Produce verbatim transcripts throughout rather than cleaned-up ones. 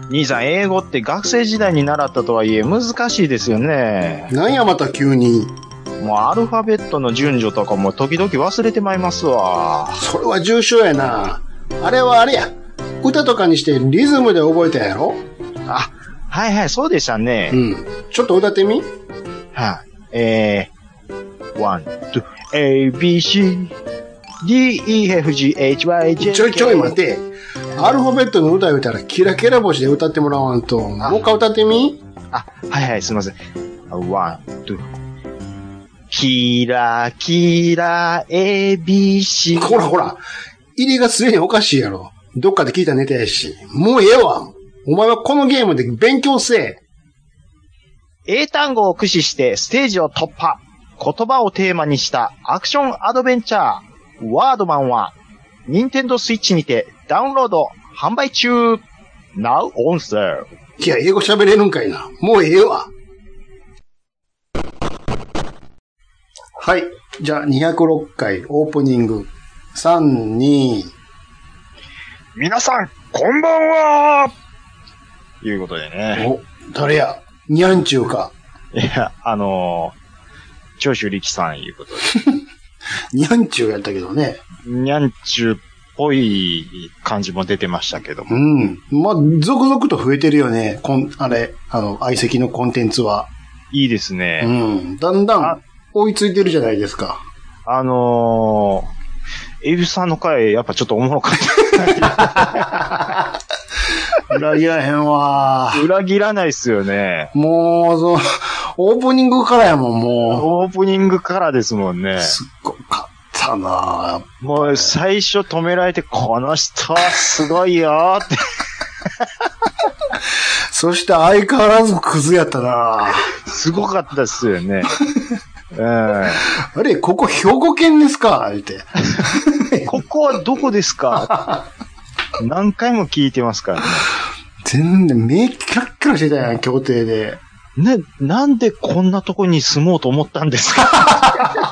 兄さん、英語って学生時代に習ったとはいえ難しいですよね。 なんやまた急に。 もうアルファベットの順序とかも時々忘れてまいりますわ。 それは重症やな。あれはあれや。歌とかにしてリズムで覚えたやろ？ あ、はいはい、そうでしたね。 うん。ちょっと歌ってみ？ はい、えー、ワン、ツー、A, B, C, D, E, F, G, H, Y, J, K。 ちょいちょい待て。アルファベットの歌言うたらキラキラ星で歌ってもらわんと。もう一回歌ってみ？ あ、はいはい、すいません。ワン、ツー。キラキラ A, B, C。 ほらほら。入りがすでにおかしいやろ。どっかで聞いたネタやし。もうええわ。お前はこのゲームで勉強せえ。 英単語を駆使してステージを突破。言葉をテーマにしたアクションアドベンチャー。ワードマンは、ニンテンドースイッチにてダウンロード、販売中。Now on sale。 いや、英語喋れるんかいな。もうええわ。はい。じゃあ、にひゃくろっかいオープニング。さん、に。 皆さん、こんばんはいうことでね。 お、誰や？にゃんちゅうか。 いや、あのー、長州力さんいうことで。 にゃんちゅうやったけどね。 にゃんちゅうっぽい感じも出てましたけども。 うん。まあ、続々と増えてるよね。こん、あれ、あの、相席のコンテンツは。 いいですね。 うん。だんだん追いついてるじゃないですか。 あのー、エイブさんの回、やっぱちょっとおもろかった。 裏切らへんわ。 裏切らないっすよね。 もう、そう、オープニングからやもん、もう。オープニングからですもんね。 すっごかったな。 もう最初止められて、この人はすごいよって。 そして相変わらずクズやったな。 すごかったっすよね。うん、あれ、ここ兵庫県ですか言って。 ここはどこですか何回も聞いてますからね。 全然、目キラッキラしてたやん、協定で。 ね、なんでこんなとこに住もうと思ったんですか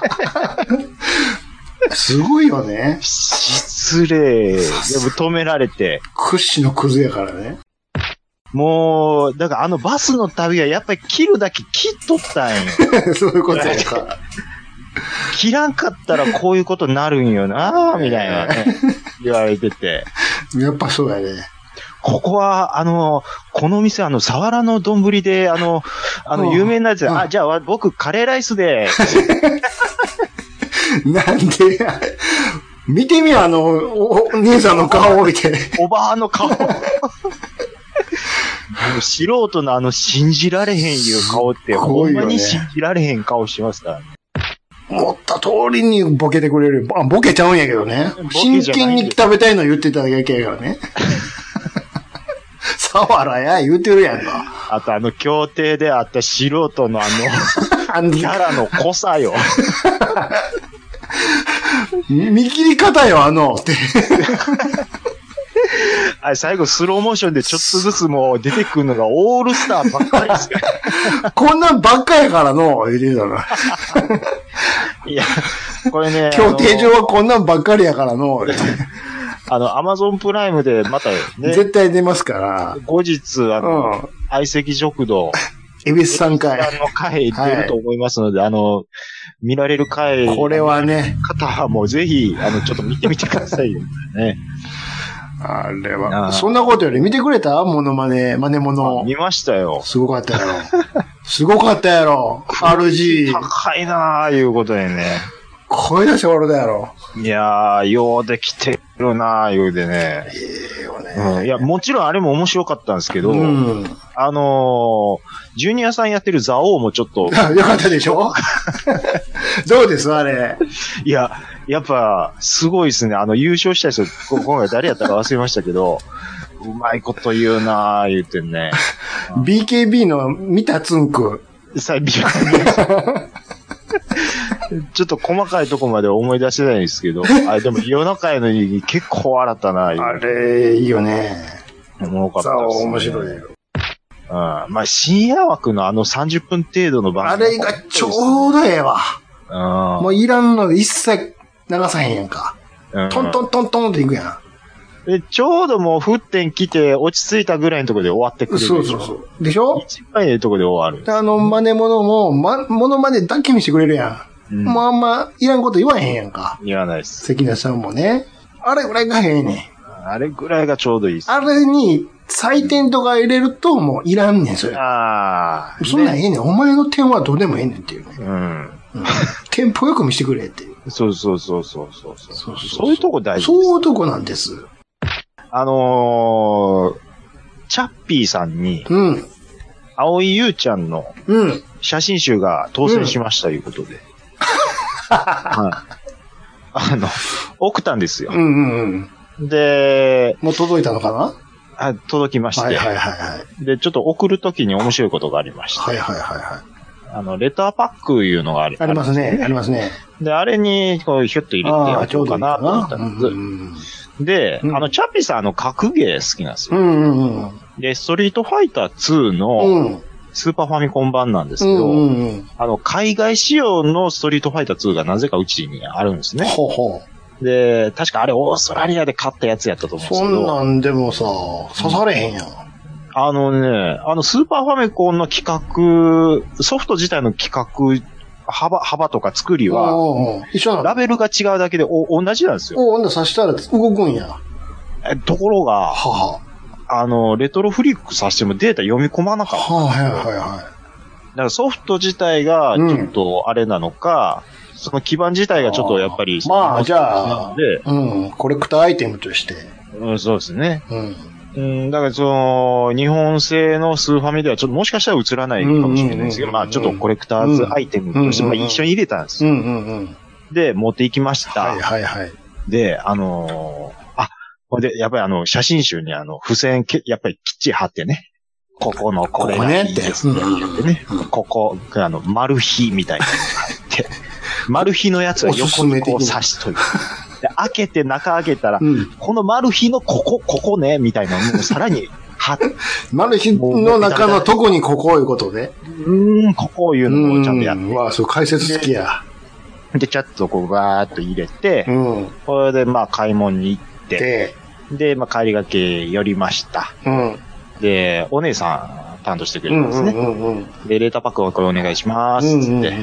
すごいよね。 失礼。でも止められて。 屈指のクズやからね。 もう、だからあのバスの旅はやっぱり切るだけ切っとったんよ。 そういうことやか。 切らんかったらこういうことになるんよなみたいなね。言われてて。 やっぱそうやね。 ここは、あの、この店、あの、サワラの丼で、あの、あの、有名なやつ、あ、じゃあ、僕、カレーライスで。 なんで、見てみ、あの、お、お兄さんの顔を見て。 おばあの顔。素人のあの、信じられへんいう顔って、ね、ほんまに信じられへん顔してますからね。 思った通りにボケてくれる。あ、ボケちゃうんやけどね。真剣に食べたいの言ってただけやからね。サワラや言うてるやんか。 あとあの協定であった素人のあのキャラの濃さよ。 見切り方よ、あの。 あれ最後スローモーションでちょっとずつもう出てくるのがオールスターばっかりですから。 こんなんばっかやからの、言うてたの。 いや、これね。 協定上はこんなんばっかりやからの。 あの、アマゾンプライムでまたね。 絶対出ますから。 後日、あの、相席食堂。 エビスさん回。 の回出ると思いますので、はい、あの、見られる回。 これはね。 方はもうぜひ、あの、ちょっと見てみてくださいよね。 あれは。そんなことより見てくれたモノマネ、マネモノ。 見ましたよ。 すごかったやろ。すごかったやろ。アールジー。 高いなーいうことでね。 声出して笑うだやろ。 いやー、ようできてるなー言うでね。 いいよね、 うん。いや、もちろんあれも面白かったんですけど、 うん、 あのー、ジュニアさんやってるザオーもちょっと。 よかったでしょどうですあれ。 いや、やっぱ、すごいですね。あの、優勝した人、今回誰やったか忘れましたけど、うまいこと言うなー言ってね。 ビーケービー の見たつんく。 さ、ビーケービー。ちょっと細かいとこまで思い出せないんですけど、あでも夜中やのに結構笑ったな。 あれ、いいよね。 おもろかったですね。 面白いよ。 うん。まあ、深夜枠のあのさんじゅっぷん程度の番組。 あれがちょうどええわ。 うん。 もういらんの一切流さへんやんか。うん、トントントントンっていくやん。 で、ちょうどもう沸点来て落ち着いたぐらいのところで終わってくるでしょ。 そうそうそう。でしょ？ 一番いいところで終わる。 あの、真似物も、ま、物真似だけにしてくれるやん。うん、もうあんま、いらんこと言わへんやんか。 言わないです。 関根さんもね。あれぐらいがええねん。あれぐらいがちょうどいいです。 あれに、採点とか入れると、もういらんねん、それ。 ああ。 そんなんええねん。お前の点はどうでもええねんっていうね。 うん。うんテンポよく見せてくれっていう。 そうそうそうそうそうそう。そうそういうとこ大事です。 そういうとこなんです。 あのー、チャッピーさんに、 うん。 青井優ちゃんのうん。 写真集が当選しましたということで。はい、あの、送ったんですよ。 うんうんうん。で、 もう届いたのかな？ あ、届きまして。 はいはいはいはい。 で、ちょっと送るときに面白いことがありまして。 はいはいはいはい。 あの、レターパックいうのがありありますね。ありますね。 で、あれに、こう、ひょっと入れてやろうかなと思ったんです。うんうん、で、うん、あの、チャッピーさん、あの、格ゲー好きなんですよ。うんうんうん、で、ストリートファイターツーの、スーパーファミコン版なんですけど、うんうんうん、あの、海外仕様のストリートファイターツーがなぜかうちにあるんですね。ほうほう。で、確かあれオーストラリアで買ったやつやったと思うんですけど。 そんなんでもさ、刺されへんやん。 あのね、あのスーパーファミコンの企画、ソフト自体の企画、幅、幅とか作りは、一緒なの？ラベルが違うだけでお同じなんですよ。 お、女刺したら動くんや。 え、ところが、ははあの、レトロフリックさせてもデータ読み込まなかった。ははいはいはい。だからソフト自体がちょっとあれなのか、うん、その基盤自体がちょっとやっぱり、 まあ、じゃあ、うん、コレクターアイテムとして。 うん、そうですね。うんうん、だからその、日本製のスーファミではちょっともしかしたら映らないかもしれないですけど、まあちょっとコレクターズアイテムとして、まあ一緒に入れたんですよ。で、持っていきました。はいはいはい。で、あのー、あ、ほんで、やっぱりあの、写真集にあの、付箋け、やっぱりきっちり貼ってね。ここのこれがいいですね。ってね。ここ、あの、マル秘みたいなのが入って、マル秘のやつは横にこう刺しといて。で開けて中開けたら、うん、このマル秘のここ、ここね、みたいなのをさらに、は、 マル秘の中のとこにここいうことで。 うーん、ここいうのもちゃんとやって。 うわ、そう、解説好きや。 で、ちょっとこう、バーっと入れて、うん、これで、まあ、買い物に行って、で、まあ、帰りがけ寄りました。うん、で、お姉さん、担当してくれるんですね。うんうんうん、で、レーターパックをこれお願いします、つって、うんうんうん。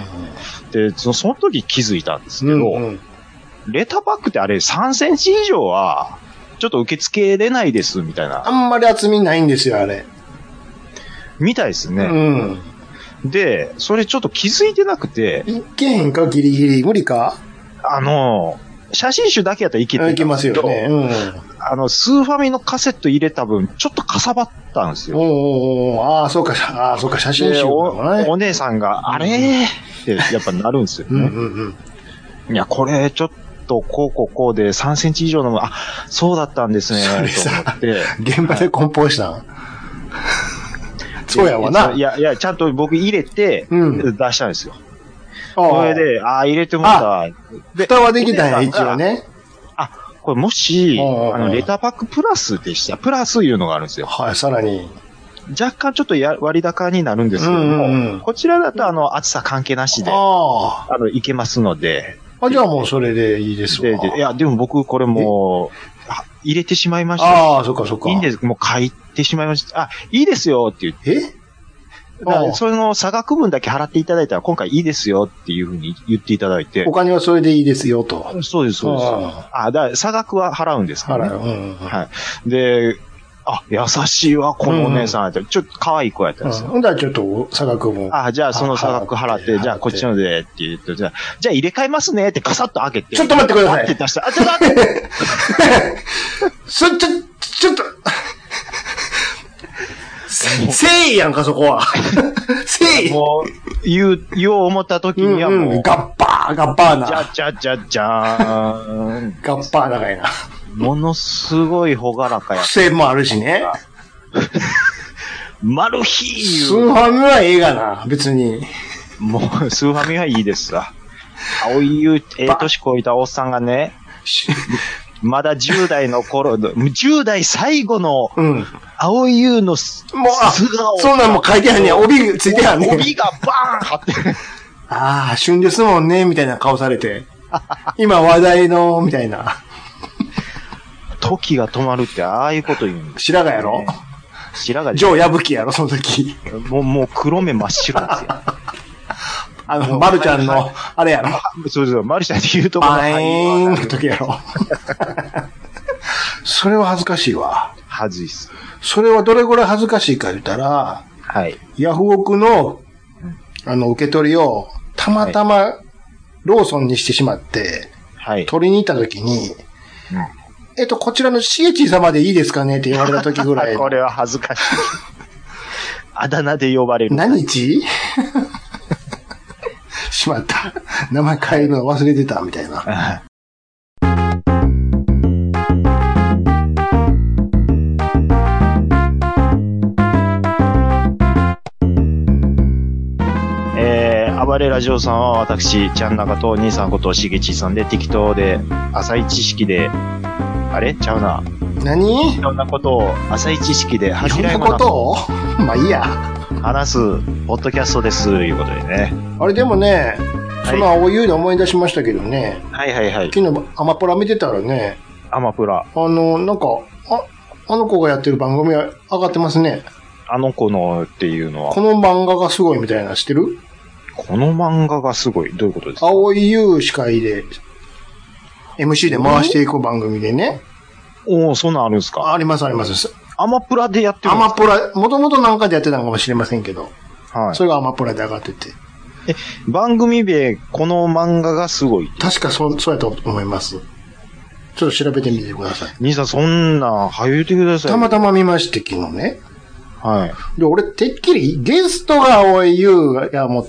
で、その、その時気づいたんですけど、うんうん、レターパックってあれさんセンチ以上は、ちょっと受け付けれないです、みたいな。 あんまり厚みないんですよ、あれ。 みたいですね。うん。で、それちょっと気づいてなくて。 いけへんか、ギリギリ。無理か？ あの、写真集だけやったらいけてる。 いけますよね。うん。 あの、スーファミのカセット入れた分、ちょっとかさばったんですよ。 おおああ、そうか、ああ、そうか、写真集、ね、 お。お姉さんが、あれーってやっぱなるんですよね。うんうんうん。いや、これ、ちょっと、こうこうこうでさんセンチ以上の、あ、そうだったんですね、と思って。 現場で梱包したん、はい、そうやわな。 いや、いや、ちゃんと僕入れて、出したんですよ。うん、それで、ああ、入れてもらった。 蓋はできたんや、一応ね。 あ、これもし、あの、レターパックプラスでした。プラスいうのがあるんですよ。 はい、さらに。 若干ちょっとや割高になるんですけども、うんうんうん、こちらだとあの、厚さ関係なしで、あ, あの、いけますので。 あ、じゃあもうそれでいいですわ。ででいや、でも僕これもう、入れてしまいました。 ああ、そっかそっか。 いいんです。もう書いてしまいました。あ、いいですよって言って。えだその差額分だけ払っていただいたら今回いいですよっていうふうに言っていただいて。 お金はそれでいいですよと。 そうです、そうです。ああ、だから差額は払うんですからね。払う、うんうん。はい。で、あ、優しいわ、このお姉さんって、うん、ちょっと可愛い子やったんですよ。 ほ、うんだらちょっと差額も。 あ、じゃあその差額払って、じゃあこっちのでって言って、じゃあ、じゃあ入れ替えますねってガサッと開けて。 ちょっと待ってください。 って出した。あ、ちょっと待って。 そ、ちょ、ちょっと。誠意やんか、そこは。誠意。 もう、言う、言おう思った時にはもう。うんうん、 ガッパー、ガッパーな。 じゃじゃじゃじゃーん。 ガッパー長いな。 ものすごいほがらかや。 癖もあるしね。 マルヒースーファミはええがな、別に。 もう、スーファミはいいですわ。青いゆう、ええ年こいたおっさんがね、まだじゅう代の頃、じゅう代最後の、青い優の素顔。もう、あ、 そんなんも書いてはんねん。帯ついてはんねん。 帯がバーン貼って。 ああ、旬ですもんね、みたいな顔されて。今話題の、みたいな。 と時が止まるってああいうこと言うんです、 白髪やろ、 白髪ジョー矢吹やろ、その時。 もう、もう黒目真っ白ですよ。 あの、マルちゃんの、あれやろ。 そうそう、マルちゃんって言うとこの、バーンの時やろ。それは恥ずかしいわ。 恥ずいっす。 それはどれぐらい恥ずかしいか言ったら、 はい。 ヤフオクの、あの、受け取りを、たまたま、ローソンにしてしまって、はい。取りに行った時に、うん、えっと、こちらのしげち様でいいですかねって言われた時ぐらい。 これは恥ずかしい。あだ名で呼ばれる。 何日しまった。名前変えるの忘れてた、みたいな。 暴れラジオさんは私、ちゃんなかと兄さんことしげちさんで適当で浅い知識で、あれちゃうな。 何？ いろんなことを浅い知識で恥じらいもなく。いろんなことをまあいいや。 話す、ポッドキャストです、いうことでね。 あれでもね、その青湯で思い出しましたけどね。 はいはいはい。 昨日アマプラ見てたらね。 アマプラ。 あの、なんか、あ、あの子がやってる番組は上がってますね。 あの子のっていうのは。 この漫画がすごいみたいな知ってる？ この漫画がすごい。どういうことですか？ 青い優司会で、エムシー で回していく番組でね。 おお、そんなんあるんですか？ ありますあります。 アマプラでやってるんですか？アマプラ、もともとなんかでやってたのかもしれませんけど。 はい。 それがアマプラで上がってて。 え、番組名、この漫画がすごい。 確かそう、そうやと思います。ちょっと調べてみてください。 兄さん、そんな、は言うてください。 たまたま見まして、昨日ね。 はい。 で、俺、てっきり、ゲストが青い優が持って、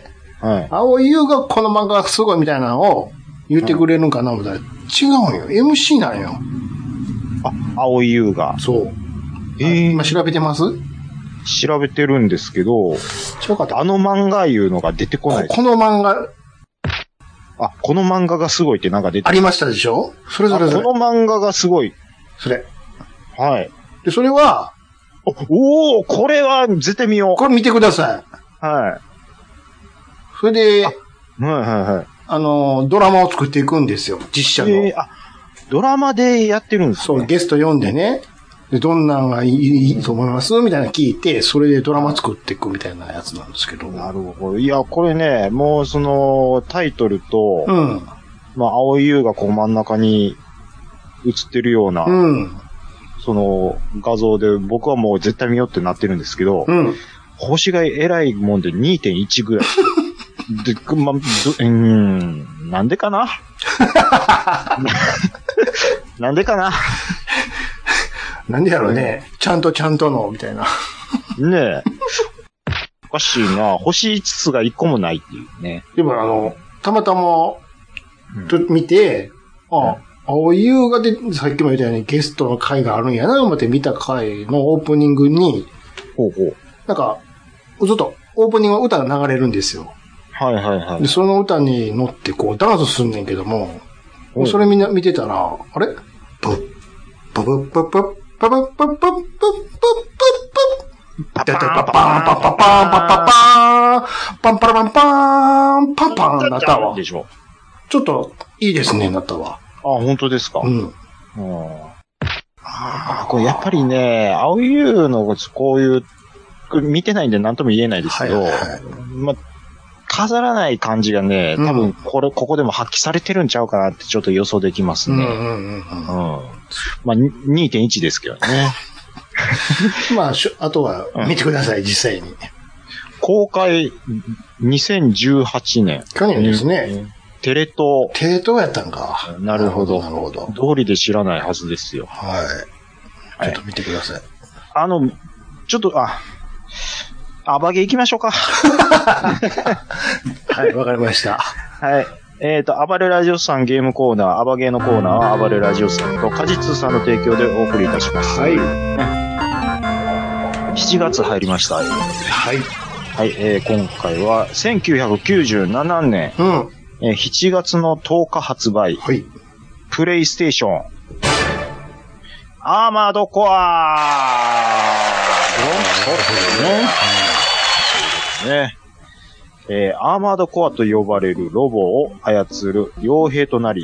はい。青い優がこの漫画がすごいみたいなのを言ってくれるんかな思ったら、違うんよ。エムシー なんよ。 あ、青い優が。 そう。 えー、 今調べてます？ 調べてるんですけど、 ちょかった。 あの漫画いうのが出てこない。 こ, この漫画。 あ、この漫画がすごいってなんか出てありましたでしょ？それぞれぞれ。 この漫画がすごい。 それ。 はい。 で、それは、 おお、これは絶対見よう。 これ見てください。はい。 それで、はいはいはい。 あの、ドラマを作っていくんですよ。実写の。 えー、あ、ドラマでやってるんですか？ そう、ゲスト読んでね。で、どんなんがいい、いいと思いますみたいなの聞いて、それでドラマ作っていくみたいなやつなんですけど。 なるほど。いや、これね、もうその、タイトルと、 うん。 まあ、青い優がこう真ん中に映ってるような、 うん。その画像で僕はもう絶対見ようってなってるんですけど、 うん。 星がえらいもんで にてんいち ぐらい。で、ま、ど、うーん、なんでかななんでかななんでやろうね。ちゃんとちゃんとの、みたいな。 ねえ。おかしいな。星いつつがいっこもないっていうね。 でもあの、たまたま、と見て、うん、あ、青い優がで、さっきも言ったようにゲストの回があるんやな、思って見た回のオープニングに、 ほうほう。 なんか、ずっとオープニングは歌が流れるんですよ。 はいはいはい。 で、その歌に乗ってこうダンスすんねんけども、それみんな見てたら、あれプッ、プップップッパパッパッパッパッパッパッパッパッパパパパンパパパンパパパーンパンパラパンパーンパンパンなったわ。 でしょ。 ちょっといいですね、なったわ。 あ、本当ですか？うん。ああ、これやっぱりね、青い優のこういう、見てないんで何とも言えないですけど、はいはい、ま、飾らない感じがね、多分これ、うん、ここでも発揮されてるんちゃうかなってちょっと予想できますね。うんうんうんうん。まあ、にてんいち ですけどね。 まあ、あとは見てください、うん、実際に。 公開にせんじゅうはちねん。 去年ですね。 テレ東。 テレ東やったんか。 なるほど。 なるほど。 通りで知らないはずですよ。 はい。ちょっと見てください。はい、 あの、ちょっと、あ、アバゲ行きましょうか。 はい、わかりました。 はい。えっ、ー、と、暴れラジオさんゲームコーナー、アバゲーのコーナーは暴れラジオさんと果実さんの提供でお送りいたします。 はい。 しちがつ入りました。はい。はい、えー、今回はせんきゅうひゃくきゅうじゅうななねん、うんえー、しちがつのとおか発売。 はい。 プレイステーション。アーマードコアね。えー、アーマードコアと呼ばれるロボを操る傭兵となり、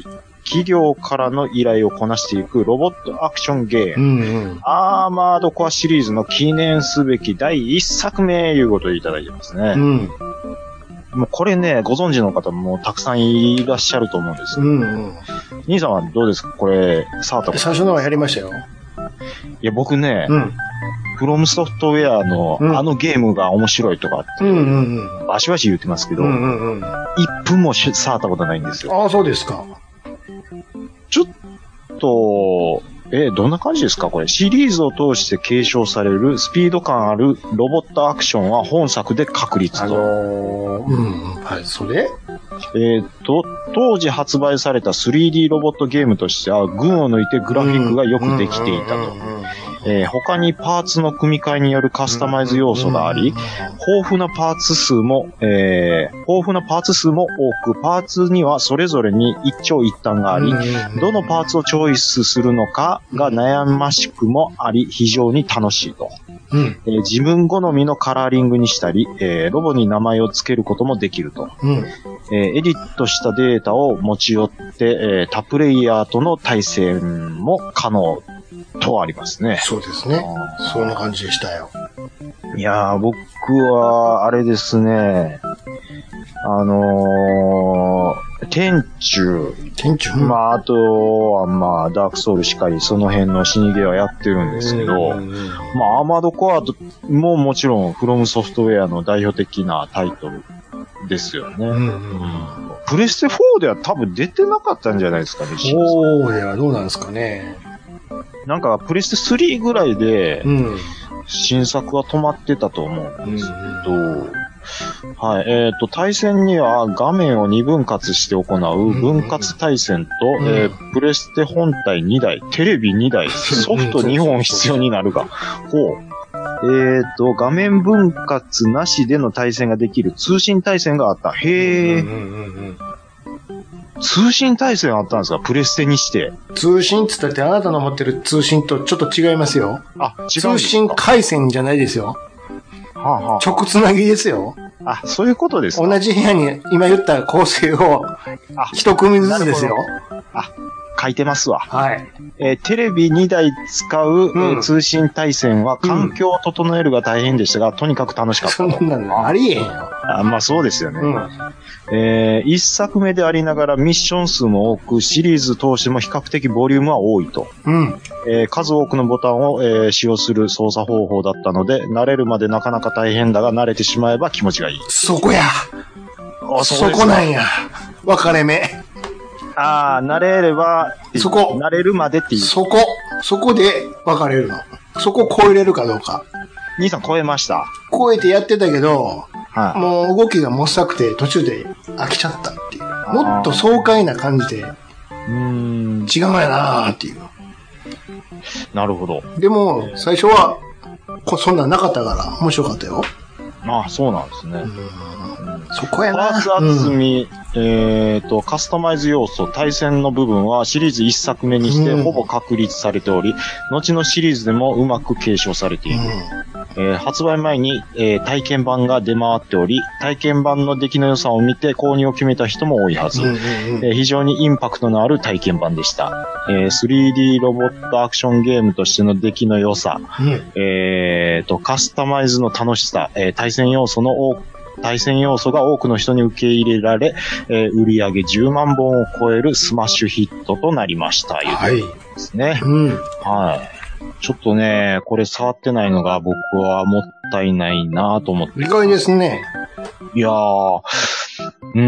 企業からの依頼をこなしていくロボットアクションゲーム、 うんうん、 アーマードコアシリーズの記念すべきだいいっさくめいうことでいただいてますね。うん、もうこれね、ご存知の方もたくさんいらっしゃると思うんです。うんうん、兄さんはどうですかこれ、触ったこと最初のはやりましたよ。 いや、僕ね、うん、フロムソフトウェアの、うん、あのゲームが面白いとかって、うんうんうん、バシバシ言ってますけど、うんうんうん、いっぷんも触ったことないんですよ。 ああ、そうですか。 ちょっと、え、どんな感じですかこれ。シリーズを通して継承されるスピード感あるロボットアクションは本作で確立と。あのー、 うん、はい、それえっと、当時発売された スリーディー ロボットゲームとしては、群を抜いてグラフィックがよくできていたと。えー、他にパーツの組み替えによるカスタマイズ要素があり、豊富なパーツ数も、えー、豊富なパーツ数も多く、パーツにはそれぞれに一長一短があり、どのパーツをチョイスするのかが悩ましくもあり、非常に楽しいと。うんえー、自分好みのカラーリングにしたり、えー、ロボに名前を付けることもできると。うんえー、エディットしたデータを持ち寄って、えー、他プレイヤーとの対戦も可能とありますね。 そうですね。そんな感じでしたよ。 いやー、僕は、あれですね、あのー、天中。 天中まあ、あとは、まあ、ダークソウルしかり、その辺の死にゲーはやってるんですけど、まあ、アーマードコアももちろん、フロムソフトウェアの代表的なタイトルですよね。うんうんうん、プレステフォーでは多分出てなかったんじゃないですかね、 おー、いや、どうなんですかね。 なんか、プレステスリーぐらいで、新作は止まってたと思うんですけど、うんはい。えっと、対戦には画面をにぶん割して行う分割対戦と、うんえー、プレステ本体にだい、テレビにだい、ソフトにほん必要になるが、ほう。えっと、画面分割なしでの対戦ができる通信対戦があった。へー。うんうんうんうん通信対戦あったんですかプレステにして。 通信って言ったってあなたの持ってる通信とちょっと違いますよ。 あ、違うんですか通信回線じゃないですよ。はあはあ、直つなぎですよ。 あ、そういうことですか同じ部屋に今言った構成を一組ずつですよ。 あ、書いてますわ。 はい。 えー、テレビにだい使う、うんえー、通信対戦は環境を整えるが大変でしたが、うん、とにかく楽しかった。 そんなのありえんよ。 あ、まあそうですよね。うんえー、一作目でありながらミッション数も多く、シリーズ通しても比較的ボリュームは多いと。うんえー、数多くのボタンを、えー、使用する操作方法だったので、慣れるまでなかなか大変だが、慣れてしまえば気持ちがいい。 そこや。あそこそこなんや。分かれ目。 ああ、慣れれば、 そこ。 慣れるまでっていう。 そこ。そこで分かれるの。そこ超えれるかどうか。 兄さん超えました。 超えてやってたけど、はい、もう動きがもっさくて途中で飽きちゃったっていう。もっと爽快な感じで、うーん違うやなーっていう。 なるほど。 でも、最初は、そんなんなかったから面白かったよ。 ああ、そうなんですね。 そこやな。 パーツ厚み、うん、えっと、カスタマイズ要素、対戦の部分はシリーズいっさくめにしてほぼ確立されており、うん、後のシリーズでもうまく継承されている。うんえー、発売前に、えー、体験版が出回っており、体験版の出来の良さを見て購入を決めた人も多いはず。うんうんうんえー、非常にインパクトのある体験版でした。えー、スリーディー ロボットアクションゲームとしての出来の良さ、うん、えーと、カスタマイズの楽しさ、えー、対戦要素の多く対戦要素が多くの人に受け入れられ、えー、売上じゅうまんぼんを超えるスマッシュヒットとなりました。 はい。 ですね。うん。はい。ちょっとね、これ触ってないのが僕はもったいないなと思って。 意外ですね。 いやー、うん、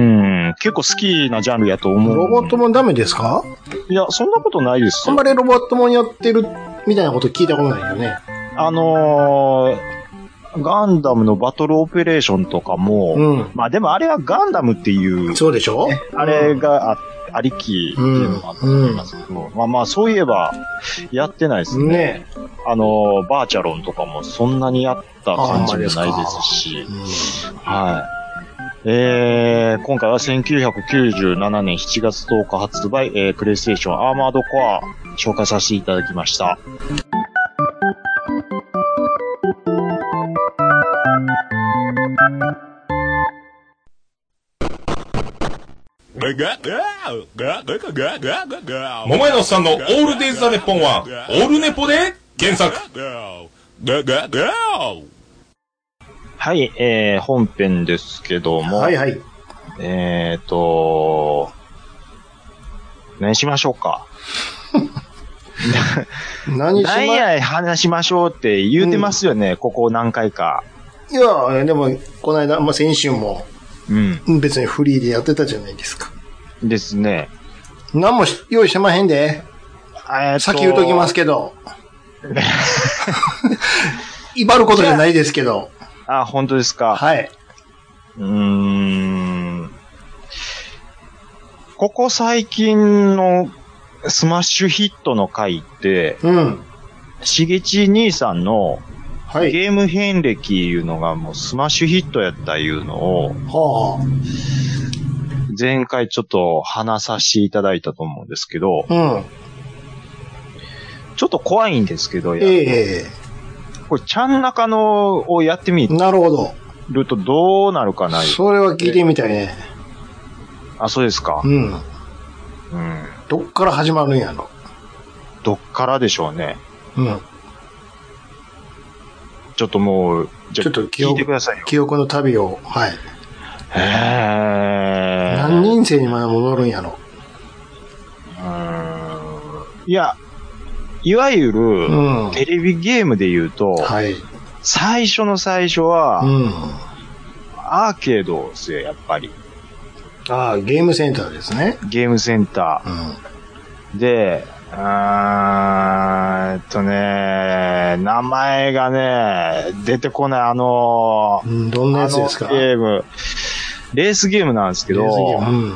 結構好きなジャンルやと思う。 ロボットもダメですか？ いや、そんなことないですよ。 あんまりロボットもやってるみたいなこと聞いたことないよね。 あのー、ガンダムのバトルオペレーションとかも、うん、まあでもあれはガンダムっていう、 そうでしょ？ あれが あ, ありきっていうのがあったと思いますけど、うんうん、まあまあそういえばやってないですね。ねあの、バーチャロンとかもそんなにやった感じもないですし、うん、はい。えー、今回はせんきゅうひゃくきゅうじゅうななねんしちがつとおか発売、えー、プレイステーションアーマードコア紹介させていただきました。 桃屋のおっさんのオールデイズ・ザ・ネッポンは、オールネポで検索。 はい、えー、本編ですけども。 はいはい。 えーと、何しましょうか。 何しま、 何や話しましょうって言うてますよね、うん、ここ何回か。 いや、でも、この間、まあ、先週も、 うん。 別にフリーでやってたじゃないですか。 ですね。 何も用意してまへんで。えー、先言うときますけど。威張ることじゃないですけど。 あ、本当ですか。 はい。 うーん。ここ最近のスマッシュヒットの回って、 うん。 しげち兄さんの、 はい、 ゲーム遍歴いうのがもうスマッシュヒットやったいうのを、 はあ、 前回ちょっと話させていただいたと思うんですけど、 うん、 ちょっと怖いんですけど、 ええー、これちゃん中のをやってみなるほど。 るとどうなるかな。 それは聞いてみたいね。 あ、そうですか。 うん。うん。どっから始まるんやろ。 どっからでしょうね。 うん。 ちょっともう、 じゃちょっと聞いてくださいよ。 記憶の旅を、はい。 へー。 何人生にまだ戻るんやろ。 うーん。いや、いわゆる、うん、テレビゲームで言うと、 はい。 最初の最初は、 うん、 アーケードですよ、やっぱり。 ああ、ゲームセンターですね。 ゲームセンター。うん、で、あーえっとね、名前がね、出てこない、あのー、 うん、どんなやつですか？ ゲーム、レースゲームなんですけど、 レースゲーム、うん、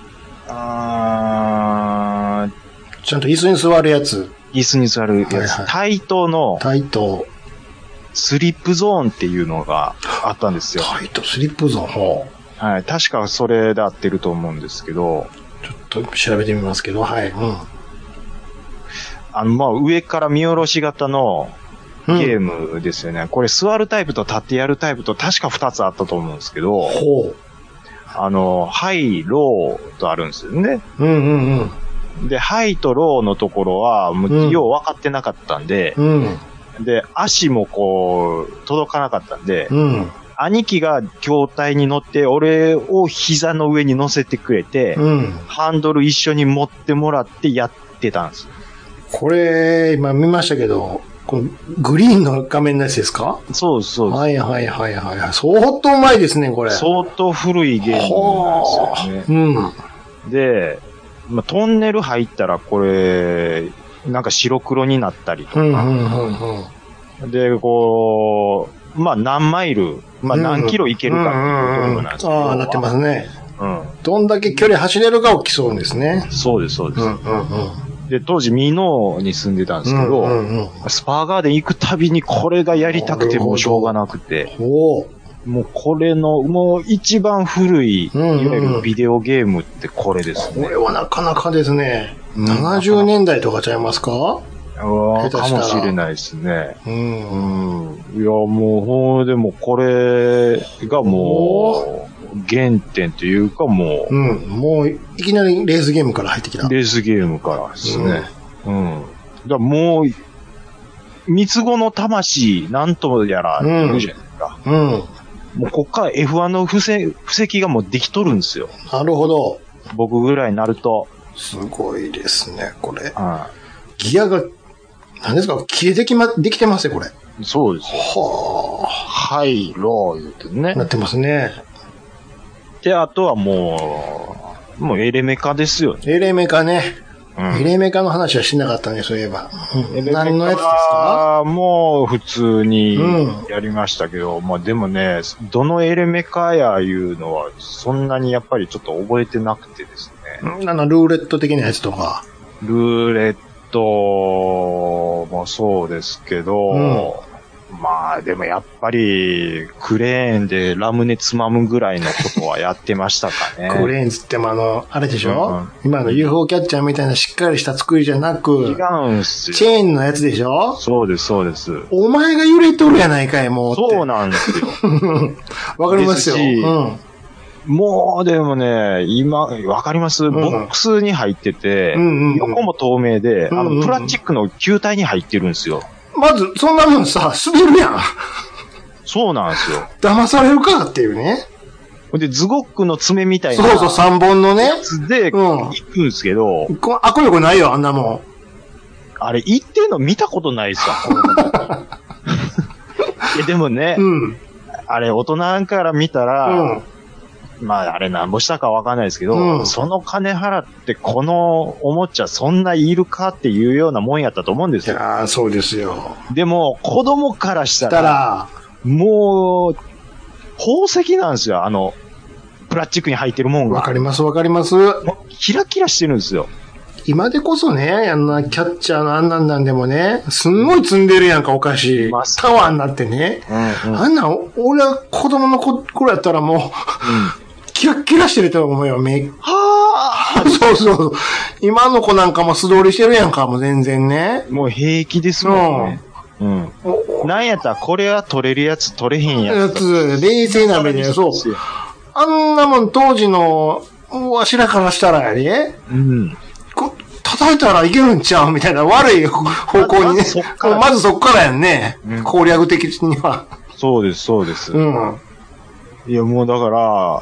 あちゃんと椅子に座るやつ。 椅子に座るやつ。はいはい、対等の、 対等。 スリップゾーンっていうのがあったんですよ。 対等、スリップゾーン。ほう。はい。確かそれで合ってると思うんですけど。 ちょっと調べてみますけど、はい。うん。 あの、まあ、上から見下ろし型のゲームですよね。うん、これ座るタイプと立ってやるタイプと確か二つあったと思うんですけど。 ほう。 あの、ハイ、ローとあるんですよね。 うんうんうん。で、ハイとローのところは、もう、よう分かってなかったんで、 うん。 で、足もこう、届かなかったんで、 うん。 兄貴が筐体に乗って、俺を膝の上に乗せてくれて、 うん。 ハンドル一緒に持ってもらってやってたんです。 これ、今見ましたけど、このグリーンの画面のやつですか？ そうです、そうです。 はいはいはいはい。相当前ですね、これ。 相当古いゲームなんですよね。うん。で、まあ、トンネル入ったらこれ、なんか白黒になったりとか。 うんうんうんうん、で、こう、まあ何マイル、まあ何キロ行けるかっていうところなんですけど。 うんうんうん、ああ、なってますね。 うん。 どんだけ距離走れるかを競うんですね。 そうです、そうです。 うんうんうん。 で、当時、ミノに住んでたんですけど、うんうんうん、スパーガーデン行くたびにこれがやりたくてもうしょうがなくて、 もうこれの、もう一番古い、いわゆるビデオゲームってこれですね。 これはなかなかですね。ななじゅうねんだいとかちゃいますか？ あかもしれないですね。 うん。 うん。いや、もう、ほんでもこれがもう、原点というかもう。 うん。もう、いきなりレースゲームから入ってきた。 レースゲームからですね。うん。うん、だもう、三つ子の魂、なんとやら、言うじゃないですか。 うん。うん、 もうこっから エフワン の布石、布石がもうできとるんですよ。 なるほど。 僕ぐらいになると。 すごいですね、これ。 はい、 ギアが、何ですか？切れてきま、できてますよ、これ。 そうですよ。 はあ。 はい、ロー言うてね。 なってますね。 で、あとはもう、もうエレメカですよね。 エレメカね。うん、エレメカの話はしなかったね、そういえば。 うん、 何のやつですか？ もう普通にやりましたけど、うん、まあでもね、どのエレメカやいうのは、そんなにやっぱりちょっと覚えてなくてですね。 あの、ルーレット的なやつとか。 ルーレットもそうですけど、うん、まあでもやっぱりクレーンでラムネつまむぐらいのことはやってましたかね。 クレーンつってもあの、あれでしょ、うん、今の ユーフォー キャッチャーみたいなしっかりした作りじゃなく、 違うんすよ。 チェーンのやつでしょ？ そうです、そうです。 お前が揺れとるやないかい、もう。 そうなんですよ。 わかりますよ。うん。 もうでもね、今、わかります、うん、ボックスに入ってて、うんうんうん、横も透明で、うんうんうん、あの、プラスチックの球体に入ってるんですよ。 まず、そんなもんさ、滑るやん。 そうなんですよ。 騙されるかっていうね。 で、ズゴックの爪みたいな。 そうそう、三本のね。やつで、行くんですけど。 うん、握力ないよ、あんなもん。 あれ、行ってんの見たことないっすわ。いや、でもね、うん、あれ、大人から見たら、うんまあ、あれなんぼしたかわかんないですけど、うん、その金払ってこのおもちゃそんないるかっていうようなもんやったと思うんですよ。 いやー、そうですよ。 でも、子供からしたら、したらもう、宝石なんですよ、あの、プラスチックに入ってるもんが。 わかります、わかります。 キラキラしてるんですよ。 今でこそね、あんなキャッチャーのあんなんなんでもね、すんごい積んでるやんか、お菓子。タワーになってね。うんうん、あんなん、俺は子供の頃やったらもう、うんキラッキラしてると思うよ、目。はぁそうそう。今の子なんかも素通りしてるやんか、もう全然ね。 もう平気ですもんね。うん。うん、なんやったら、これは取れるやつ、取れへんやつ。やつ、冷静な目で、そう。あんなもん当時の、わしらからしたらやね。うん。こ叩いたらいけるんちゃうみたいな悪い方向にね。まずそっから。まずそっからやんね。うん、攻略的には。 そうです、そうです。うん。いや、もうだから、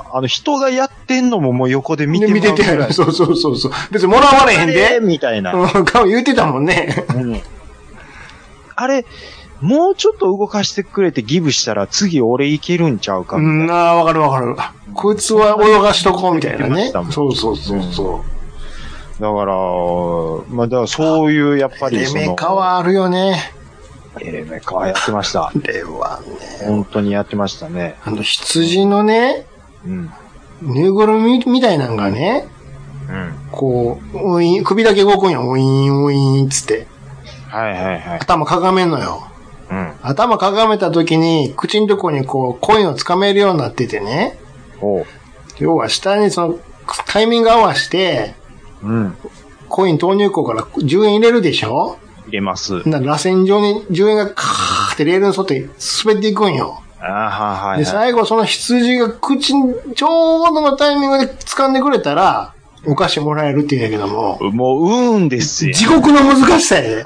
あの、人がやってんのももう横で見てもらう。見ててやる。 そうそうそうそう。別にもらわれへんで。 みたいな。 うん、顔言うてたもんね。うん。 あれ、もうちょっと動かしてくれてギブしたら次俺いけるんちゃうかみたいな。 うん、ああ、わかるわかる。こいつは泳がしとこうみたいなね。そうそうそうそう。 だから、まあ、だからそういう、やっぱりその。エレメカはあるよね。 エレメカはやってました。 あれはね。 本当にやってましたね。 あの、羊のね、うん。ぬいぐるみみたいなのがね、うん。こう、ウィーン、首だけ動くんよ。ウィーン、ウィーンつって。 はいはいはい。 頭かがめんのよ。うん。頭かがめた時に、口のとこにこう、コインをつかめるようになっててね。おう。要は下にその、タイミング合わせて、うん。コイン投入口からじゅうえん入れるでしょ？ 入れます。 な、螺旋状にじゅうえんがカーってレールに沿って滑っていくんよ。 ああ、はい、はい。 で、最後その羊が口に、ちょうどのタイミングで掴んでくれたら、お菓子もらえるって言うんやけども。 もう、うーんですよ。 地獄の難しさやで。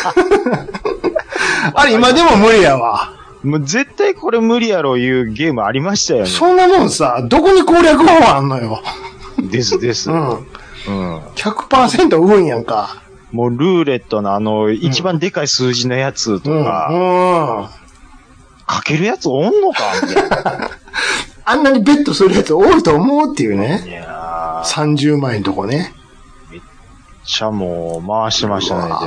あれ、今でも無理やわ。 もう絶対これ無理やろいうゲームありましたよね。 そんなもんさ、どこに攻略法あんのよ。 ですです。うん。うん。 ひゃくパーセント 運やんか。 もうルーレットのあの、一番でかい数字のやつとか、うんうん、かけるやつおんのかみたいな。 あんなにベットするやつ多いと思うっていうね。いやーさんじゅうまんえんとこね。 めっちゃもう回してましたね、でも。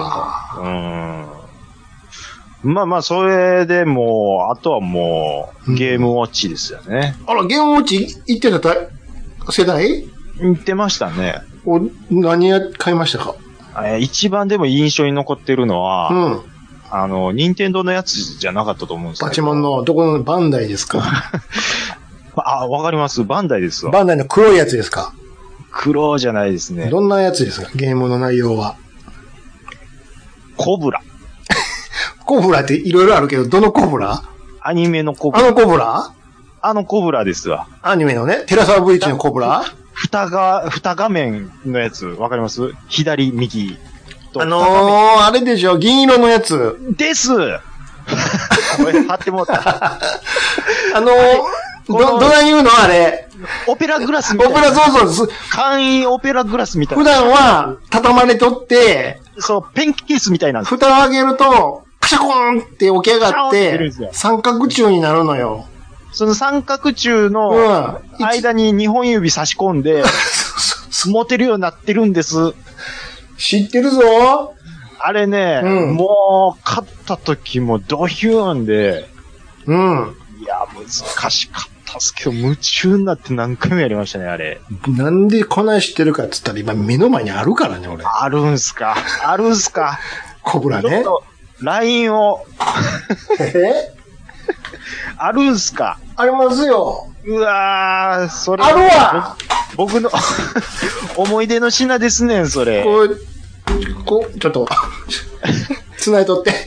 うん。まあまあ、それでもう、あとはもう、ゲームウォッチですよね。 うん、あら、ゲームウォッチ行ってた世代行ってましたね。 お、何や、買いましたか？ 一番でも印象に残ってるのは、うん、あの、任天堂のやつじゃなかったと思うんですけど。 パチモンの、どこのバンダイですか？ あ、わかります。バンダイですわ。 バンダイの黒いやつですか？ 黒じゃないですね。 どんなやつですか？ゲームの内容は。 コブラ。 コブラっていろいろあるけど、どのコブラ？ アニメのコブラ。 あのコブラ？ あのコブラですわ。 アニメのね、テラサーブリッジのコブラ？ 二が、二画面のやつ、わかります？左、右。 あのー、あれでしょ、銀色のやつ。 です。これ貼ってもうた。 あのー、ど、どない言うのあれ。 オペラグラスみたいな。 オペラ、そうそう。 簡易オペラグラスみたいな。 普段は、畳まれとって、 そう、ペンケースみたいなんです。 蓋を開けると、カシャコーンって起き上がって、三角柱になるのよ。 その三角柱の間に二本指差し込んで、持てるようになってるんです。 知ってるぞ。 あれね、うん、もう、買った時もドヒューンで、うん。いや、難しかったっすけど、夢中になって何回もやりましたね、あれ。 なんでこない知ってるかって言ったら、今目の前にあるからね、俺。 あるんすか。あるんすか。 コブラね。ちょっと、 ライン を。えあるんすか。 ありますよ。 うわー、それ。 あるわ僕の思い出の品ですねん、それ。 こう、こう、ちょっと、繋いとって。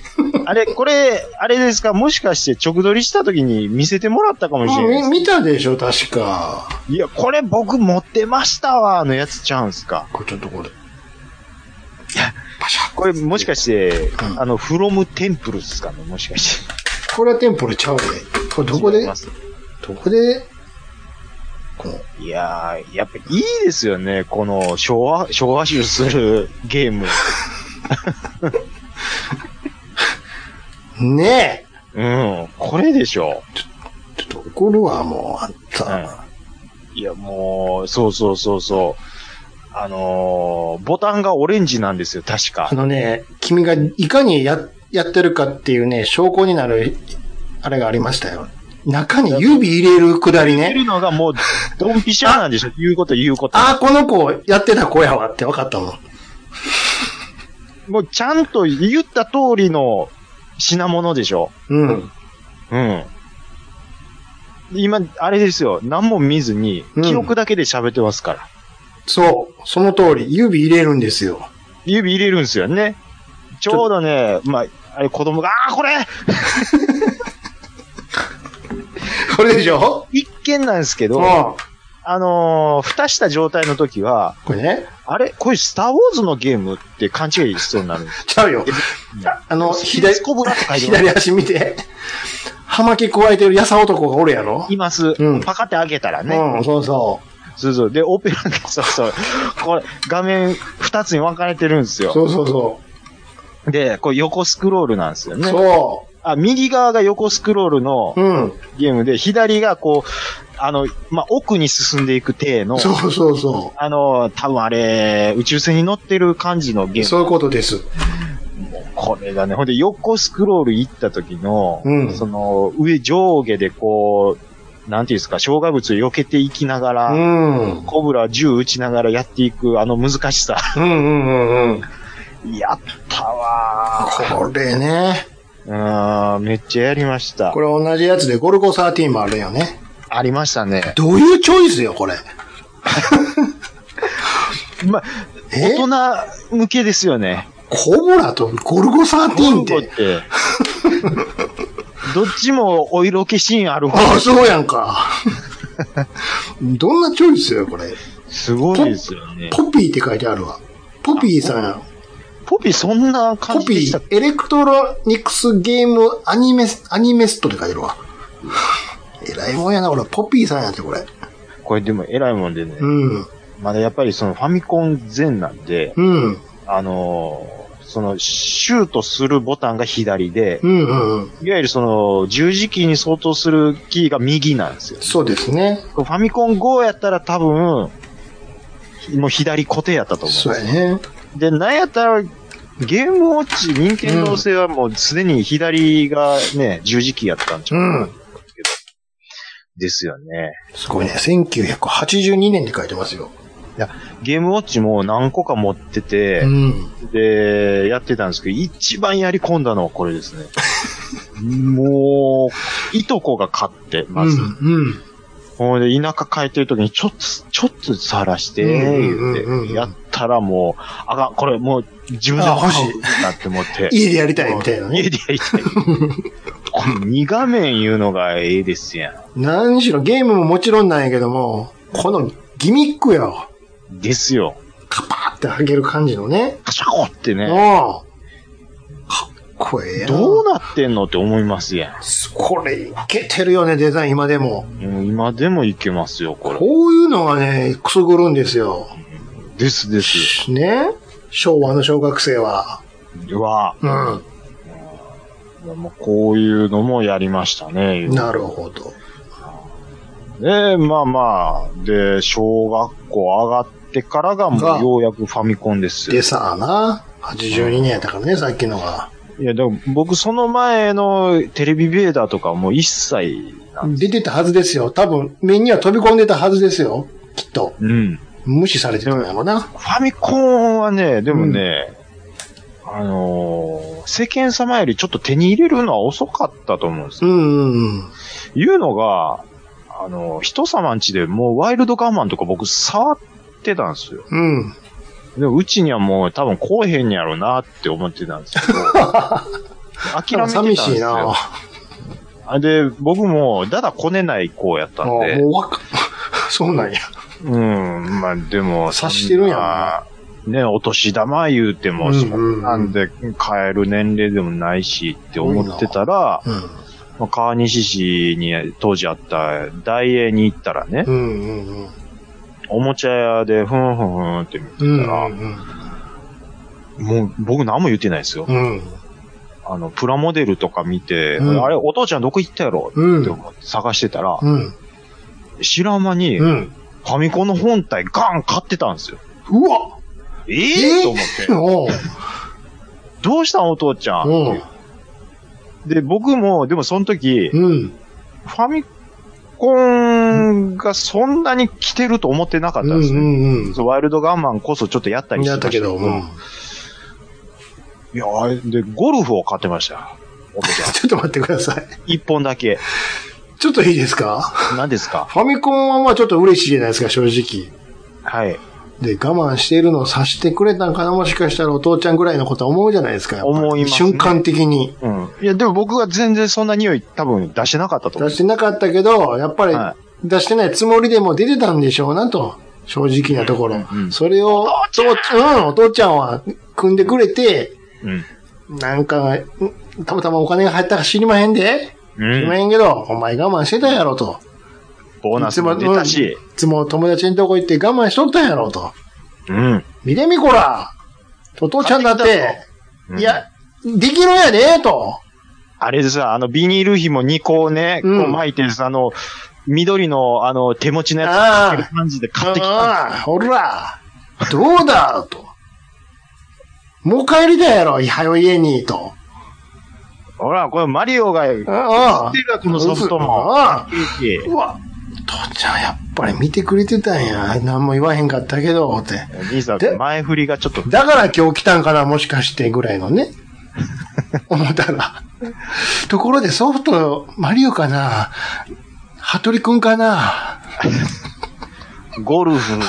あれ、これ、あれですか、もしかして直撮りした時に見せてもらったかもしれない。 見たでしょ、確か。 いや、これ僕持ってましたわ、のやつちゃうんすか。 これちょっとこれ。いや、パシャ。これもしかして、うん、あの、フロムテンプルですかね、もしかして。 これはテンプルちゃうで。これどこでどこでこのいやー、やっぱいいですよね、この昭和、昭和集するゲーム。 ねえ。うん、これでしょ。 ちょ、ちょっと怒るわ、もう、あんた。 うん、いや、もう、そうそうそうそう。あのー、ボタンがオレンジなんですよ、確か。 あのね、君がいかにや、やってるかっていうね、証拠になる、あれがありましたよ。中に指入れるくだりね。 入れるのがもう、ドンピシャなんでしょ。言うこと言うこと。 ああ、この子やってた子やわって分かったもん。 もうちゃんと言った通りの品物でしょ。 うん。 うん。今、あれですよ。何も見ずに、記憶だけで喋ってますから。うん、 そう。その通り。指入れるんですよ。 指入れるんですよね。ちょうどね、まあ、あれ子供が、ああ、これこれでしょ？ 一見なんですけど、うん、あのー、蓋した状態の時は、 これね。 あれこれスターウォーズのゲームって勘違いしそうになるんです。 ちゃうよ。あの、左、左足見て、葉巻加えてるやさ男がおるやろ？ います。うん、パカって開けたらね。 うん、そうそう。 そうそう。で、オペラが、そうそう。これ、画面二つに分かれてるんですよ。 そうそうそう。 で、これ横スクロールなんですよね。 そう。 あ、右側が横スクロールのゲームで、うん、左がこう、あの、まあ、奥に進んでいく体の。 そうそうそう。 あの、多分あれ、宇宙船に乗ってる感じのゲーム。 そういうことです。 これがね、ほんで横スクロール行った時の、 うん、 その、上上下でこう、なんていうんですか、障害物を避けていきながら、 うん、 コブラ銃撃ちながらやっていくあの難しさ。 うんうんうんうん。 やったわー。 これね。 あー、めっちゃやりました。 これ同じやつでゴルゴじゅうさんもあるよね。 ありましたね。 どういうチョイスよ、これ。 ま、大人向けですよね。 コブラとゴルゴじゅうさんって。ってどっちもお色気シーンある方。 ああ、そうやんか。どんなチョイスよ、これ。 すごいですよね。 ポピーって書いてあるわ。ポピーさん。 ポピーそんな感じでしたっけ？ ポピー、エレクトロニクスゲームアニメス、アニメストって書いてるわ。えらいもんやな、これ。ポピーさんやって、これ。 これでもえらいもんでね。 うん。 まだやっぱりそのファミコン前なんで、 うん。 あのー、そのシュートするボタンが左で、 うんうんうん。 いわゆるその十字キーに相当するキーが右なんですよ。 そうですね。 ファミコン ゴー やったら多分、もう左固定やったと思う。 そうやね。 で、なんやったら、ゲームウォッチ、任天堂製はもうすでに左がね、十字キーやったんちゃうかな、うん、ですよね。 すごいね。せんきゅうひゃくはちじゅうにねんって書いてますよ。 いや、ゲームウォッチも何個か持ってて、 うん、 で、やってたんですけど、一番やり込んだのはこれですね。もう、いとこが買って、まず。 うんうんほんで、田舎帰ってる時に、ちょっと、ちょっと触らして、言って、やったらもう、あかん、これもう、自分で欲しいなって思って。 家でやりたいみたいなね。 家でやりたい。このに画面言うのがええですやん。何しろゲームももちろんなんやけども、このギミックよ。 ですよ。 カパーって上げる感じのね。 カシャコってね。 うん。これどうなってんのって思いますやん。 これいけてるよね、デザイン今でも。 今でもいけますよ、これ。 こういうのがね、くすぐるんですよ。 ですです。 ね。昭和の小学生は。 は。 うん。 もうこういうのもやりましたね。 なるほど。 で、まあまあ、で、小学校上がってからがもうようやくファミコンですよ。 でさあな。はちじゅうにねんやったからね、さっきのが。 いや、でも僕その前のテレビベーダーとかもう一切出てたはずですよ。多分、目には飛び込んでたはずですよ。きっと。 うん。 無視されてたんやろな。 ファミコンはね、でもね、うん、あのー、世間様よりちょっと手に入れるのは遅かったと思うんですよ。 うんうんうん。 いうのが、あのー、人様んちでもうワイルドガンマンとか僕触ってたんですよ。 うん。 でもうちにはもう多分来えへんやろうなって思ってたんですけど、 諦めてたんですよ。寂しいな。で、僕も、だだこねない子やったんで。 あもうわか、そうなんや。 うん、まあでも、 察してるんやんね。お年玉言うても、そんなんで買える年齢でもないしって思ってたら、うんまあ、川西市に当時あった大英に行ったらね、うんうんうん、おもちゃ屋でふんふんふんって見てたら、うんうんうん、もう僕何も言ってないですよ。うんあの、プラモデルとか見て、うん、あれ、お父ちゃんどこ行ったやろって探してたら、うん、知らん間に、うん、ファミコンの本体ガン買ってたんですよ。 うわええー、と思って。どうしたんお父ちゃん、うん、で、僕も、でもその時、うん、ファミコンがそんなに来てると思ってなかったんですよ、うんうんうん。ワイルドガンマンこそちょっとやったりしてましたけど。やったけど、うんいや、で、ゴルフを買ってましたよ。 ちょっと待ってください。一本だけ。 ちょっといいですか？ 何ですか？ ファミコンはまあちょっと嬉しいじゃないですか、正直。 はい。 で、我慢しているのを察してくれたんかな、もしかしたらお父ちゃんぐらいのことは思うじゃないですか。 思います、ね。 瞬間的に。 うん。いや、でも僕は全然そんな匂い多分出してなかったと思う。 出してなかったけど、やっぱり出してないつもりでも出てたんでしょうなと。正直なところ。うんうん、それを、お父ちゃん、うん、お父ちゃんは組んでくれて、うんなんか、たまたまお金が入ったか知りまへんで。うん、知りまへんけど、お前我慢してたやろと。 ボーナスも出たし。 いつも友達のとこ行って我慢しとったやろと。うん。見てみこら。お父ちゃんだって、うん、いや、できるんやで、と。 あれでさ、あの、ビニール紐にこうね、うん、こう巻いてさ、あの、緑の、あの、手持ちのやつかける感じで買ってきた。ああ、ほら、どうだ、と。もう帰りだやろ、はよ家に、と。 ほら、これマリオが、映ってるわ、このソフトも。ああうわ、父ちゃんやっぱり見てくれてたんや。何も言わへんかったけど、って。 兄さん、前振りがちょっと。 だから今日来たんかな、もしかして、ぐらいのね。思ったら。ところでソフト、マリオかなハトリくんかなゴルフ。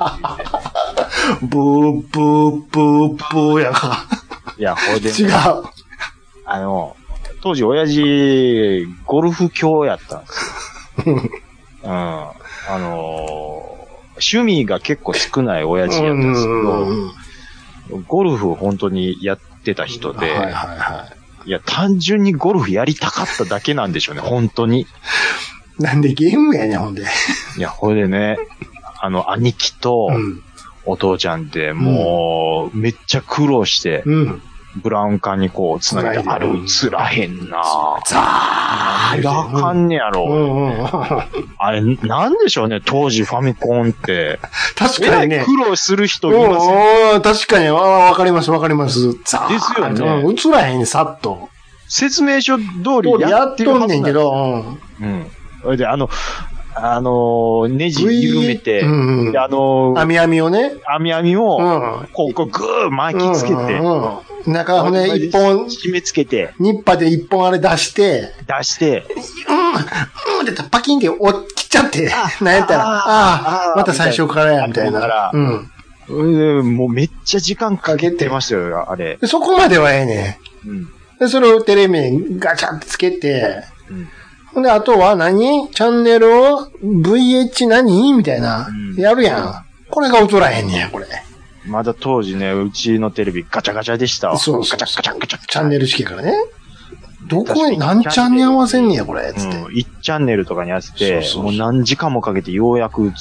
ブーブーブーブーやか。 いや、ほいで、ね。 違う。 あの、当時親父、ゴルフ教やったんですよ。うん。あの、趣味が結構少ない親父やったんですけど、ゴルフを本当にやってた人で、はいはいはい。いや、単純にゴルフやりたかっただけなんでしょうね、本当に。 なんでゲームやねん、ほんで。 いや、ほいでね、あの、兄貴と、うんお父ちゃんってもう、めっちゃ苦労して、うん、ブラウン管にこう、つなげて、あれ映らへんなぁ。ザー何があかんねやろ、うんうん。あれ、なんでしょうね、当時ファミコンって。 確かにね。 苦労する人いますよ。確かに、わかります、わかります。ザーですよね。 映らへん、さっと。 説明書通りやってるはずなんですよ。やっとんねんけど。うん。それで、あの、あのー、ネジ緩めて、うんうん、あのー、 網網をね。 網網を、うん、こう、こう、ぐー巻きつけて、うんうん、中骨一本、 締め付けて、 ニッパで一本あれ出して、 出して、 うん、うん、で、パキンって落ちちゃって、なんやったら、ああ、また最初からや、みたいな。うん。 うん、もうめっちゃ時間かけてましたよ、あれ。 そこまではええね。うん。で、それをテレビにガチャってつけて、うんで、あとは何チャンネルを ブイエイチ 何みたいな、うん。やるやん。これが映らへんねや、これ。 まだ当時ね、うちのテレビガチャガチャでしたわ。 そうそうそう。ガチャガチャガチャ。チャンネル式からね。どこに、何チャンネル合わせんねや、これ。つって。 うん。いちチャンネルとかに合わせて、そうそうそうもう何時間もかけてようやく映って。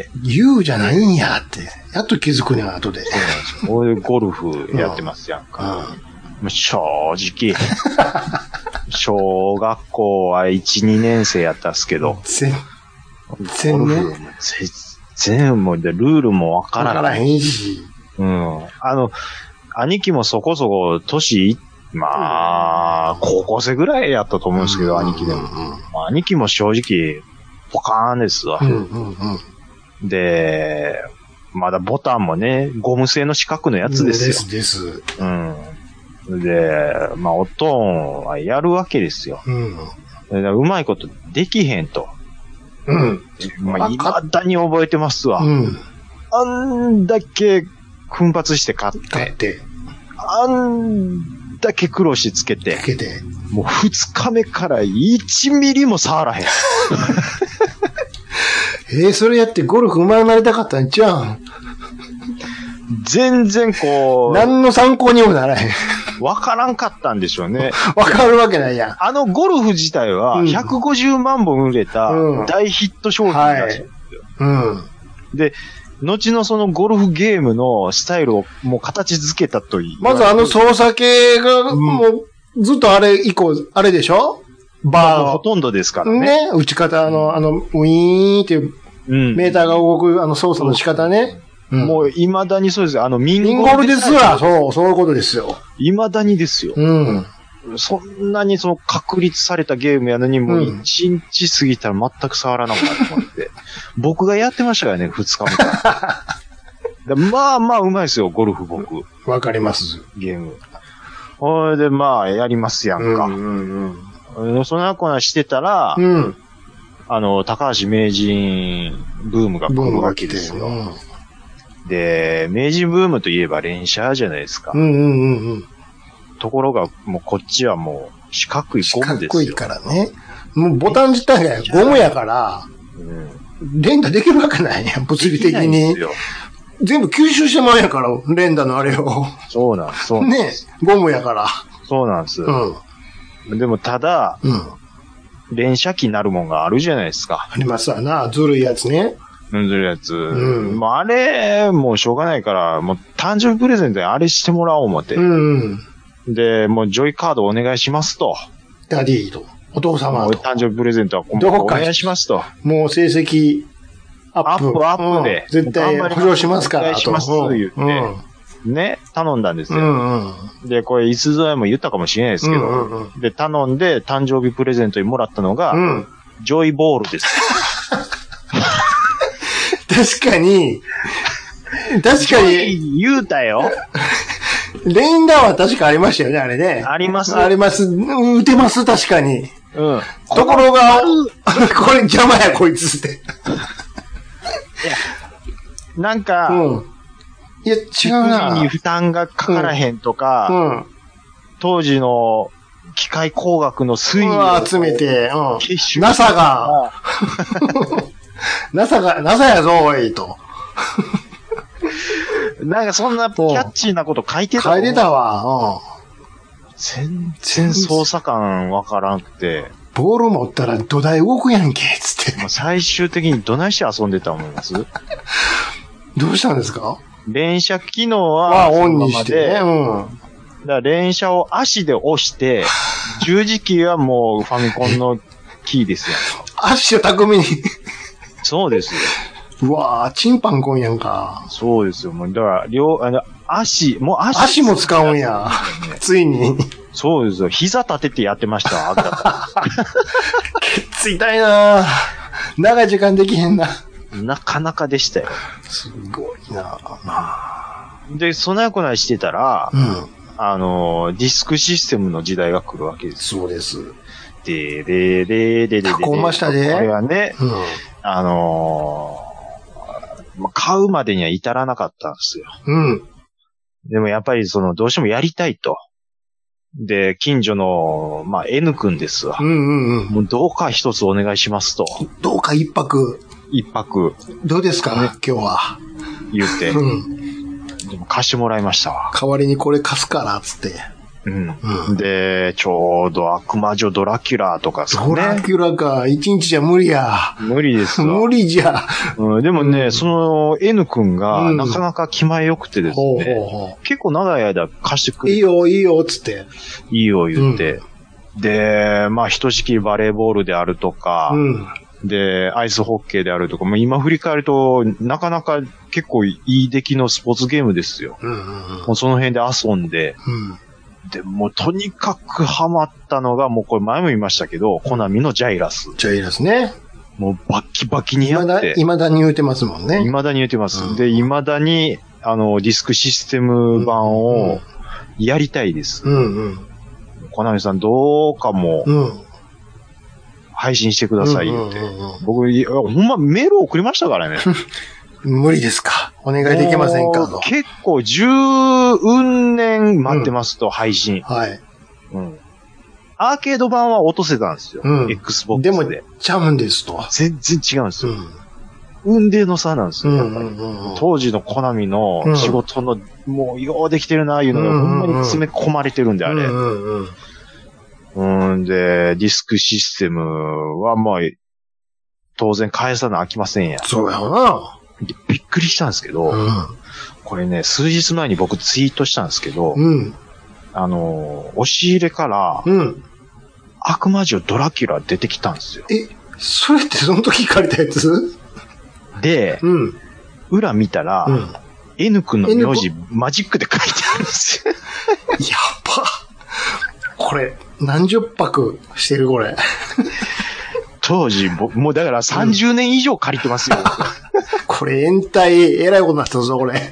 言うじゃないんやって。やっと気づくねん、後で。そうなんですよ。こういうゴルフやってますやんか。うん。正直。小学校はいち、にねん生やったっすけど。 全然ね。 全然もうルールもわからない。 わからへんし。 うん。あの、兄貴もそこそこ年、まあ、高校生ぐらいやったと思うんですけど、兄貴でも。兄貴も正直、ポカーンですわ。うんうんうん、で、まだボタンもね、ゴム製の四角のやつですよ。 ですです。うん。 で、まあ、おとんはやるわけですよ。うん。うまいことできへんと。うん。まあ、未だに覚えてますわ。うん。あんだけ奮発して勝って。勝って。あんだけ苦労してつけて。 つけて。 もう二日目からいちミリも触らへん。 えー、それやってゴルフ上手くなりたかったんちゃうん全然こう。 何の参考にもならへん。 わからんかったんでしょうね。 わかるわけないやん。 あのゴルフ自体はひゃくごじゅうまんぼん売れた大ヒット商品らしいんですよ。 うん。はい、 で、後のそのゴルフゲームのスタイルをもう形付けたといい。 まずあの操作系がもうずっとあれ以降、あれでしょバー。 ほとんどですからね。 ね。打ち方、あの、あの、ウィーンっていうメーターが動くあの操作の仕方ね。 うん、もう未だにそうですよ。あのミンゴル。 ミンゴルですわ。そう、そういうことですよ。 未だにですよ。 うん。 そんなにその確立されたゲームやのに、もう一日過ぎたら全く触らなくなって思って。僕がやってましたからね、二日目から。まあまあうまいですよ、ゴルフ僕。 わかります。 ゲーム。ほいでまあやりますやんか。うんうんうん、そんなこなしてたら、うん、あの、高橋名人ブームが来るわけですよ。で、名人ブームといえば連射じゃないですか。うんうんうんうん。ところが、もうこっちはもう四角いゴムですよ。 四角いからね。もうボタン自体がゴムやから、うん、連打できるわけないやん、物理的に。全部吸収してまうんやから、連打のあれを。 そうなんです、そうなんです。 ね、ゴムやから。 そうなんです。うん。でもただ、うん、連射機なるもんがあるじゃないですか。 ありますわな、ずるいやつね。 ずるいやつ。うん。もうあれ、もうしょうがないから、もう誕生日プレゼントであれしてもらおう思って。うん、うん。で、もうジョイカードお願いしますと。 ダディと。お父様と。 誕生日プレゼントはお願いしますと。 もう成績アップ。 アップ、アップで。 うん、絶対保証しますからと。 お願いしますと言って。うん、ね、頼んだんですよ。うんうん、で、これ、いつぞやも言ったかもしれないですけど、うんうんうん、で、頼んで誕生日プレゼントにもらったのが、うん、ジョイボールです。 確かに、確かに。 言うたよ。 レインダーは確かありましたよね、あれね。 あります。 あります。打てます、確かに。うん。ところが、これ邪魔や、こいつって。いや、なんか、うん、 いや、違うな。 に負担がかからへんとか、うんうん、当時の機械工学の推移を集めて、うん、ナサ が、ナサ が、ナサ やぞ、おい、と。 なんかそんなキャッチーなこと書いてた書いてたわ。 うん、全然操作感わからんくて。 ボール持ったら土台動くやんけ、つって。 もう最終的にどないして遊んでたと思います？ どうしたんですか？ 連射機能は、 まあ、オンにして、ね。うん。 だから連射を足で押して、十字キーはもうファミコンのキーですよ。 足を巧みに。 そうですよ。 うわぁ、チンパンコンやんか。 そうですよ。もう、だから、両、あの、足、もう足。 足も使うんや。ついに。 そうですよ。膝立ててやってました、あった。 ケツ痛いなぁ。長い時間できへんな。 なかなかでしたよ。 すごいなぁ。 で、そんなこないしてたら、うん、あの、ディスクシステムの時代が来るわけです。 そうです。 で、で、で、で、で、で、 こましたね。 これはね、うん、あのー、買うまでには至らなかったんですよ。うん。でもやっぱりその、どうしてもやりたいと。で、近所の、まあ、N 君ですわ。うんうんうん。もうどうか一つお願いしますと。 どうか一泊。 一泊。 どうですかね、今日は。 言って。うん。でも貸してもらいましたわ。 代わりにこれ貸すから、つって。 うん。うん、で、ちょうど悪魔女ドラキュラとかですかね。 ドラキュラか。一日じゃ無理や。 無理ですわ。 無理じゃ。 うん、でもね、うん、その N 君がなかなか気前よくてですね、うんほうほうほう。結構長い間貸してくれる。 いいよ、いいよ、つって。 いいよ、言って。うん、で、まあ、ひとしきりバレーボールであるとか、うん、で、アイスホッケーであるとか、まあ、今振り返ると、なかなか結構いい出来のスポーツゲームですよ。うんうんうん、もうその辺で遊んで、うんで、もうとにかくハマったのが、もうこれ前も言いましたけど、コナミのジャイラス。 ジャイラスね。 もうバッキバキにやって。 未だに言うてますもんね。 未だに言うてます。うん、で、未だに、あの、ディスクシステム版をやりたいです。うんうん。コナミさんどうかも、配信してくださいって。僕、ほんまメール送りましたからね。 無理ですか。 お願いできませんかと。 結構十うん年待ってますと、うん、配信。 はい。 うん。アーケード版は落とせたんですよ。うん。Xbox で。 でも、ちゃうんですと。 全然違うんですよ。うん。運命の差なんですよ。やっぱり。うんうん、当時のコナミの仕事の、うん、もう、ようできてるな、いうのが、ほんまに詰め込まれてるんで、あれ。うんうんうん。うんで、ディスクシステムは、まあ、当然返さなあきませんや。 そうやな。 びっくりしたんですけど、うん、これね、数日前に僕ツイートしたんですけど、うん、あの、押し入れから、うん、悪魔女ドラキュラ出てきたんですよ。 え、それってその時借りたやつで、うん、裏見たら、うん、N 君の名字マジックで書いてあるんですよ。やば。これ、何十泊してるこれ。 当時、もうだからさんじゅうねん以上借りてますよ。うん、 これ、延滞、えらいことになったぞ、これ。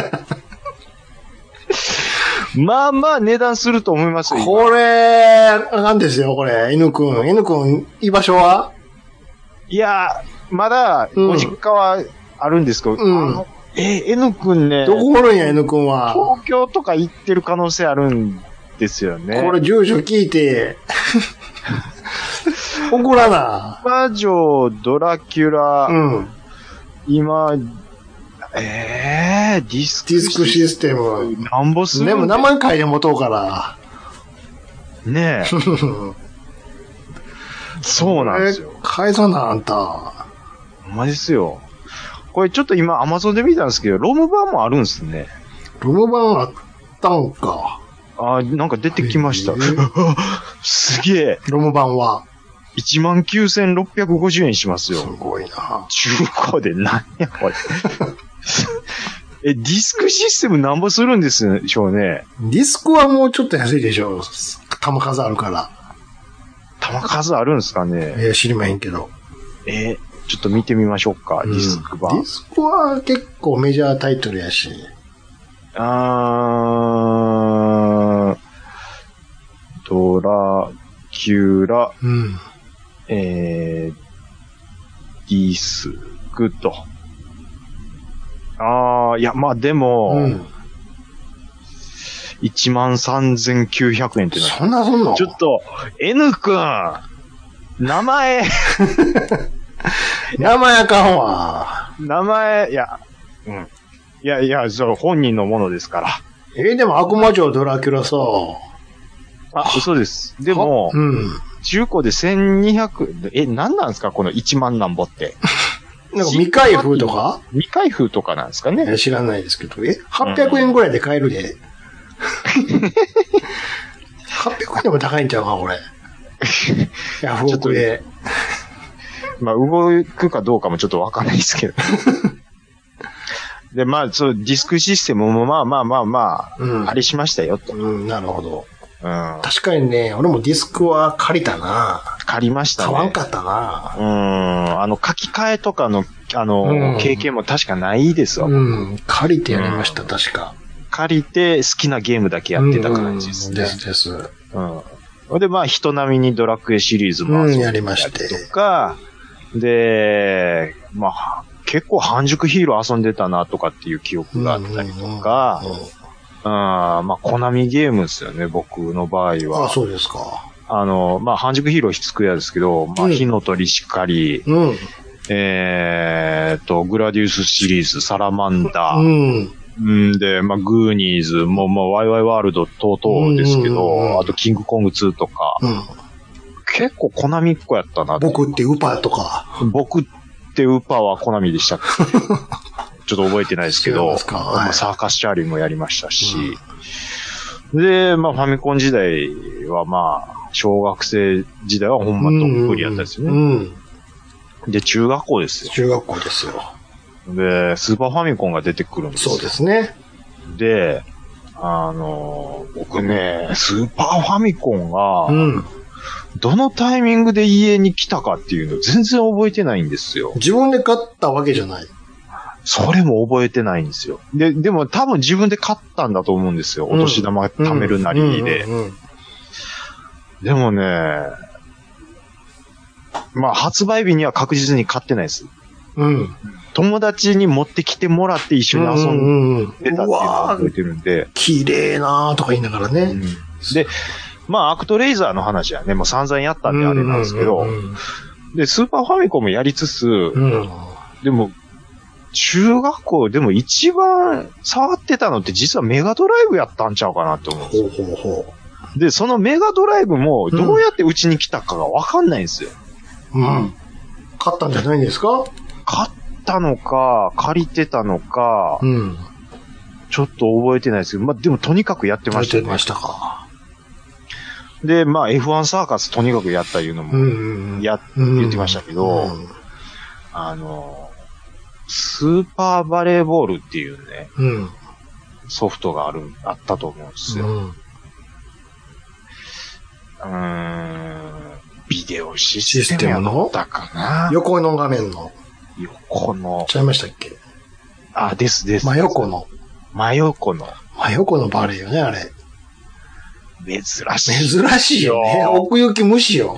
まあまあ値段すると思いますよ。 これ、なんですよ、これ。N 君。N 君、居場所はいや、まだ、ご実家はあるんですけど、うん、あのえ、N 君ね。 どこおるんや、N 君は。 東京とか行ってる可能性あるんですよね。 これ、住所聞いて。怒らな。 魔女、ドラキュラ、うん、今、ええー、ディスクディスクシステム。 なんぼするんでも名前書いてもとうから。 ねえ。そうなんですよ。 返さな、あんた。 ほんまですよ。これちょっと今、アマゾンで見たんですけど、ロム版もあるんですね。 ロム版あったんか。 あ、なんか出てきました。すげえ。 ロム版は。 いちまんきゅうせんろっぴゃくごじゅうえんしますよ。 すごいな。 中古で何やこれ。え、ディスクシステムなんぼするんでしょうね。 ディスクはもうちょっと安いでしょう。弾数あるから。 弾数あるんですかね。 えー、知りまへんけど。 えー、ちょっと見てみましょうか、うん、ディスク版。 ディスクは結構メジャータイトルやし。 あー、ドラキュラ、うん、えー、ディスクと。ああ、いや、まあでも、うん、いちまんさんぜんきゅうひゃくえんってな。 そんなそんのちょっと、N 君、名前。 名前あかんわ。 名前、いや、うん。いやいや、そう、本人のものですから。 えー、でも悪魔城ドラキュラさ。 あ、嘘です。でも、うん、中古でせんにひゃく、え、何なんですかこのいちまんなんぼって。 なんか未開封とか未開封とかなんですかね。 知らないですけど。え ?はっぴゃくえんぐらいで買えるで。うん、はっぴゃくえんでも高いんちゃうか、これ。ヤフオクで。 まあ、動くかどうかもちょっとわかんないですけど。で、まあ、そう、ディスクシステムもまあまあまあまあ、うん、ありしましたよと。 うん、なるほど。うん、確かにね、俺もディスクは借りたな。 借りましたね。 買わんかったな。 うん。あの、書き換えとかの、あの、うん、経験も確かないですわ。 うん。借りてやりました、うん、確か。 借りて好きなゲームだけやってた感じですね。 うん、ですです。 うん。で、まあ、人並みにドラクエシリーズも遊んでたりとか、うん、やりまして。で、まあ、結構半熟ヒーロー遊んでたなとかっていう記憶があったりとか、うんうんうんうんあまあ、コナミゲームですよね、僕の場合は。 あ、そうですか。 あの、まあ、半熟ヒーローひつくやですけど、まあ、火の鳥しかり、うん、えーと、グラディウスシリーズ、サラマンダー、うん、で、まあ、グーニーズ、もう、まあ、ワイワイワールド等々ですけど、うんうんうん、あと、キングコングツーとか、うん、結構コナミっ子やったな。 僕ってウパとか。 僕ってウパはコナミでしたっけちょっと覚えてないですけど、はい、サーカスチャーリーもやりましたし、うん、で、まあファミコン時代はまあ、小学生時代はほんまどっぷりやったですよね、うんうん。で、中学校ですよ。 中学校ですよ。 で、スーパーファミコンが出てくるんですよ。 そうですね。 で、あの、僕ね、スーパーファミコンが、うんどのタイミングで家に来たかっていうの全然覚えてないんですよ。 自分で買ったわけじゃない。 それも覚えてないんですよ。で、でも多分自分で買ったんだと思うんですよ。お年玉貯めるなりで。でもね、まあ発売日には確実に買ってないです。 うん。 友達に持ってきてもらって一緒に遊んでたっていうのを覚えてるんで。 綺麗なーとか言いながらね。うん、 で、まあ、アクトレイザーの話はね、もう散々やったんであれなんですけど、で、スーパーファミコンもやりつつ、うん、でも、中学校でも一番触ってたのって実はメガドライブやったんちゃうかなって思うんですよ。ほうほうほう。で、そのメガドライブもどうやってうちに来たかがわかんないんですよ。うん。うん、 買ったんじゃないんですか？ 買ったのか、借りてたのか、うん、ちょっと覚えてないですけど、まあ、でもとにかくやってましたね。 やってましたか。 で、まあ エフワン サーカスとにかくやったいうのも、や、うんうん、言ってましたけど、うん、あの、スーパーバレーボールっていうね、うん、ソフトがある、あったと思うんですよ。うん、うーん、ビデオシステムのだかな。 横の画面の。 横の。 ちゃいましたっけ？ あ、ですです。 真横の。 真横の。 真横のバレーよね、あれ。 珍しい。 珍しいよね。奥行き無視よ。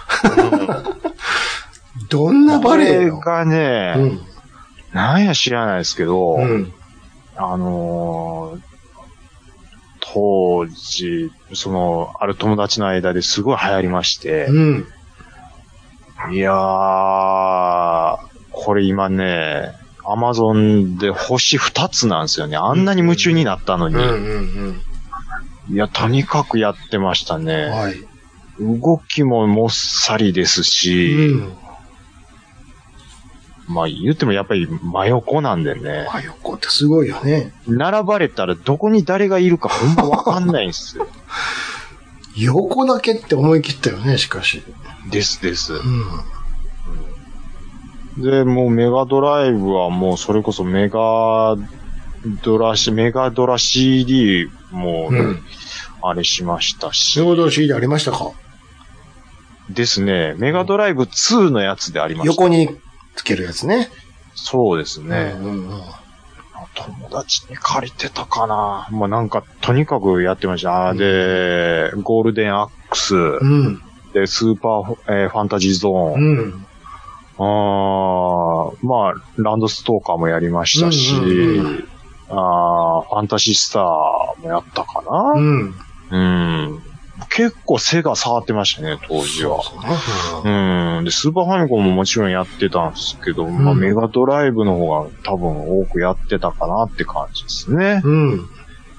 どんなバレーよ。 これがね、うん、なんや知らないですけど、うん、あのー、当時、その、ある友達の間ですごい流行りまして、うん、いやー、これ今ね、アマゾンで星二つなんですよね。あんなに夢中になったのに。うんうんうんいや、とにかくやってましたね。はい、動きももっさりですし、うん、まあ言ってもやっぱり真横なんでね。 真横ってすごいよね。 並ばれたらどこに誰がいるかほんまわかんないんですよ。 横だけって思い切ったよね、しかし。 ですです。うん、で、もうメガドライブはもうそれこそメガドラシ、メガドラ シーディー も、うん、あれしましたし。 メガドラ シーディー ありましたか？ ですね。メガドライブツーのやつでありました。 横につけるやつね。 そうですね。うんうんうん、友達に借りてたかな。まあなんか、とにかくやってました。うん、で、ゴールデンアックス。うん、で、スーパー、えー、ファンタジーゾーン。うんあまあ、ランドストーカーもやりましたし、うんうんうん、あファンタシスターもやったかな、うんうん、結構セガ触ってましたね、当時は。そうそうね、うん、で、スーパーファミコンももちろんやってたんですけど、うん、まあ、メガドライブの方が多分多くやってたかなって感じですね。うん。うん。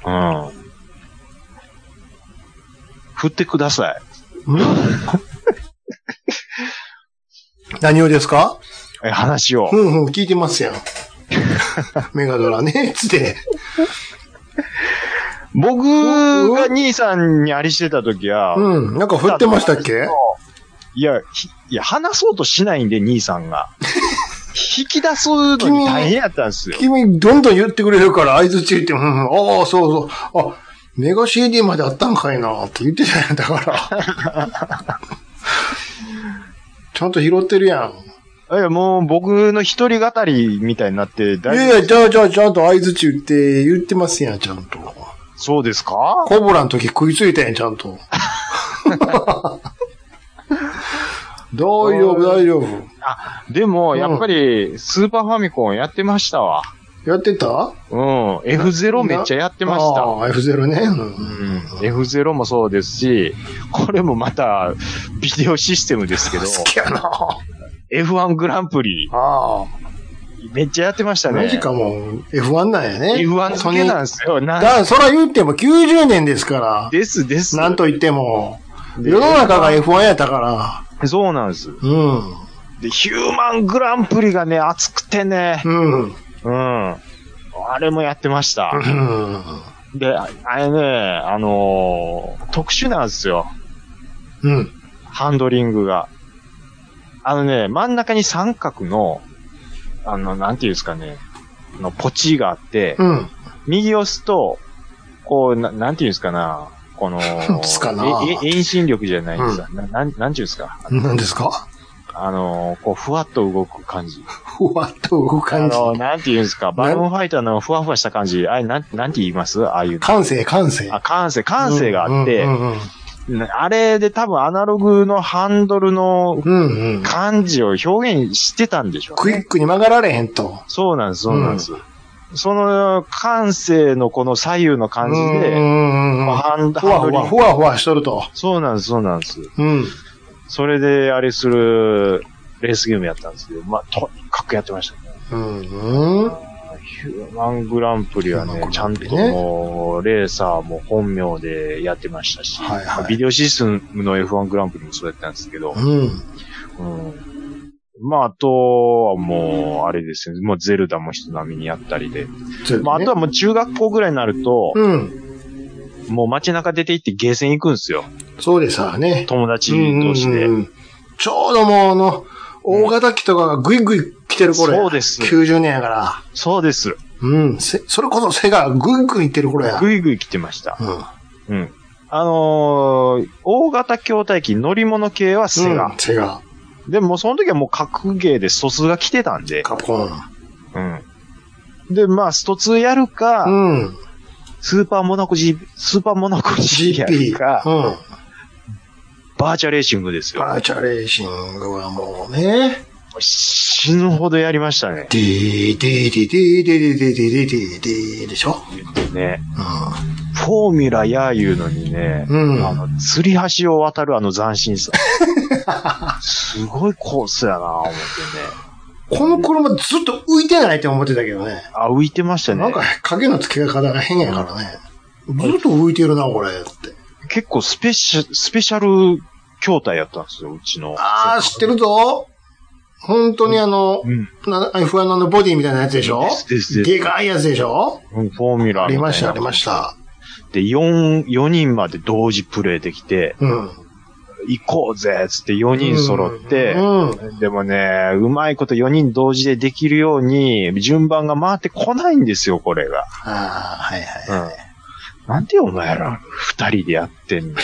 振ってください。うん何をですか？ え、話を。 うんうん、聞いてますやん。メガドラね、つって。 僕が兄さんにありしてた時は。 うん、なんか振ってましたっけ？ いや、いや、話そうとしないんで、兄さんが。引き出すのに大変やったんですよ。 君、君どんどん言ってくれるから、合図中って、うん、ああ、そうそう。あ、メガ シーディー まであったんかいなって言ってたんやだから。ちゃんと拾ってるやん。 いや、もう僕の一人語りみたいになって大丈夫。いやいや、じゃあじゃあちゃんと合図中って言ってますやん、ちゃんと。 そうですか？ コブラの時食いついたやん、ちゃんと。大丈夫、大丈夫。 あ、でも、やっぱり、スーパーファミコンやってましたわ。 やってた？ うん。エフゼロ めっちゃやってました。 ああ、エフゼロ ね。うん。 うん、エフゼロ もそうですし、これもまた、ビデオシステムですけど。 好きやな。 エフワン グランプリ。ああ。めっちゃやってましたね。 マジかもう、エフワン なんやね。 エフワン 付けなんですよ。 だから、そら言ってもきゅうじゅうねんですから。 ですです。 なんと言っても。世の中が エフワン やったから。 そうなんです。うん。で、ヒューマングランプリがね、熱くてね。うん。うん。あれもやってました。うん。で、あれね、あのー、特殊なんですよ。うん。ハンドリングが。あのね、真ん中に三角の、あの、なんていうんですかね、のポチがあって、うん。右押すと、こう、ななんていうんですかな、この、 つかなえ、え、遠心力じゃないんですか。うん、な、なん、なんていうんですか。 何ですか？ あの、こう、ふわっと動く感じ。 ふわっと動く感じ。 あの、なんて言うんですか。バルーンファイターのふわふわした感じ。あれ、なん、なんて言います？ああいう。 感性、感性。 あ、感性、感性があって、うんうんうんうん、 あれで多分アナログのハンドルの感じを表現してたんでしょうね。 クイックに曲がられへんと。 そうなんです、そうなんです。うん、その感性のこの左右の感じで、 ハンドル。ふわふわ、ふわふわしとると。 そうなんです、そうなんです。 うん。 それであれするレースゲームやったんですけど、まあ、とにかくやってましたね。 うん、うん。 ヒューマングランプリはね、ちゃんともう、レーサーも本名でやってましたし、はいはい、ビデオシステムの エフワン グランプリもそうやったんですけど、 うん。うん、 まあ、あとはもう、あれですね、もうゼルダも人並みにやったりで、ね、まあ、あとはもう中学校ぐらいになると、 うん、 もう街中出て行ってゲーセン行くんですよ。 そうですわね。 友達同士で。 うんうんうん、ちょうどもうあの、大型機とかがグイグイ来てる頃や。 そうです。 きゅうじゅうねんやから。 そうです。 うん。それこそ背がグイグイ来てる頃や。 グイグイ来てました。 うん。 うん。あのー、大型筐体機乗り物系はセガ。 うん、セガ。 でもその時はもう格ゲーでストツーが来てたんで。 カプコン。 うん。で、まあ、ストツーやるか、 うん。 スーパーモナコ G、スーパーモナコ G やるか、 うん。 バーチャレーシングですよ。 バーチャレーシングはもうね。 死ぬほどやりましたね。 でーでーでーでーでーでーでーでーでーでしょね。 うん。 フォーミュラやーいうのにね、 うん。 あの、釣り橋を渡るあの斬新さ。すごいコースやなぁ、思ってね。 この車ずっと浮いてないって思ってたけどね。 あ、浮いてましたね。 なんか影の付け方が変やからね。ずっと浮いてるな、これって。 結構スペシャ、スペシャル筐体やったんですよ、うちの。 ああ、知ってるぞ。本当にあの、うん、エフワン のボディみたいなやつでしょ？ ですですです。 でかいやつでしょ？ うん、フォーミュラー。 ありました、ありました。 で、四、四人まで同時プレイできて、 うん。 行こうぜつってよにん揃って、 うんうん、 でもね、うまいことよにん同時でできるように、順番が回ってこないんですよ、これが。 ああ、はいはいはい。 うん、なんでお前ら二人でやってんの、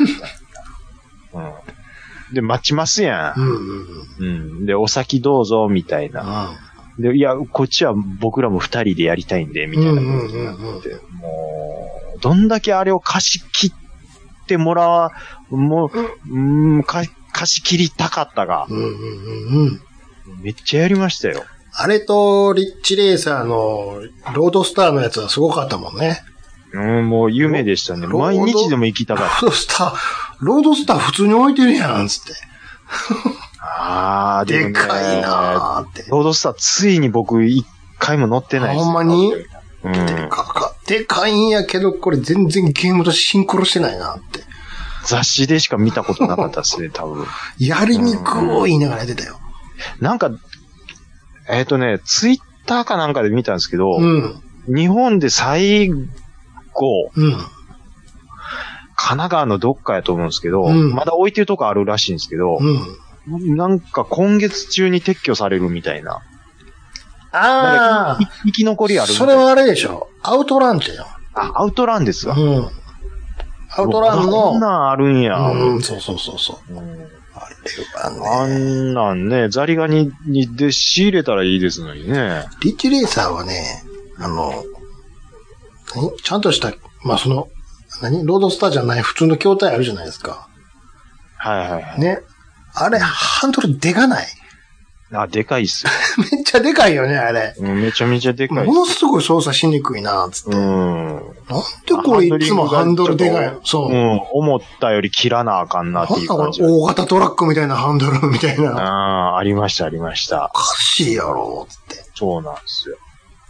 うん、で、待ちますやん。 うんうんうん、で、お先どうぞ、みたいな。うん、で、いや、こっちは僕らも二人でやりたいんで、みたいなことになって、うんうんうんうん、もう、どんだけあれを貸し切ってもらわ、もう、うん、貸し切りたかったが、 うんうんうんうん、 めっちゃやりましたよ。 あれと、リッチレーサーの、ロードスターのやつはすごかったもんね。 うん、もう夢でしたね。毎日でも行きたかった。 ロードスター、ロードスター普通に置いてるやん、つって。 ああ、 でかいなーって。 ロードスターついに僕一回も乗ってないです。 ほんまに？ うん、 でかか、でかいんやけど、これ全然ゲームとシンクロしてないなって。 雑誌でしか見たことなかったですね、多分。 やりにくい言いながらやってたよ。 なんか、えっとね、ツイッターかなんかで見たんですけど、 うん、 日本で最後、 うん、 神奈川のどっかやと思うんですけど、 うん、 まだ置いてるとこあるらしいんですけど、 うん、 なんか今月中に撤去されるみたいな。 ああ。 生き残りあるみたいな。 それはあれでしょ。アウトランってよ。 あ、アウトランですわ。 うん。アウトランの。 こんなんあるんや。 うん、そうそうそうそう。うん、あれはね。 あんなんね、ザリガニにで仕入れたらいいですのにね。 リッチレーサーはね、あの、何ちゃんとした、まあ、その、何ロードスターじゃない普通の筐体あるじゃないですか。 はいはいはい。 ね。あれ、ハンドルでかない。 あ、でかいっすよ。 めっちゃでかいよね、あれ。 うん、めちゃめちゃでかい。 ものすごい操作しにくいな、つって。 うん。 なんでこれいつもハンドルでかいの？そう。 うん。思ったより切らなあかんなっていう感じ。 大型トラックみたいなハンドルみたいな。 ああ、ありました、ありました。 おかしいやろ、つって。 そうなんですよ。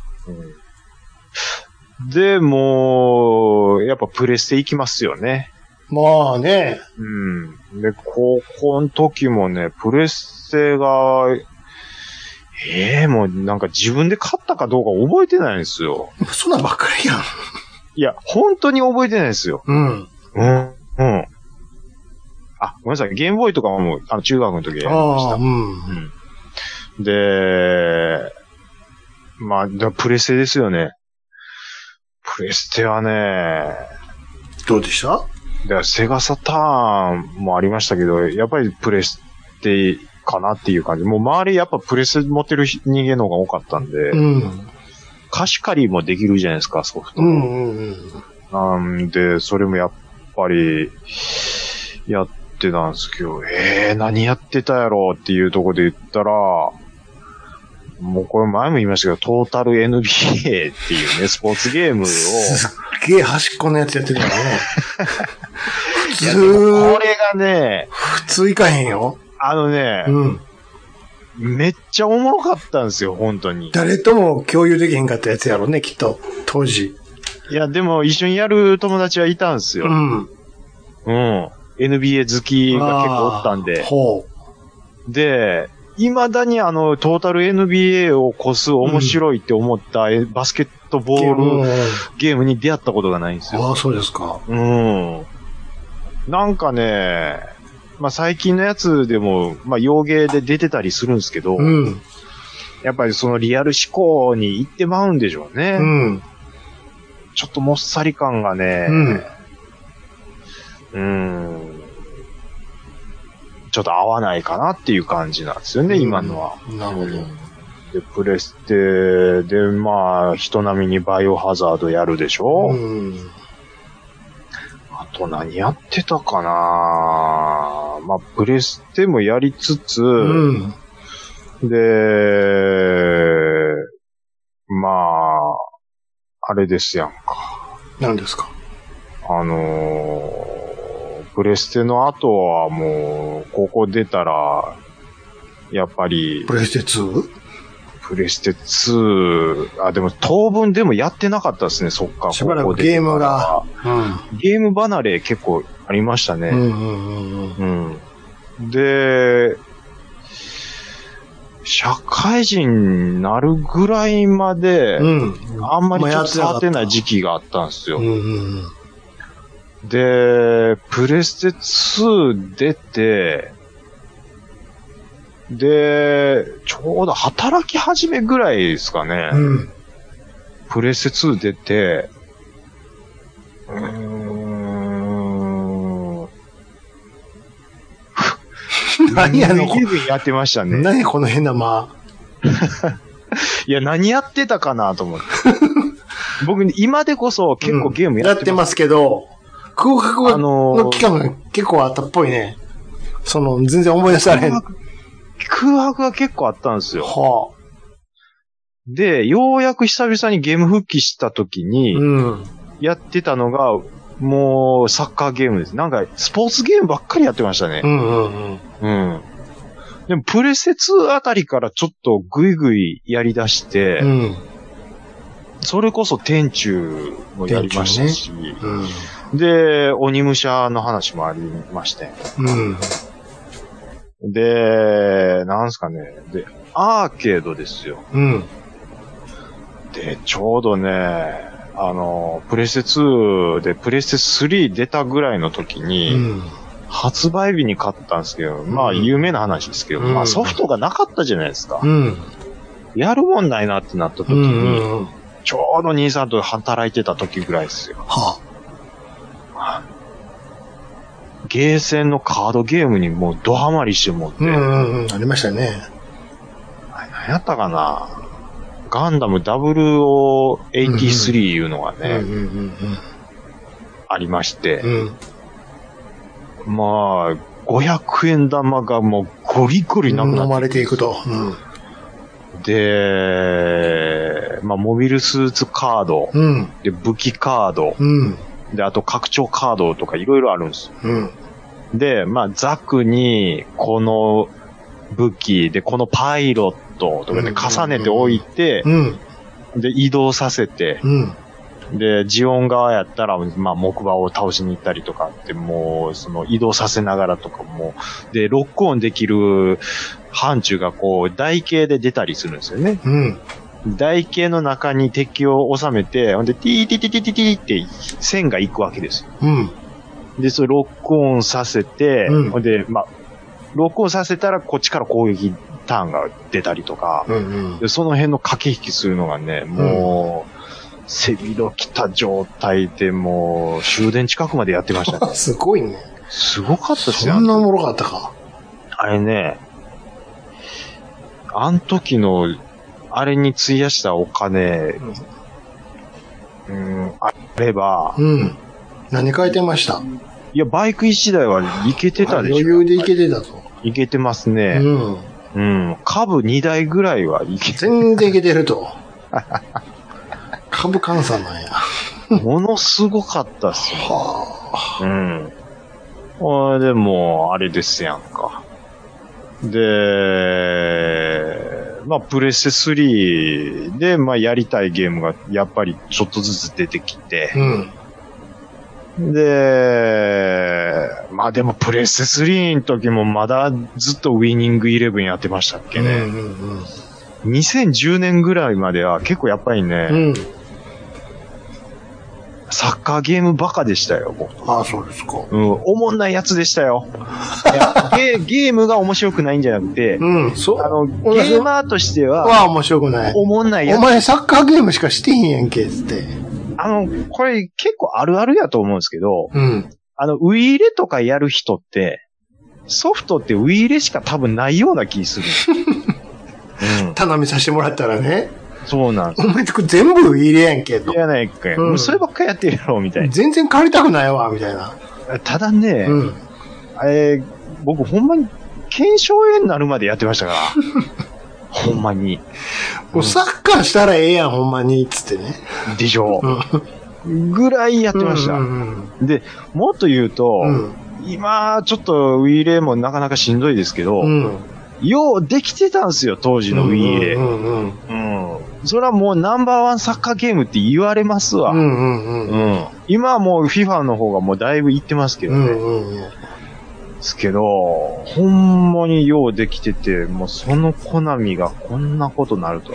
うん。で、もう、やっぱプレステ行きますよね。 まあね。 うん。で、高校の時もね、プレステが、ええー、もうなんか自分で買ったかどうか覚えてないんですよ。 そんなんばっかりやん。 いや、本当に覚えてないですよ。 うん。 うん。うん。あ、ごめんなさい。ゲームボーイとかもう、あの、中学の時やりました。 ああ、うん。 うん。で、まあ、プレステですよね。プレステはね、 どうでした？ でセガサターンもありましたけど、やっぱりプレステかなっていう感じ。もう周りやっぱプレステ持ってる人間の方が多かったんで、 うん、 貸し借りもできるじゃないですか、ソフト。 うんうんうん。 なんで、それもやっぱり、 やってたんですけど、えー、何やってたやろっていうところで言ったら、もうこれ前も言いましたけど、トータル エヌビーエー っていうね、スポーツゲームを。 すっげえ端っこのやつやってたからね。普通。 これがね、 普通いかへんよ。 あのね、うん、めっちゃおもろかったんですよ、本当に。 誰とも共有できへんかったやつやろね、きっと。当時。 いや、でも一緒にやる友達はいたんですよ。うん。うん。エヌビーエー 好きが結構おったんで。ほう。で、未だにあの、トータル エヌビーエー を越す面白いって思った、うん、バスケットボールゲームに出会ったことがないんですよ。 ああ、そうですか。 うん。なんかね、まあ、最近のやつでも、まあ、洋芸で出てたりするんですけど、うん、やっぱりそのリアル思考に行ってまうんでしょうね。うん、ちょっともっさり感がね、うん、うーんちょっと合わないかなっていう感じなんですよね、うん、今のは。 なるほど。 で、プレステで、まあ、人並みにバイオハザードやるでしょ、うん、あと何やってたかなまあ、プレステもやりつつ、うん、で、まあ、あれですやんか。 何ですか？ あのー、プレステの後はもう、ここ出たら、やっぱり、 プレステ ツー？ プレステツー、あ、でも当分でもやってなかったですね、そっか。 しばらくゲームが、 うん、ゲーム離れ結構ありましたね。うんうんうんうん、で、社会人になるぐらいまで、うん、あんまりちょっと触ってない時期があったんですよ。うんうんうんで、プレステツー出て、で、ちょうど働き始めぐらいですかね。うん、プレステツー出て、うーん。 何やのゲームやってましたね。 何この変な間。 いや、何やってたかなと思って。僕、今でこそ結構ゲームやってます、うん、 やってますけど、空白の期間が結構あったっぽいね。その、全然思い出されへん。 空白が結構あったんですよ。はあ、で、ようやく久々にゲーム復帰した時に、やってたのが、もうサッカーゲームです。なんか、スポーツゲームばっかりやってましたね。うんうんうん。うん。でも、プレセツあたりからちょっとグイグイやり出して、うん、それこそ天中もやりましたし、ねうん、で、鬼武者の話もありまして。うん、で、なんすかね。で、アーケードですよ。うん、で、ちょうどね、あの、プレステツーでプレステスリー出たぐらいの時に、うん、発売日に買ったんですけど、うん、まあ有名な話ですけど、うん、まあソフトがなかったじゃないですか。うん、やるもんないなってなった時に、うんうん、ちょうど兄さんと働いてた時ぐらいですよ。はあ、ゲーセンのカードゲームにもうドハマりしてもって。 うんうんうん、ありましたね。 何やったかなガンダムダブルオーエイティースリーいうのがね、うんうんうんうん、ありまして、うん、まあ、ごひゃくえん玉がもうゴリゴリなくなって、 飲まれていくと。うんで、まあ、モビルスーツカード、うん、で、武器カード、うん、で、あと拡張カードとかいろいろあるんですよ。うん、で、まあ、ザクに、この武器、で、このパイロットとかで重ねておいて、うんうん、で、移動させて、うんで、ジオン側やったら、まあ、木馬を倒しに行ったりとかって、もう、その移動させながらとかも、で、ロックオンできる範疇がこう、台形で出たりするんですよね。うん。台形の中に敵を収めて、ほんで、ティーティティティティティって線が行くわけですよ。うん。で、それロックオンさせて、うん、ほんで、まあ、ロックオンさせたらこっちから攻撃ターンが出たりとか、うんうん、でその辺の駆け引きするのがね、もう、うん背広着た状態でもう終電近くまでやってましたね。 すごいね。 すごかったっすよ。 そんなおもろかったか。 あれね、あの時の、あれに費やしたお金、うん、うん、あれば、 うん。何書いてました？ いや、バイク一台はいけてたでしょ。 余裕でいけてたと。 いけてますね。 うん。 うん。株にだいぐらいはいけて全然いけてると。株換算なんや。 ものすごかったっすね。はあ。うん。あでも、あれですやんか。で、まあ、プレステスリーで、まあ、やりたいゲームが、やっぱりちょっとずつ出てきて。うん。で、まあでも、プレステスリーの時もまだずっとウィニングイレブンやってましたっけね。うんうんうん、にせんじゅうねんぐらいまでは結構やっぱりね、うん、サッカーゲームバカでしたよ、僕。 ああ、そうですか。 うん、おもんないやつでしたよ。いやゲ、ゲームが面白くないんじゃなくて、うん、そう。あの、ゲーマーとしては、 は面白くない。 おもんないやつ。 お前サッカーゲームしかしてへんやんけ、つって。 あの、これ結構あるあるやと思うんですけど、うん。あの、ウイイレとかやる人って、ソフトってウイイレしか多分ないような気する。 うん。頼みさせてもらったらね。 そうなんです。 お前全部入れやんけと。 いやないか、うん、もうそればっかりやってるやろ、みたいな。 全然借りたくないわ、みたいな。 ただね、うん、えー、僕ほんまに腱鞘炎になるまでやってましたから。ほんまに。 もうサッカーしたらええやん、ほんまに、つってね。 でしょ。ぐらいやってました。うんうんうん、で、もっと言うと、うん、今、ちょっとウィーレーもなかなかしんどいですけど、うん、ようできてたんですよ、当時のウィーレー。うんうんうんうん、それはもうナンバーワンサッカーゲームって言われますわ。うんうんうんうん、今はもう FIFA の方がもうだいぶいってますけどね。うんうんうん、ですけど、ほんまにようできてて、もうそのコナミがこんなことなるとは。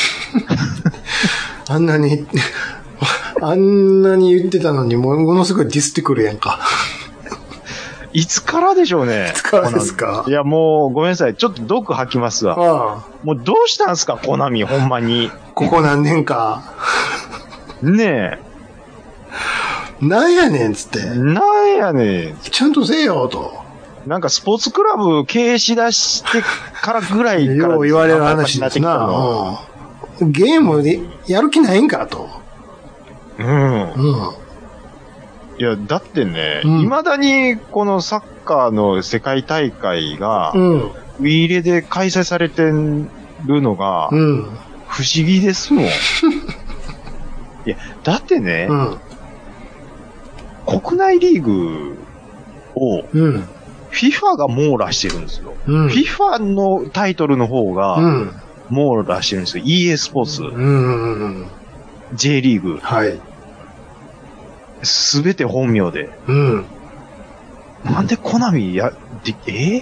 あんなに、あんなに言ってたのにものすごいディスってくるやんか。 いつからでしょうね。 いつからですか？ いや、もう、ごめんなさい。ちょっと毒吐きますわ。ああもうどうしたんすか、コナミ、ほんまに。 ここ何年か。 ねえ。なんやねん、つって。 なんやねん。 ちゃんとせえよ、と。 なんかスポーツクラブ経営しだしてからぐらいから。 よう言われる話ですな。うん、ゲームでやる気ないんか、と。 うん。うん。いや、だってね、うん、未だにこのサッカーの世界大会が、うん、ウィーレで開催されてるのが、うん、不思議ですもん。いや、だってね、うん、国内リーグを、うん、FIFA が網羅してるんですよ。うん、FIFA のタイトルの方が、網羅してるんですよ。イーエー スポーツ、うんうんうん、J リーグ。はい。すべて本名で。うん。なんでコナミや、で、えー、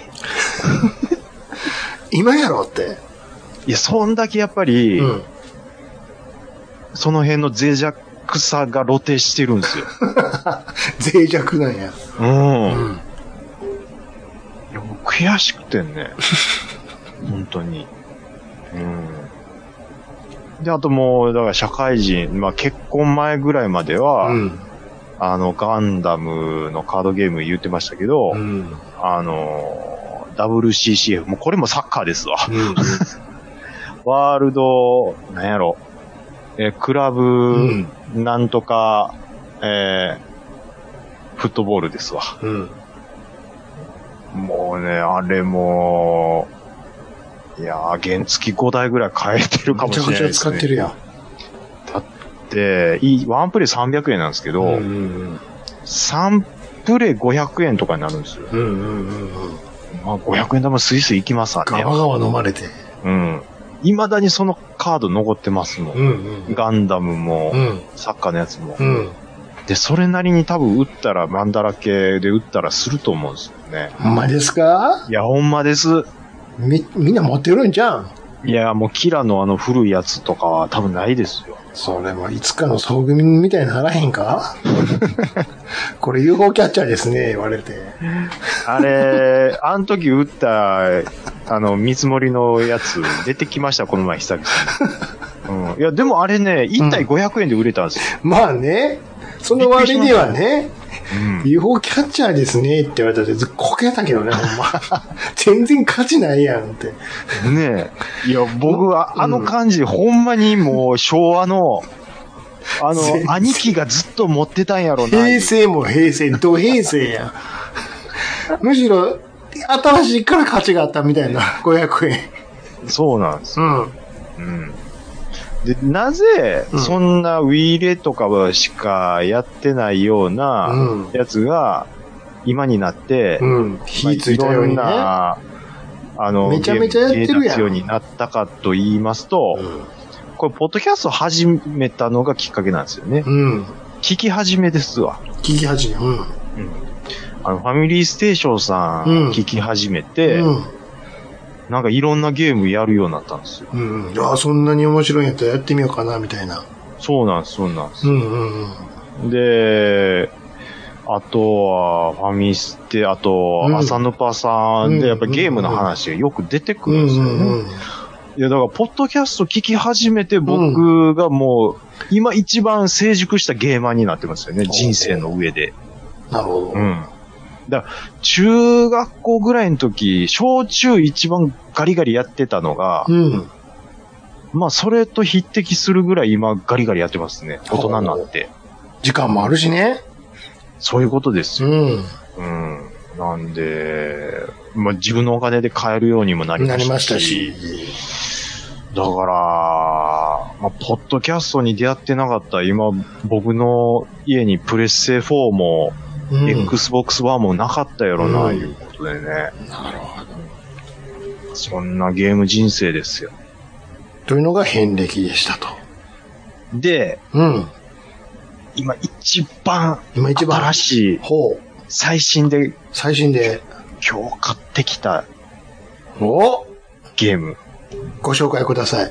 今やろって。 いや、そんだけやっぱり、うん、その辺の脆弱さが露呈してるんですよ。 脆弱なんや。うん。うん、いやもう悔しくてね。本当に。うん。で、あともう、だから社会人、まあ結婚前ぐらいまでは、うんあの、ガンダムのカードゲーム言ってましたけど、うん、あの、ダブリューシーシーエフ、もうこれもサッカーですわ。うん、ワールド、なんやろ、え、クラブ、うん、なんとか、えー、フットボールですわ。うん、もうね、あれも、いやー、原付ごだいぐらい買えてるかもしれないですね。めちゃくちゃ使ってるやん。で、ワンプレイさんびゃくえんなんですけど、うんうんうん、さんプレイごひゃくえんとかになるんですよ。うんうんうんうん、まあ、ごひゃくえん玉スイスイ行きますわね。 ガバガバ飲まれて。 うん。未だにそのカード残ってますもん。うんうん、ガンダムも、うん、サッカーのやつも、うん。で、それなりに多分打ったら、マンダラ系で打ったらすると思うんですよね。 ほんまですか？ いや、ほんまです。 み、みんな持ってるんじゃん。 いや、もうキラのあの古いやつとかは多分ないですよ。 それもいつかの遭遇みたいにならへんか？これ ユーフォー キャッチャーですね、言われて。 あれ、あの時打った、あの、見積もりのやつ出てきました、この前久々に。うん、いや、でもあれね、いったいごひゃくえんで売れたんですよ。 うん、まあね、その割にはね、うん、ユーフォー キャッチャーですねって言われたらこけたけどね、ほんま。全然価値ないやんって。 ねえ。いや、僕はあの感じ、うん、ほんまにもう昭和の、 あの、兄貴がずっと持ってたんやろな。 平成も平成、土平成や。むしろ、新しいから価値があったみたいな、ごひゃくえん。 そうなんです。 うん。 うん。で、なぜ、そんなウィーレとかしかやってないようなやつが、今になって、 うん。火ついたようにね。 あの、 めちゃめちゃやってるやん。 ようになったかと言いますと、うん、これ、ポッドキャスト始めたのがきっかけなんですよね。 うん。 聞き始めですわ。 聞き始め、うん。うん。 あの、ファミリーステーションさん聞き始めて、うん、なんかいろんなゲームやるようになったんですよ。 うん。いや、そんなに面白いんやったらやってみようかな、みたいな。 そうなんです、そうなんです。 うんうんうん。 で、あとは、ファミステ、あと、朝ヌパさんで、やっぱゲームの話がよく出てくるんですよね。うんうんうん、いや、だから、ポッドキャスト聞き始めて、僕がもう、今一番成熟したゲーマーになってますよね、人生の上で。 なるほど。 うん。だから、中学校ぐらいの時、小中一番ガリガリやってたのが、うん、まあ、それと匹敵するぐらい今ガリガリやってますね、大人になって。 時間もあるしね。 そういうことですよ。 うん。 うん。なんで、まあ、自分のお金で買えるようにもなりましたし。なりましたし。だから、まあ、ポッドキャストに出会ってなかった今、僕の家にプレステフォーも、うん、Xbox One もなかったやろな、うん、いうことでね。なるほど。そんなゲーム人生ですよ。 というのが遍歴でしたと。 で、 うん。 今一番今一番新しい最新で最新で今日買ってきたおゲームご紹介ください。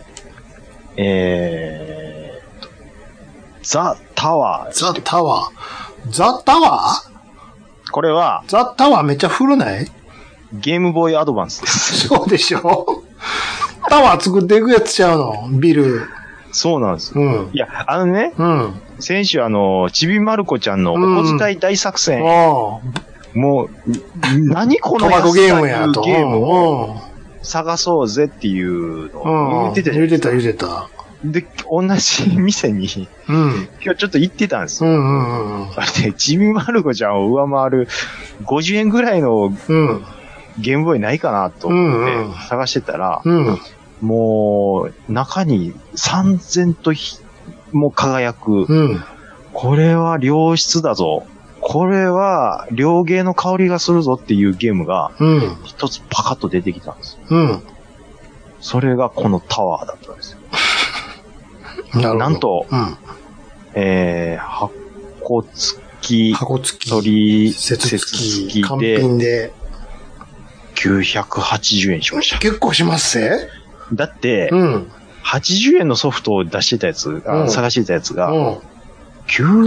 えーザ・タワー。 ザ・タワー。ザ・タワー？ これはザ・タワーめっちゃ古ない？ ゲームボーイアドバンスです。 そうでしょ？タワー作っていくやつちゃうの？ビル。 そうなんです。 うん。 いや、あのね、 うん。 先週あの、ちびまる子ちゃんのお小遣い大作戦。うん、もう、何このトマトゲームやと。 ゲームを探そうぜっていうのを言ってたじゃないですか。 言ってた、言ってた。で、同じ店に、 うん、 今日ちょっと行ってたんですよ。 うんうんうん。 あれ、ちびまる子ちゃんを上回るごじゅうえんぐらいのゲームボーイないかなと思って探してたら、 うんうん、 もう、中に三千とひも輝く、 うん、 これは良質だぞ。これは良芸の香りがするぞっていうゲームが、一つパカッと出てきたんですよ。 うん。 それがこのタワーだったんですよ。 なるほど。 なんと、 うん、 えー、箱付き、 箱付き、 取説付き、完で、 品で、 きゅうひゃくはちじゅうえんしました。 結構しますぜ。 だって、 うん、 はちじゅうえんのソフトを出してたやつ、うん、探してたやつが、 うん、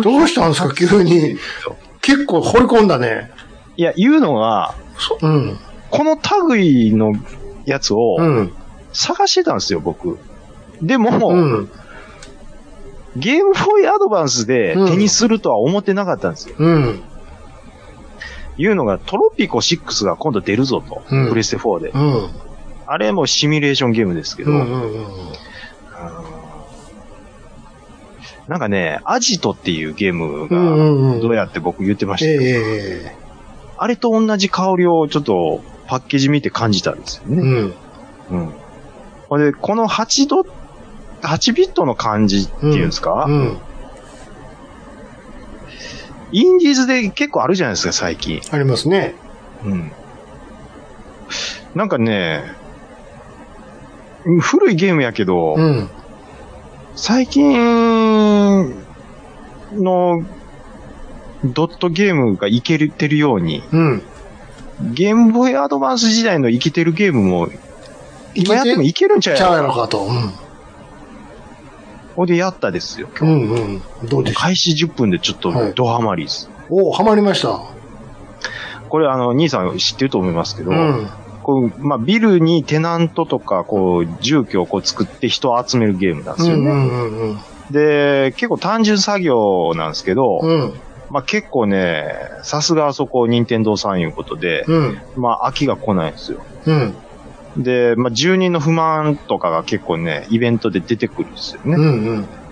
どうしたんですか、急に。結構掘り込んだね。 いや、言うのが、 うん、 この類のやつを探してたんですよ、僕。でも、 うん、 ゲームボーイアドバンスで手にするとは思ってなかったんですよ。 うん、 いうのが、トロピコシックスが今度出るぞと。うん、プレステフォーで。 うん、 あれもシミュレーションゲームですけど、 うんうんうん、 なんかね、アジトっていうゲームがどうやって僕言ってましたけど、 うんうんうんえー、 あれと同じ香りをちょっとパッケージ見て感じたんですよね。 うんうん、でこのはちド、はちビットの感じっていうんですか、 うんうん、 インディーズで結構あるじゃないですか、最近。 ありますね。 うん。なんかね、古いゲームやけど、 うん、 最近のドットゲームがいけてるように、 うん、 ゲームボーイアドバンス時代のいけてるゲームも、今やってもいけるんちゃうやろ。 ちゃうやろかと。うん。 ほんでやったですよ、 今日。うんうん。どうでしょう。 開始じゅっぷんでちょっとドハマりです。 はい、おお、ハマりました。 これあの、兄さん知ってると思いますけど、 うん、 こうまあ、ビルにテナントとか、こう、住居をこう作って人を集めるゲームなんですよね。 うんうんうん、 で、結構単純作業なんですけど、 うん、 まあ結構ね、さすがあそこ任天堂さんいうことで、 うん、 まあ飽きが来ないんですよ。 うん、 で、まあ住人の不満とかが結構ね、イベントで出てくるんですよね。 うんうん、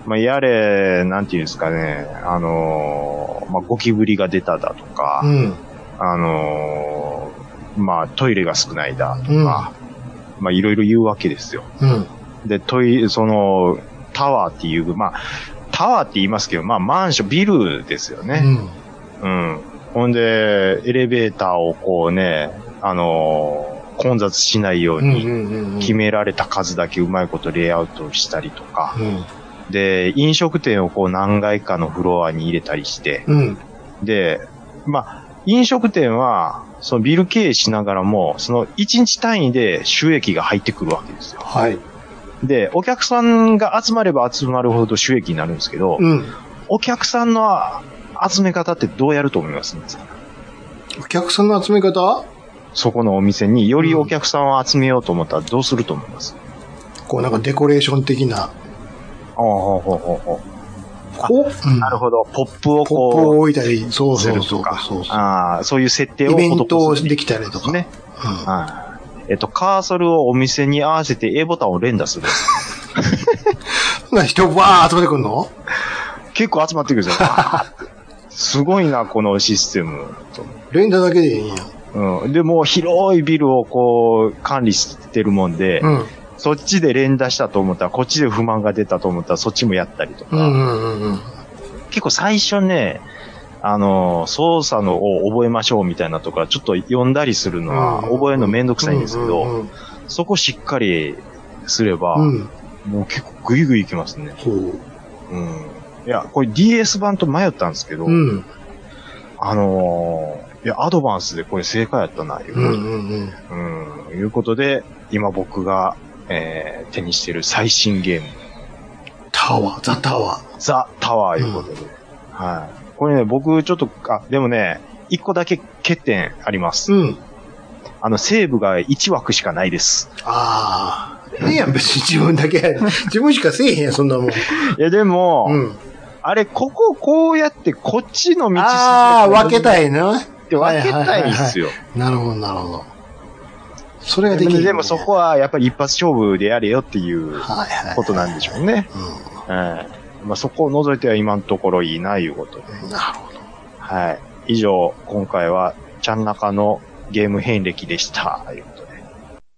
まあ、やれ、なんていうんですかね、あのー、まあ、ゴキブリが出ただとか、うん、あのー、まあ、トイレが少ないだとか、うん、まあ、いろいろ言うわけですよ。うん、で、トイ、その、タワーっていう、まあ、タワーって言いますけど、まあ、マンション、ビルですよね。うん。うん。ほんで、エレベーターをこうね、あのー、混雑しないように、決められた数だけうまいことレイアウトしたりとか、うん、で、飲食店をこう何階かのフロアに入れたりして、うん、で、まあ、飲食店は、そのビル経営しながらも、そのいちにち単位で収益が入ってくるわけですよ。はい。で、お客さんが集まれば集まるほど収益になるんですけど、うん、お客さんの集め方ってどうやると思いますか？ お客さんの集め方？ そこのお店によりお客さんを集めようと思ったらどうすると思います？ うん、こうなんかデコレーション的な。ああ、 ほうほうほうほう。こう、うん、なるほど。ポップをこう。 ポップを置いたり、そうそうそう。そうそうああ、そういう設定を。 イベントをできたりとか。ね。 うん。あえっと、カーソルをお店に合わせて A ボタンを連打する。 な人わー集まってくんの？ 結構集まってくるじゃん。すごいな、このシステム。 連打だけでいいんや。 うん。で、もう広いビルをこう、管理してるもんで、うん、そっちで連打したと思ったら、こっちで不満が出たと思ったら、そっちもやったりとか。うんうんうん、結構最初ね、あの、操作のを覚えましょうみたいなところちょっと読んだりするのは、覚えるのめんどくさいんですけど、うんうんうん、そこしっかりすれば、うん、もう結構グイグイいきますね。うん。いや、これ ディーエス 版と迷ったんですけど、うん、あのー、いや、アドバンスでこれ正解やったな、いう、うんうんうん、いうことで、今僕が、えー、手にしている最新ゲーム。 タワー、ザ・タワー。 ザ・タワーいうことで。うん、はい。これね、僕ちょっと、あ、でもね、一個だけ欠点あります。うん。あの、セーブがいち枠しかないです。 ああ。ええやん、別に自分だけ。自分しかせえへんやん、そんなもん。いや、でも、うん、あれ、こここうやってこっちの道進めああ、分けたいな。 って分けたいんですよ。 なるほど、なるほど。それができる、ね。 でもそこはやっぱり一発勝負でやれよっていうことなんでしょうね。まあそこを除いては今のところいいな、いうことで。なるほど。はい。以上、今回は、ちゃん中のゲーム遍歴でした。ということで。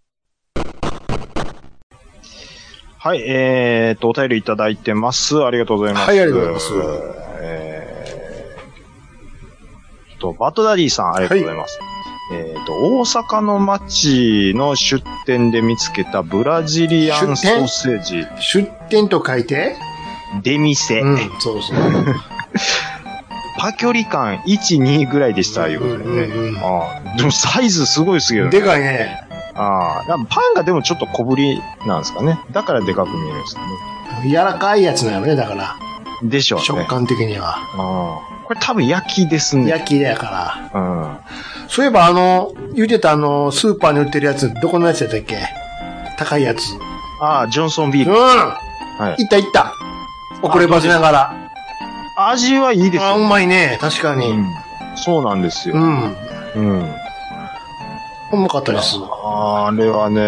はい、えーと、お便りいただいてます。ありがとうございます。 はい、ありがとうございます。 えーと、バッドダディさん、ありがとうございます。はい、えーと、大阪の街の出店で見つけたブラジリアンソーセージ。 出店と書いて出店。うん、そうそう。パ距離感いち、にぐらいでした、いうことでね。うんうんうん、あでもサイズすごいですけどね。 でかいね。 ああ、パンがでもちょっと小ぶりなんですかね。だからでかく見えるんですかね。 柔らかいやつなのね、だから。 でしょうね。 食感的には。 あこれ多分焼きですね。 焼きだから。うん。そういえばあの、言うてたあの、スーパーに売ってるやつ、どこのやつやったっけ？高いやつ。 ああ、ジョンソンビール。 うん。はい。いったいった。遅ればせながら。 味はいいですよ。 あ、うまいね。確かに、うん。 そうなんですよ。うん。うん。 うまかったです。 ああれはね、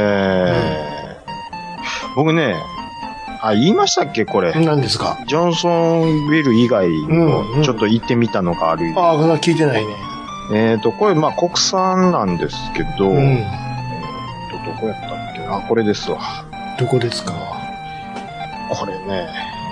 うん、僕ね、あ、言いましたっけこれ。 何ですか？ ジョンソンビール以外もちょっと行ってみたのがある。うんうん、 ああ、聞いてないね。 えっと、これまあ国産なんですけど、うん、えっと、どこやったっけあ、これですわ。 どこですか？ これね、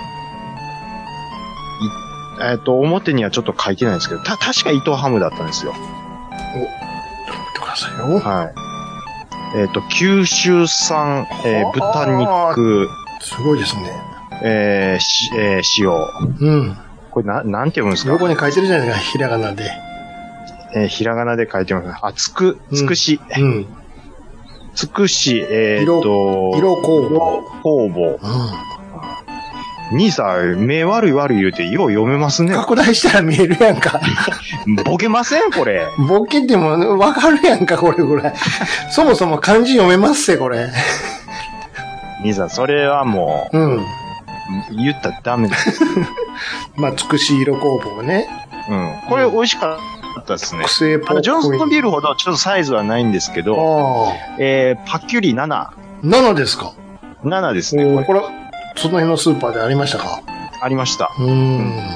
えっ、ー、と、表にはちょっと書いてないんですけど、た、確か伊藤ハムだったんですよ。お、ちょっと待ってくださいよ。はい。えっ、ー、と、九州産、えー、豚肉。 すごいですね。 えー、し、えー、塩。うん。これな、なんて読むんですか？ どこに書いてるじゃないですか、ひらがなで。 えー、ひらがなで書いてます。あ、つく、つくし。うん。うん、つくし、えっ、ー、と、 色工房。 工房。うん。兄さん、目悪い悪い言うて、よう読めますね。 拡大したら見えるやんか。 ボケませんこれ。 ボケてもわかるやんか、これぐらい。そもそも漢字読めますって、これ。 兄さん、それはもう、うん。言ったらダメです。 まあ、つくし色工房ね。 うん。これ美味しかったですね。癖っぽい。あの、ジョンソンビールほどちょっとサイズはないんですけど、えー、パキュリなな。 ななですか？ なな ですね。 これ。これその辺のスーパーでありましたか？ ありました。 うん。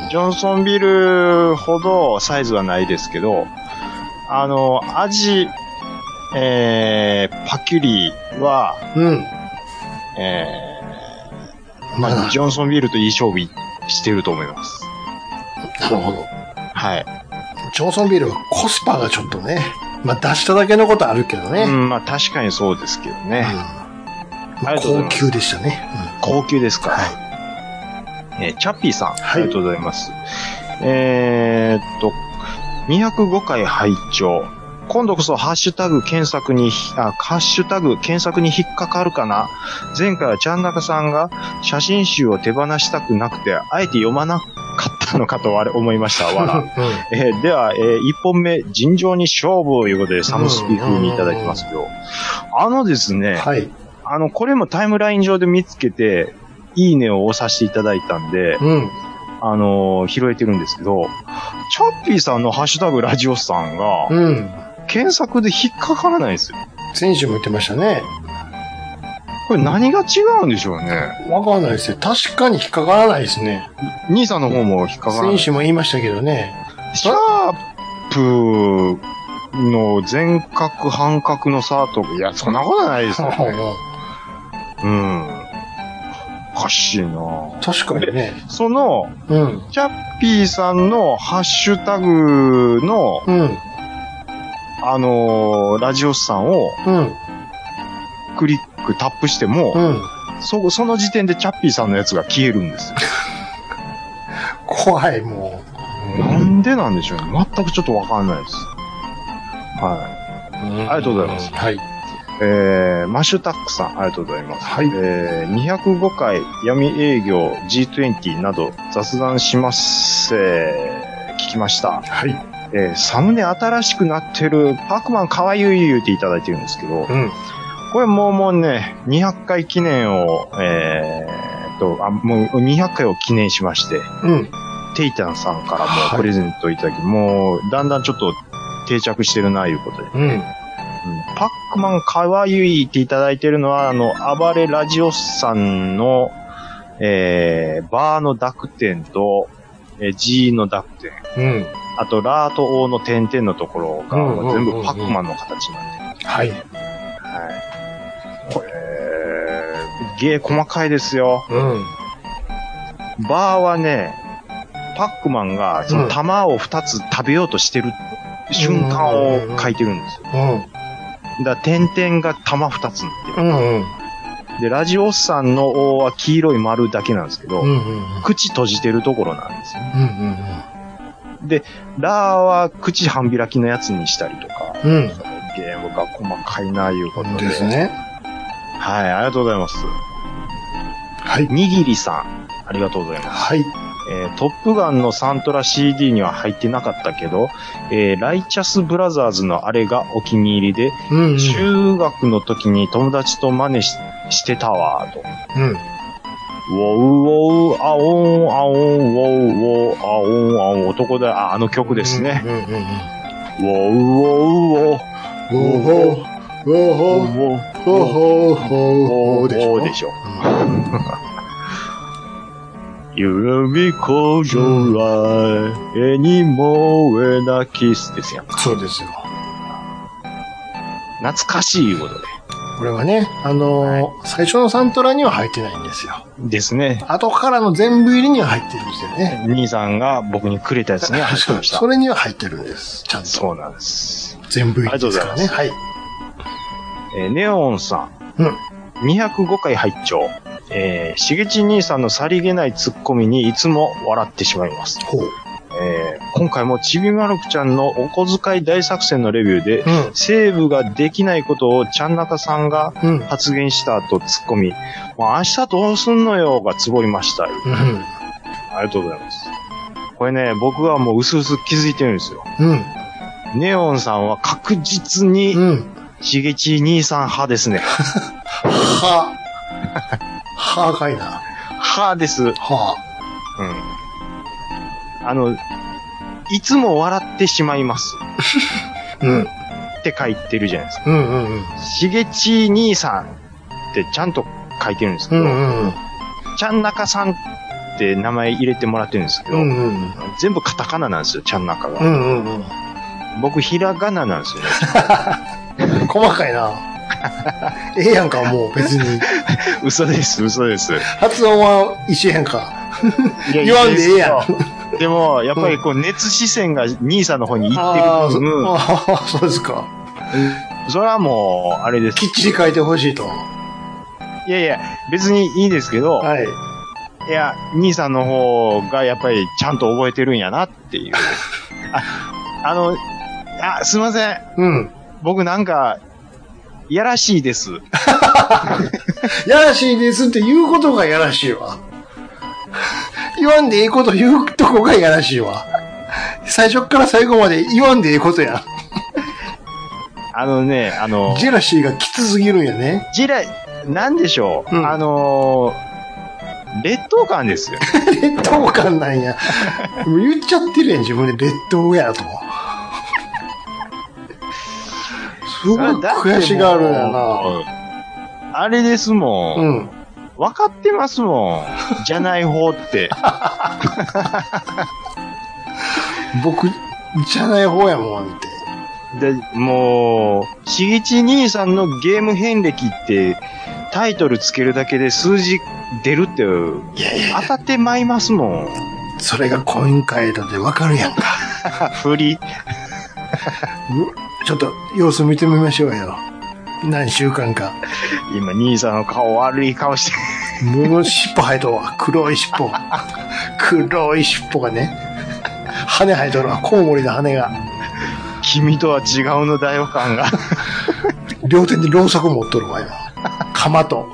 ジョンソンビルほどサイズはないですけど、あの、味、えー、パキュリーは、 うん。 えー、まあ、ジョンソンビルといい勝負してると思います。 なるほど。 はい。 ジョンソンビルはコスパがちょっとね、まあ出しただけのことあるけどね。 うん、まあ確かにそうですけどね。 うん、まあ、高級でしたね、 うん。高級ですか。 はい。 えー、チャッピーさん、はい、ありがとうございます。えー、っと、にひゃくごかい拝聴。今度こそハッシュタグ検索に、あ、ハッシュタグ検索に引っかかるかな。前回はちゃんなかさんが写真集を手放したくなくて、あえて読まなかったのかと思いました。わら。うんえー、では、えー、いっぽんめ、尋常に勝負ということでサムスピ風にいただきますけど、あのですね、 はい。 あの、これもタイムライン上で見つけて、いいねを押させていただいたんで、 うん。 あのー、拾えてるんですけど、チャッピーさんのハッシュタグラジオさんが、 うん。 検索で引っかからないですよ。 先週も言ってましたね。 これ何が違うんでしょうね。 わかんないですよ。確かに引っかからないですね。 兄さんの方も引っかからない。 先週も言いましたけどね。 シャープの全角半角の差とか、いや、そんなことないですよね。うん。おかしいな確かにね。 その、 うん、 チャッピーさんのハッシュタグの、 うん、 あのー、ラジオスさんを、 うん、 クリック、タップしても、 うん、 そ、その時点でチャッピーさんのやつが消えるんですよ。 怖い、もう。なんでなんでしょうね。全くちょっとわかんないです。はい。ありがとうございます。 はい。 えー、マッシュタックさん、ありがとうございます。 はい。 えー、にひゃくごかい闇営業 ジーにじゅう など雑談します、えー、聞きました。 はい。 えー、サムネ新しくなってるパックマンかわゆい言うていただいてるんですけど、 うん。 これもうもうね、にひゃっかい記念を、えーと、あ、もうにひゃっかいを記念しまして、 うん。 テイタンさんからもプレゼントいただき、はい、もうだんだんちょっと定着してるな、いうことで。 うん。 パックマンかわゆいっていただいてるのは、あの、暴れラジオスさんの、えー、バーの濁点と、えー、G の濁点。 うん。 あと、ラーと O の点々のところが、うんうんうんうん、全部パックマンの形になってる。 はい。 はい。これ、芸細かいですよ。 うん。 バーはね、パックマンが、その玉を二つ食べようとしてる瞬間を書いてるんですよ。 うん。 だ点々が玉二つになってる。 うんうん。 で、ラジオスさんの O は黄色い丸だけなんですけど、 うんうんうん、 口閉じてるところなんですよ。 うんうんうん、で、ラーは口半開きのやつにしたりとか、 うん、 ゲームが細かいないうことで。 ですね。 はい、ありがとうございます。 はい。 にぎりさん、ありがとうございます。 はい。 えー、トップガンのサントラ シーディー には入ってなかったけど、えー、ライチャスブラザーズのあれがお気に入りで、 うんうん、 中学の時に友達と真似 し, してたわ、と。 うん。 ウォウウォウ、アオン、アオン、ウォウウォウ、アオン、アオン、男で、あ、あの曲ですね。 うんうんうん、ウォウウォウ、ウォウウォウ、 ウォウウォウ、ウォウウォウ、ウォウウォウでしょ。 でしょ。You because your life, any more when I kiss ですよ。 そうですよ。 懐かしいいうことで。 これはね、あのーはい、最初のサントラには入ってないんですよ。 ですね。 後からの全部入りには入ってるんですよね。 兄さんが僕にくれたやつには入ってました。 それには入ってるんです。ちゃんと。 そうなんです。 全部入りですからね。はい。 えー、ネオンさん。うん。にひゃくごかい拝聴。えー、しげち兄さんのさりげないツッコミにいつも笑ってしまいます。 ほう。 えー、今回もちびまる子ちゃんのお小遣い大作戦のレビューで、 うん、 セーブができないことをちゃんなかさんが発言した後ツッコミ、うん、もう明日どうすんのよがつぼりました、うん。ありがとうございます。これね、僕はもう薄々気づいてるんですよ。 うん、 ネオンさんは確実に、しげち兄さん派ですね。 ははかいな。 はです。 はうん。あの、いつも笑ってしまいます。 うん。 って書いてるじゃないですか。 うんうんうん。 しげち兄さんってちゃんと書いてるんですけど、 うんうんうん、 ちゃんなかさんっって名前入れてもらってるんですけど、うんうん、全部カタカナなんですよ、ちゃん中が。うんうんうん、僕、ひらがななんですよね。 細かいな。ええやんか、もう別に。 嘘です、嘘です。 発音は一緒やんか。言わんでええやん。でも、やっぱりこう、熱視線が兄さんの方に行ってる分、 ああ、そうですか。 それはもう、あれです。 きっちり書いてほしいと。 いやいや、別にいいですけど、はい。いや、兄さんの方がやっぱりちゃんと覚えてるんやなっていう。あ、あの、あ、すいません。うん。僕なんか、やらしいです。 やらしいですって言うことがやらしいわ。言わんでええこと言うとこがやらしいわ。最初から最後まで言わんでええことや。 あのね、あの、 ジェラシーがきつすぎるんやね。 ジェラ、なんでしょう、うん、あのー、劣等感ですよ。 劣等感なんや。言っちゃってるやん、自分で劣等やと。すごい悔しがるんやな。 あれですもん。うん。分かってますもん。じゃない方って。 僕、じゃない方やもんって。 で、もう、しげち兄さんのゲーム遍歴って、タイトルつけるだけで数字出るって、いやいや当たってまいますもん。 それがコインカイドでわかるやんか。 振り。 ちょっと様子見てみましょうよ。何週間か。 今、兄さんの顔悪い顔して。 もの尻尾生えとるわ。黒い尻尾。黒い尻尾がね。羽生えとるわ。コウモリの羽が。 君とは違うのだよ感が。 両手にろうそく持っとるわよ。鎌と。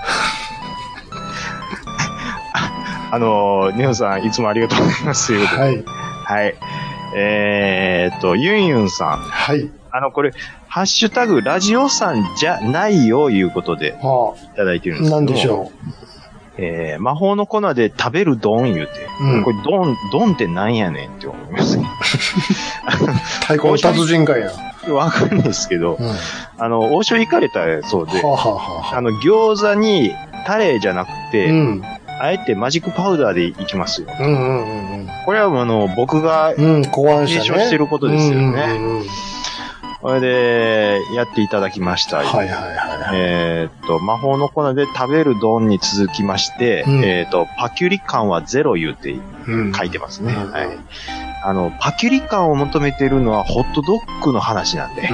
あの、ネオさん、いつもありがとうございます。はい。はい。えーっと、ユンユンさん。はい。あの、これ、ハッシュタグ、ラジオさんじゃないよ、いうことで、いただいてるんですけど。 なんでしょう。 えー、魔法の粉で食べるドン言うて。うん、これ、ドン、ドンってなんやねんって思いますね。 太鼓の達人かや。 わかんないですけど、うん、あの、王将行かれたそうで、はあはあ、あの、餃子にタレじゃなくて、うん、あえてマジックパウダーでいきますよ。うんうんうんうん、これはあの、僕が考案してることですよね。これで、やっていただきました。はいはいはい、はい。えー、っと、魔法の粉で食べる丼に続きまして、うん、えー、っと、パキュリ感はゼロ言うて書いてますね。うん、はい。あの、パキュリ感を求めているのはホットドッグの話なんで。うん。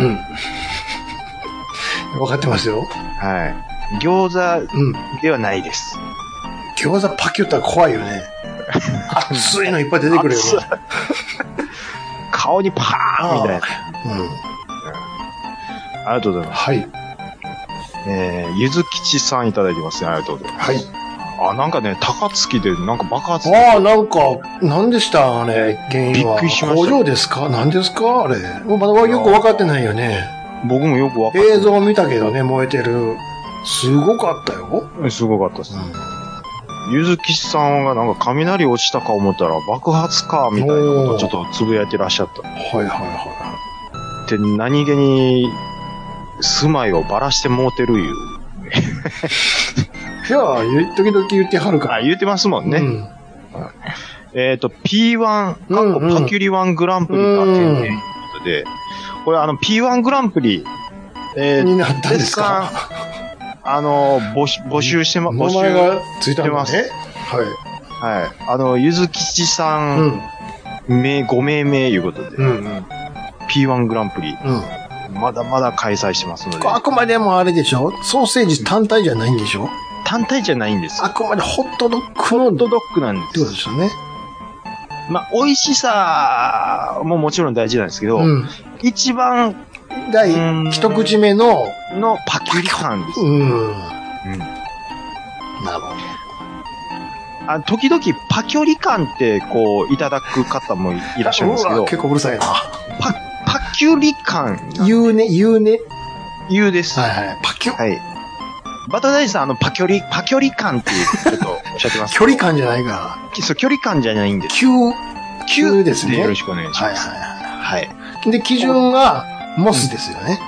分かってますよ。 はい。餃子ではないです。 うん、餃子パキュったら怖いよね。熱いのいっぱい出てくるよね。 顔にパーンみたいな。うん。ありがとうございます。はい。えー、ゆずきちさんいただいてますね。ありがとうございます。はい。あ、なんかね、高槻でなんか爆発。 ああ、なんか、なんでしたあれ、原因は。びっくりしました。工場ですか何ですかあれ。まだよく分かってないよね。 僕もよく分かってない。 映像見たけどね、燃えてる。すごかったよ。 すごかったですね。うん、ゆずきちさんがなんか雷落ちたか思ったら爆発か、みたいなことをちょっとつぶやいてらっしゃった。はいはいはい。って何気に、住まいをばらしてもうてるいう。 いや、時々言ってはるから。 あ、言ってますもんね。うん、えっと、ピーワン、うんうん、パキュリワングランプリか、ということで、これあの、ピーワン グランプリ、 えー、になったんですかあの、募集、募集してま、募集名前がついてます。はい。 はい。あの、ゆずきちさん、うん、名、ご命名いうことで、うんうん、ピーワン グランプリ。うんまだまだ開催してますので。 あくまでもあれでしょソーセージ単体じゃないんでしょ単体じゃないんです。 あくまでホットドッグの。 ホットドッグなんです。 ってことですよね。 まあ、美味しさももちろん大事なんですけど、うん、一番、 第一口目の、 のパキュリ感です。うん。うん。なるほど。 あ、時々パキュリ感ってこう、いただく方もいらっしゃるんですけど。 結構うるさいな。 パパキュリ感。 言うね、言うね。 言うです。 はいはい。パキュ。はい。 バタダイさん、あの、パキョリ、パキョリ感っていう、ちょっとおっしゃってます。 距離感じゃないか。 そう、距離感じゃないんです。 急、急ですね。 よろしくお願いします。 はいはいはい。はい。で、基準が、モスですよね。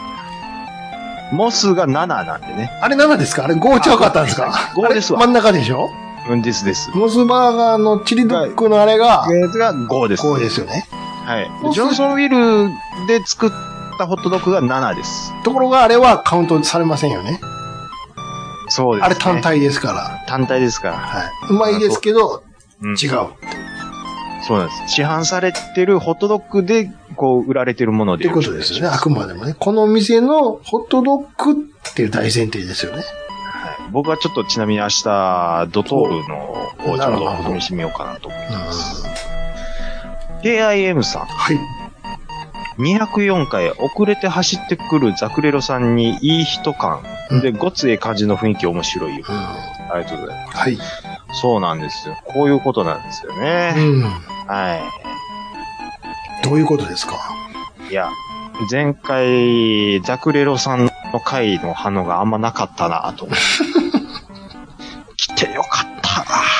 モスがなななんでね。 あれななですかあれごちゃうかったんですかごですわ。 真ん中でしょうんですです。 モスバーガーのチリドッグのあれが、 がごです。 ごですよね。 はい。ジョンソンウィルで作ったホットドッグがななです。 ところがあれはカウントされませんよね。 そうですね。 あれ単体ですから。 単体ですから。 はい。うまいですけど、うん、違う。 そうなんです。市販されてるホットドッグで、こう、売られてるもので。 ってことですよね。あくまでもね。この店のホットドッグっていう大前提ですよね。はい。 僕はちょっとちなみに明日、ドトールのをちょっと試してみようかなと思います。ケーアイエム さん。はい。にひゃくよんかい遅れて走ってくるザクレロさんにいい人感。うん、で、ごつええ感じの雰囲気面白いよ、うん。ありがとうございます。はい。そうなんですよ。こういうことなんですよね。うん。はい。 どういうことですか？ いや、前回、ザクレロさんの回の反応があんまなかったなと思って。来てよかった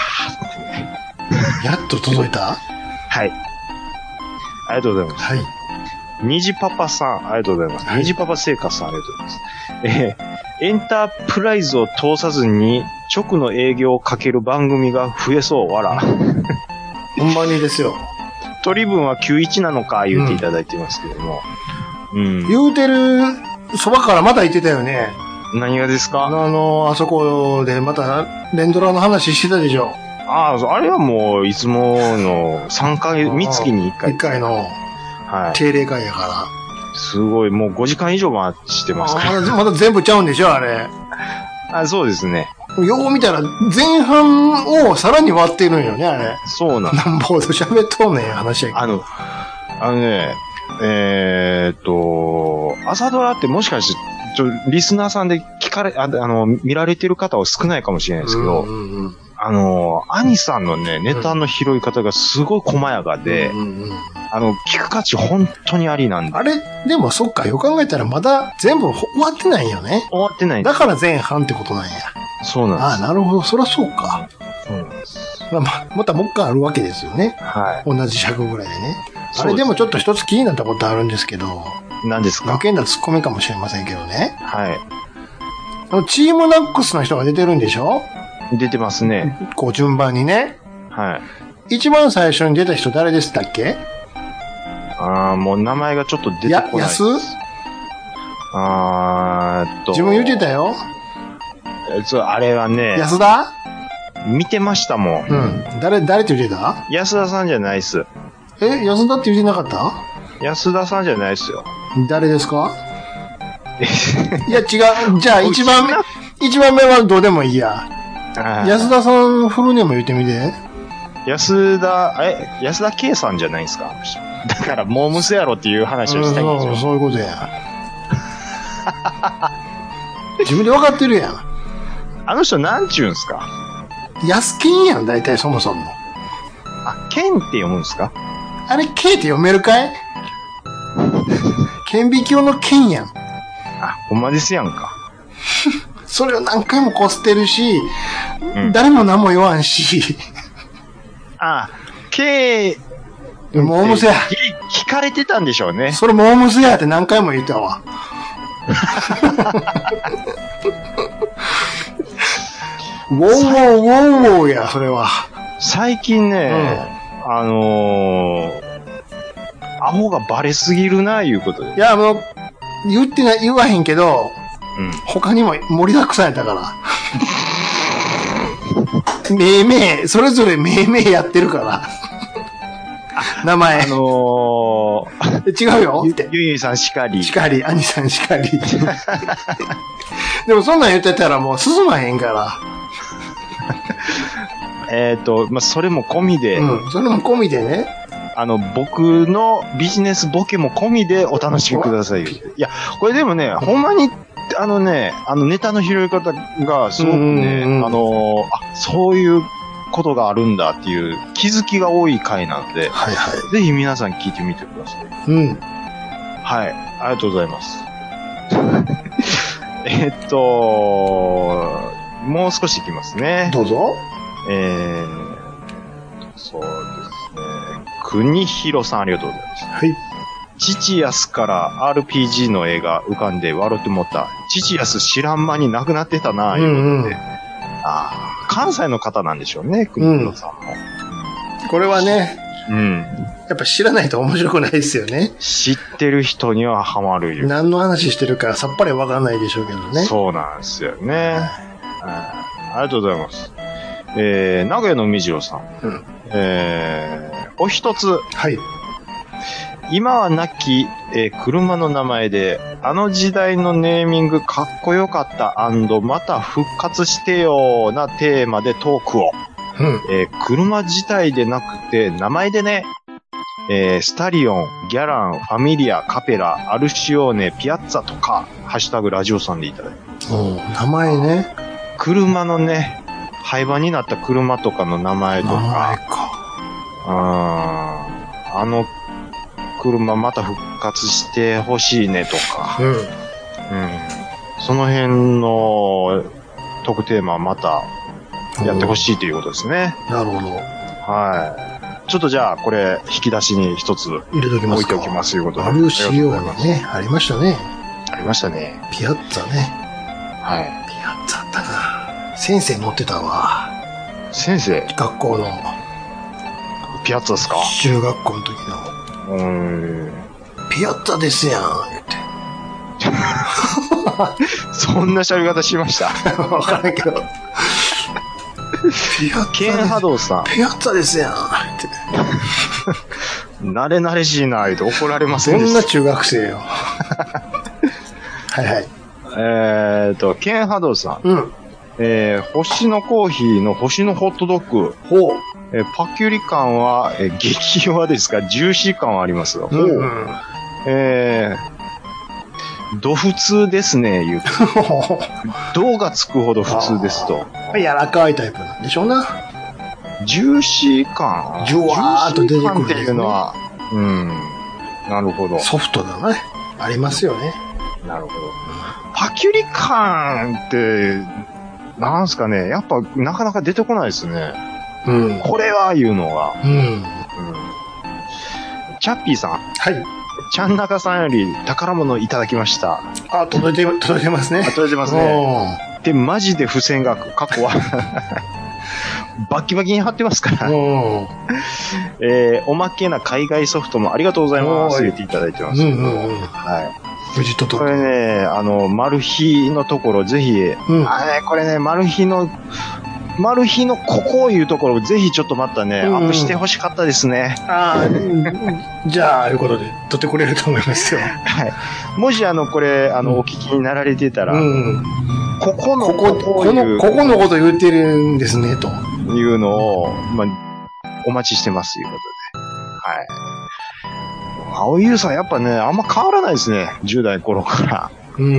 やっと届いた？ はい。ありがとうございます。はい。にじパパさん、ありがとうございます。はい、にじパパ生活さん、ありがとうございます。えー、エンタープライズを通さずに直の営業をかける番組が増えそう、わら。 ほんまにですよ。 取り分はきゅうじゅういちなのか、言うていただいてますけども。 うん。うん、言うてるそばからまた言ってたよね。 何がですか？ あの、あそこでまた連ドラの話してたでしょ。 ああ、あれはもういつものさんかげつ、三月にいっかい。 いっかいの。はい。定例会やから。 すごい、もうごじかん以上回してますから。 まだ、まだ全部ちゃうんでしょ、あれ。 あ、そうですね。 よう見たら、前半をさらに割ってるんよね、あれ。 そうなんだ。なんぼほど喋っとんねん、話やけど。 あの、あのね、えーっと、朝ドラってもしかして、ちょ、リスナーさんで聞かれ、あ、あの、見られてる方は少ないかもしれないですけど、うんうんうん、あの、兄さんのね、ネタの拾い方がすごい細やかで、うんうんうん、あの、聞く価値本当にありなんで。 あれ、でもそっか、よく考えたらまだ全部終わってないよね。 終わってない。 だから前半ってことなんや。 そうなんです。 ああ、なるほど、そりゃそうか。そうなんです。まあ、またもう一回あるわけですよね。はい。同じ尺ぐらいでね。あれでもちょっと一つ気になったことあるんですけど。 何ですか？ 余計なツッコミかもしれませんけどね。 はい。 あの、チームナックスの人が出てるんでしょ？ 出てますね。 こう順番にね。 はい。 一番最初に出た人誰でしたっけ？ ああ、もう名前がちょっと出てこない。 や、安？ あーっと。 自分言ってたよ。 え、そう、あれはね。 安田？ 見てましたもん。 うん。誰、誰って言ってた？ 安田さんじゃないっす。 え、安田って言ってなかった？ 安田さんじゃないっすよ。 誰ですか？いや、違う。じゃあ、一番目、一番目はどうでもいいや。安田さんフルネーム言ってみて。 安田、え、安田圭さんじゃないんすか？だから、モームスやろっていう話をしたいんですよ。 そう、そういうことや。自分で分かってるやん。 あの人なんちゅうんすか？ 安健やん、大体そもそも。 あ、健って読むんすか？ あれ、K って読めるかい？顕微鏡の健やん。 あ、ほんまですやんか。 それを何回もこすってるし、うん、誰も何も言わんし。 あ、K、 モームスや。 聞かれてたんでしょうね。 それモームスやって何回も言ったわ。ウォーウォーウォーウォーや、それは。 最近ね、うん、あのー、アホがバレすぎるな、いうことで。 いや、もう、言ってない、言わへんけど、うん、他にも盛りだくさんやったから。めいめい、それぞれめいめいやってるから。名前。あのー、違うよって。 ゆいゆいさんしかり。 しかり、兄さんしかり。でもそんなん言ってたらもう進まへんから。 えっと、まあ、それも込みで。 うん、それも込みでね。 あの、僕のビジネスボケも込みでお楽しみください。いや、これでもね、ほんまに、あのね、あのネタの拾い方がすごくね、あの、あ、そういうことがあるんだっていう気づきが多い回なんで、はいはい。ぜひ皆さん聞いてみてください。うん。はい、ありがとうございます。えっと、もう少しいきますね。 どうぞ。 えー、そうですね。国広さんありがとうございます。はい。父安から アールピージー の映画浮かんで笑ってもった。父安知らん間に亡くなってたな、いうことで。うんうん、ああ、 関西の方なんでしょうね、国黒さんも。 うん、これはね、 うん。 やっぱ知らないと面白くないですよね。 知ってる人にはハマるよ。 何の話してるかさっぱりわかんないでしょうけどね。 そうなんですよね。ありがとうございます。えー、名古屋の海次郎さん。うん、えー、お一つ。 はい。 今はなき、えー、車の名前で、あの時代のネーミングかっこよかった&また復活してよなテーマでトークを。うん、えー、車自体でなくて名前でね、えー、スタリオン、ギャラン、ファミリア、カペラ、アルシオーネ、ピアッツァとか、ハッシュタグラジオさんでいただいて。 お名前ね。 車のね、廃盤になった車とかの名前とか。 名前か。 ああの車また復活してほしいねとか。うん。うん。その辺の特テーマまたやってほしいということですね。 なるほど。 はい。ちょっとじゃあ、これ、引き出しに一つ。 入れときますか。 置いておきますということで。 アルシオーネね。ありましたね。 ありましたね。 ピアッツァね。 はい。 ピアッツァあったな。先生乗ってたわ。 先生学校の。 ピアッツァですか？ 中学校の時の。うーん。ピアッツァですやん、言って。 そんな喋り方しました。 わからんけど。 ピアッツァ。ケンハドーさん。 ピアッツァですやん、って。 慣れ慣れしいな、言うと怒られませんでした。 そんな中学生よ。はいはい。 えーと、ケンハドーさん。 うん。 えー、星のコーヒーの星のホットドッグ。 ほう。 えー、パキュリ感は、えー、激弱ですが、ジューシー感はありますよ。 ほう。うん、 えー、ど普通ですね、言うと。どがつくほど普通ですと。 柔らかいタイプなんでしょうな。 ジューシー感ジュワーっと出てくる、ね。ジューシー感っていうのは、うん。なるほど。 ソフトだね。ありますよね。 なるほど。パキュリ感って、なんすかね、やっぱなかなか出てこないですね。うん。これは言うのが。うん。うん。チャッピーさん。 はい。 ちゃんなかさんより宝物いただきました。 あ、届いて、届いてますね。 あ、届いてますね。で、マジで付箋が過去は、バッキバキに貼ってますから。えー、おまけな海外ソフトもありがとうございます。言っていただいてます。うんうんうん。はい。 無事届く。 これね、あの、マル秘のところ、ぜひ、うん、あれ、これね、マル秘の、マル秘のここをいうところ、ぜひちょっとまたね、うん、アップしてほしかったですね。 ああ、じゃあ、いうことで、撮ってくれると思いますよ。 はい。もし、あの、これ、あの、うん、お聞きになられてたら、うん、ここの、 ここ、この、ここのこと言ってるんですね、と。 いうのを、まあ、お待ちしてます、ということで。はい。青優さん、やっぱね、あんま変わらないですね。じゅう代頃から。うん。うん。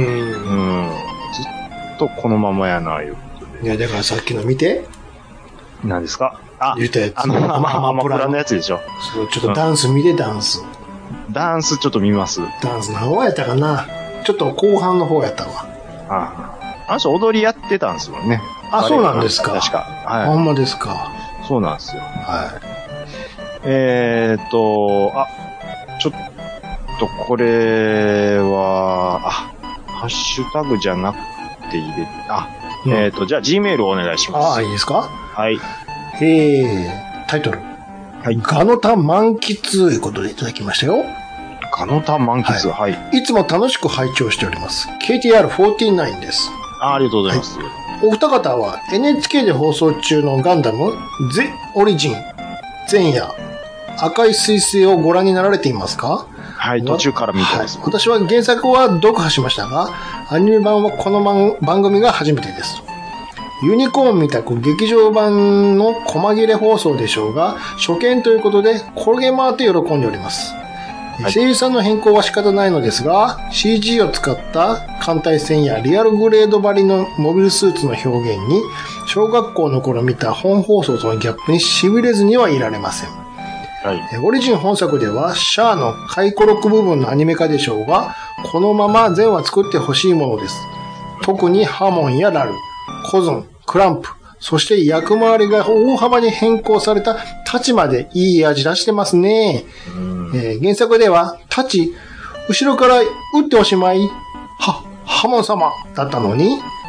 ずっとこのままやな、いうことで。 いや、だからさっきの見て。 何ですか？あ、 言ったやつ。 あの、アマプラのやつでしょ。 そう、ちょっとダンス見て、ダンス。 ダンスちょっと見ます。 ダンス何話やったかな？ちょっと後半の方やったわ。 ああ。あの人踊りやってたんですもんね。 あ、そうなんですか。 確か。はい。 ほんまですか。 そうなんですよ。 はい。 えーっと、あ、ちょっとこれは、あ、ハッシュタグじゃなくて入れて、あ、うん、えーっと、じゃあ Gmail をお願いします。 ああ、いいですか？ はい。 えー、タイトル。はい。ガノタ満喫ということでいただきましたよ。 ガノタ満喫、はい、はい。 いつも楽しく拝聴しております。ケーティーアールフォーティーナイン です。 あ、ありがとうございます。はい、 お二方は エヌエイチケー で放送中のガンダム、ゼ・オリジン、前夜、赤い彗星をご覧になられていますか？ はい、途中から見てます、 はい。私は原作は読破しましたが、アニメ版はこの番組が初めてです。ユニコーンみたく劇場版の細切れ放送でしょうが、初見ということで転げ回って喜んでおります。はい、声優さんの変更は仕方ないのですが、シージー を使った艦隊戦やリアルグレード張りのモビルスーツの表現に、小学校の頃見た本放送とのギャップに痺れずにはいられません。はい、オリジン本作では、シャアの回顧録部分のアニメ化でしょうが、このまま全話作ってほしいものです。特にハモンやラル、コゾン、クランプ、そして役回りが大幅に変更されたタチまでいい味出してますね。えー、原作ではタチ、後ろから撃っておしまい、は、ハモン様だったのに、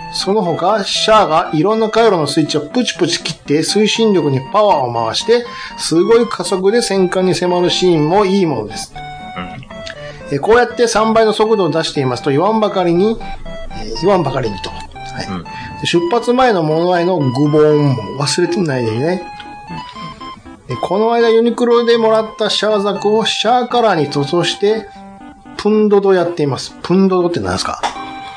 その他、シャアがいろんな回路のスイッチをプチプチ切って推進力にパワーを回して、すごい加速で戦艦に迫るシーンもいいものです。うん、こうやってさんばいの速度を出していますと言わんばかりに、言わんばかりにと。はいうん、出発前の物合いのグボーンも忘れてないでね。うん、この間ユニクロでもらったシャアザクをシャアカラーに塗装して、プンドドやっています。プンドドって何ですか？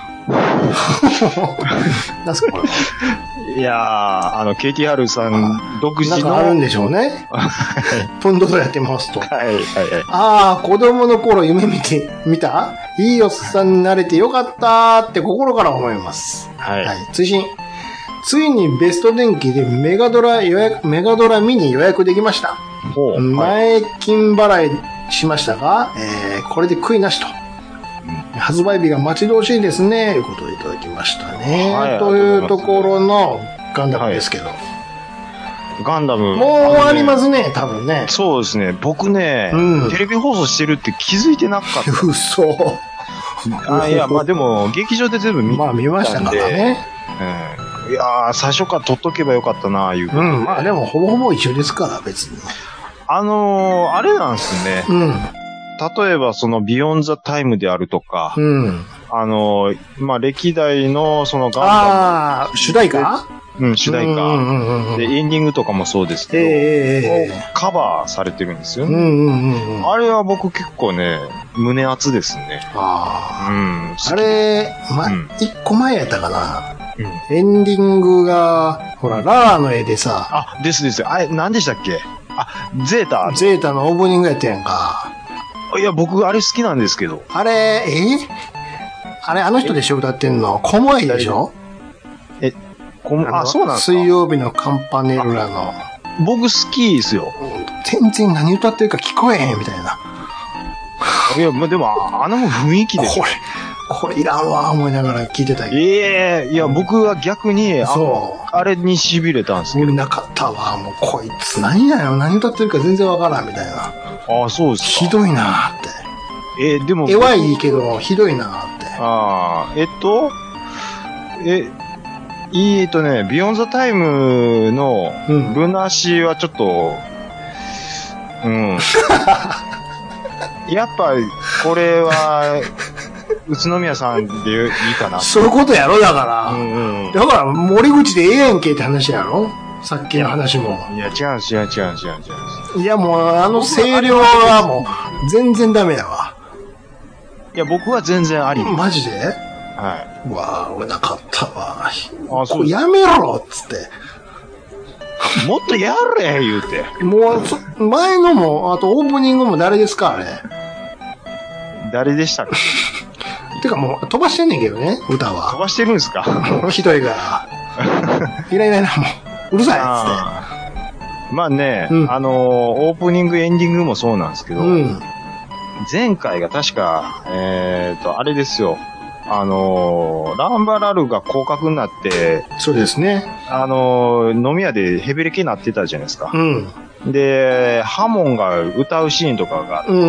何すかこれ？ いやー、あの、ケーティーアール さん独自の。 なんかあるんでしょうね。プンドドやってますと。 はい、はい、はい。 ああ、子供の頃夢見て、見た？いいおっさんになれてよかったーって心から思います。はい。はい、追伸。ついにベスト電機でメガドラ予約、メガドラミニ予約できました。ほう前金払いしましたが、えー、これで悔いなしと。発売日が待ち遠しいですね、ということをいただきましたね。はい、というところのガンダムですけど。はい、 ガンダム。 もう終わりますね、多分ね。 そうですね。僕ね、うん、テレビ放送してるって気づいてなかった。 嘘。 あいや、まあでも、劇場で全部見たんで。 まあ見ましたからね。 うん、いやー、最初から撮っとけばよかったな、いう。 うん、まあでもほぼほぼ一緒ですから、別に。 あのー、あれなんですね。うん。例えばそのビヨンザタイムであるとか、うん、あの、まあ、歴代のそのガンダム。 ああ、主題歌？ うん、主題歌、うんうんうん。で、エンディングとかもそうですけど、えー、カバーされてるんですよね、うんうんうん。あれは僕結構ね、胸熱ですね。ああ。うん。あれ、ま、一、うん、個前やったかな。うん、エンディングが、ほら、ラーの絵でさ。 あ、ですです。あれ、何でしたっけ？あ、ゼータ。 ゼータのオープニングやったやんか。 いや、僕、あれ好きなんですけど。 あれ、えあれ、あの人でしょ歌ってんの。コモアイでしょえ、コモ、あ、そうなんですか？ 水曜日のカンパネルラの。 僕好きですよ。 全然何歌ってるか聞こえへんみたいな。 いや、ま、でも、あの雰囲気で。 これ、これいらんわ、思いながら聞いてたけど。 ええー、いや、僕は逆に、そう。あれに痺れたんですけど。 なかったわ、もうこいつ何やよ、何歌ってるか全然わからんみたいな。 ああ、そうですか。 ひどいなーって。 えー、でも。 絵はいいけど、ひどいなーって。 ああ、えっと、え、えっとね、ビヨンザタイムのルナシーはちょっと、うん。やっぱ、これは、宇都宮さんでいいかな。 そういうことやろ、だから。うんうん、だから、森口でええやんけって話やろさっきの話も。 いや、違う違う違う違う違う。 いや、もう、あの声量はもう、全然ダメやわ。 いや、僕は全然あり。 マジで？ はい。 うわぁ、俺なかったわ。あ、そう。やめろっつって。 もっとやれ言うて。 もう、前のも、あとオープニングも誰ですかあれ。 誰でしたっけ？ てかもう、飛ばしてんねんけどね、歌は。 飛ばしてるんですか？ ひどいから。いらいらな、もう。うるさいっつって。まあね、うん、あのー、オープニング、エンディングもそうなんですけど、うん、前回が確か、えーと、あれですよ。あのー、ランバラルが降格になって、 そうですね。 あのー、飲み屋でヘベレケになってたじゃないですか。うん、で、ハモンが歌うシーンとかが、うん、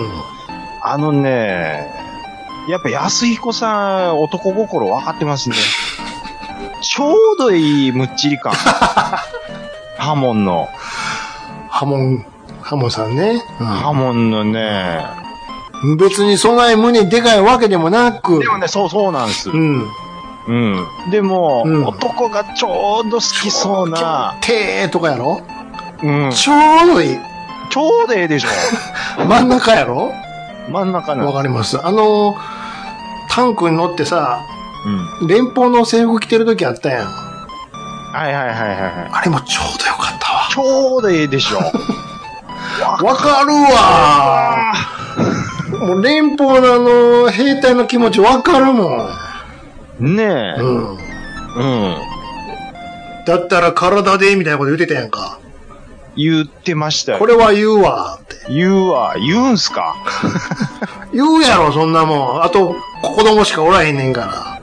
あのね、やっぱ安彦さん、男心分かってますね。ちょうどいいむっちり感。ハモンの。 ハモン、ハモンさんね。 うん、ハモンのね。 別にそんなに胸でかいわけでもなく。 でもね、そうそうなんです。うん。うん。でも、うん、男がちょうど好きそうな。 てーとかやろ？ うん。 ちょうどいい。 ちょうどいいでしょ。 真ん中やろ？ 真ん中なわかります。あの、タンクに乗ってさ、うん、連邦の制服着てる時あったやん。 はいはいはいはい。 あれもちょうどよかったわ。 ちょうどいいでしょ。 わかるわもう連邦のあの、兵隊の気持ちわかるもん。ねえ。うん。うん。 だったら体でみたいなこと言ってたやんか。 言ってましたよ。 これは言うわって。 言うわ。言うんすか？ 言うやろ、そんなもん。あと、子供しかおらへんねんから。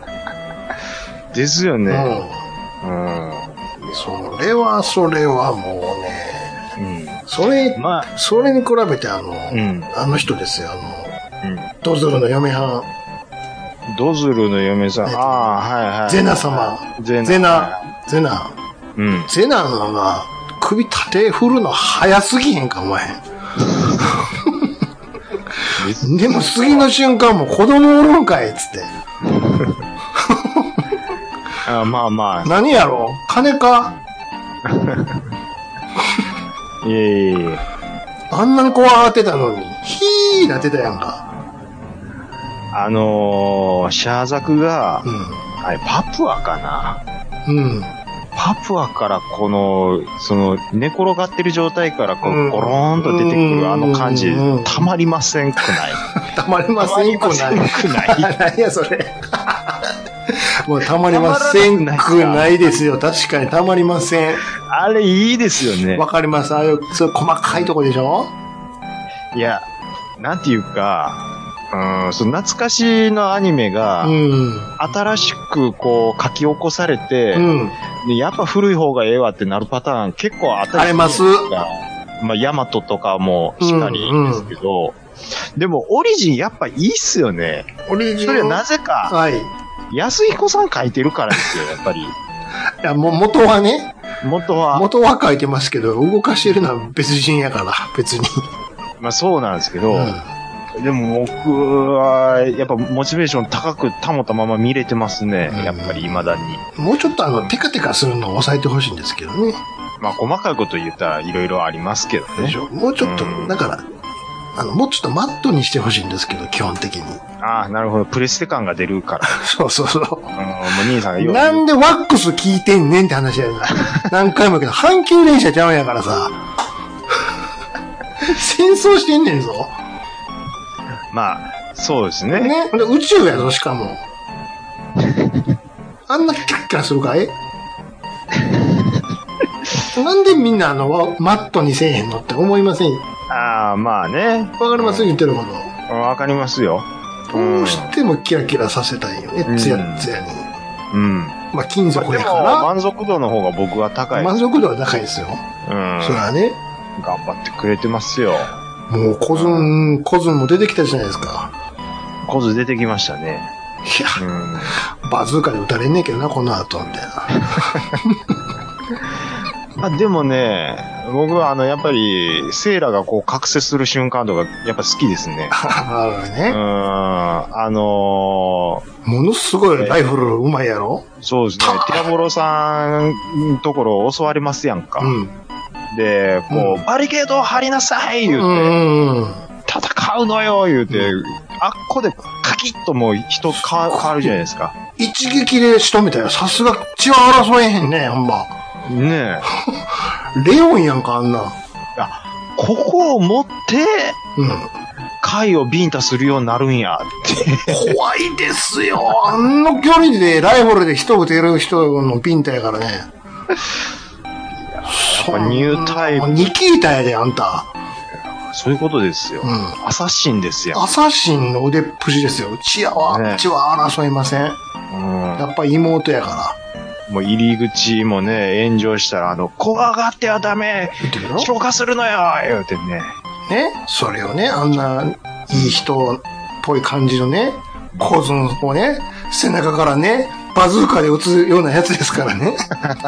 ですよね。 うん。うん。それは、それはもうね。うん。それ、まあ、それに比べてあの、うん、あの人ですよ、あの、うん、ドズルの嫁はん。 ドズルの嫁さん。ああ、はいはい。 ゼナ様。 ゼナ。 ゼナ。ゼナ。 うん。 ゼナのが、首縦振るの早すぎへんか、お前。でも次の瞬間も子供おるんかいっつって。 あまあまあ。 何やろ金かいえいえ。 あんなに怖がってたのに、ヒーなってたやんか。 あのー、シャーザクが、 うん。 はい、パプアかな。 うん。 パプアからこの、その、寝転がってる状態からこう、ゴローンと出てくるあの感じ、たまりませんくないたまりませんくない。 くない。 何やそれ。もうたまりませんくないですよ。確かにたまりません。 あれいいですよね。 わかります。ああいう、そう細かいとこでしょ？ いや、なんていうか、うん、その懐かしのアニメが、うん、新しくこう書き起こされて、うん、でやっぱ古い方がええわってなるパターン結構あったりする。あります。まあ、ヤマトとかもしっかりですけど、うんうん、でもオリジンやっぱいいっすよね。 オリジン。 それはなぜか、はい。安彦さん書いてるからですよ、やっぱり。いや、もう元はね。 元は。 元は書いてますけど、動かしてるのは別人やから、別に。 まあそうなんですけど、うんでも僕は、やっぱモチベーション高く保ったまま見れてますね。うん、やっぱり未だに。 もうちょっとあの、テカテカするのを抑えてほしいんですけどね。 まあ細かいこと言ったら色々ありますけどね。でしょもうちょっと、うん、だから、あの、もうちょっとマットにしてほしいんですけど、基本的に。 ああ、なるほど。プレステ感が出るから。 そうそうそう。 うん、もう兄さんが言う。 なんでワックス効いてんねんって話やな。何回も言うけど、阪急電車ちゃうんやからさ。戦争してんねんぞ。 まあ、そうですね。 ね。宇宙やぞ、しかも。あんなキャッキャするかいなんでみんなあの、マットにせえへんのって思いません？ ああ、まあね。 わかります、うん、言ってること。 わかりますよ。 どうしてもキラキラさせたいよね、うん、ツヤツヤに。うん。まあ、金属やから。 でも満足度の方が僕は高い。 満足度は高いですよ。うん。それはね。 頑張ってくれてますよ。 もう、コズン、コズンも出てきたじゃないですか。 コズン出てきましたね。 いや、うん、バズーカで撃たれんねえけどな、この後、みたいな。あでもね、僕はあの、やっぱり、セイラがこう、覚醒する瞬間とか、やっぱ好きですね。 なるほどね。 うん、あのー、ものすごいライフルうまいやろ？ そうですね。ティアボロさんのところ襲われますやんか。うんで、こう、うん、バリケードを張りなさい言うて、うん、戦うのよ言うて、うん、あっこでカキッともう人変わるじゃないですか。 一撃で仕留めたよ。さすが血は争えへんね、ほんま。 ねえ。レオンやんか、あんな。いや、ここを持って、うん。貝をビンタするようになるんやって。 怖いですよ。あの距離でライフルで人を撃てる人のビンタやからね。 やっぱニュータイプ。 ニキータやで、あんた。 そういうことですよ。うん。アサシンですよ。 アサシンの腕っぷしですよ。血は、ね、血は争いません。うん。やっぱ妹やから。 もう入り口もね、炎上したら、あの、怖がってはダメ消化するのよ言うてね。 ね。それをね、あんないい人っぽい感じのね、コズンをね、背中からね、バズーカで撃つようなやつですからね。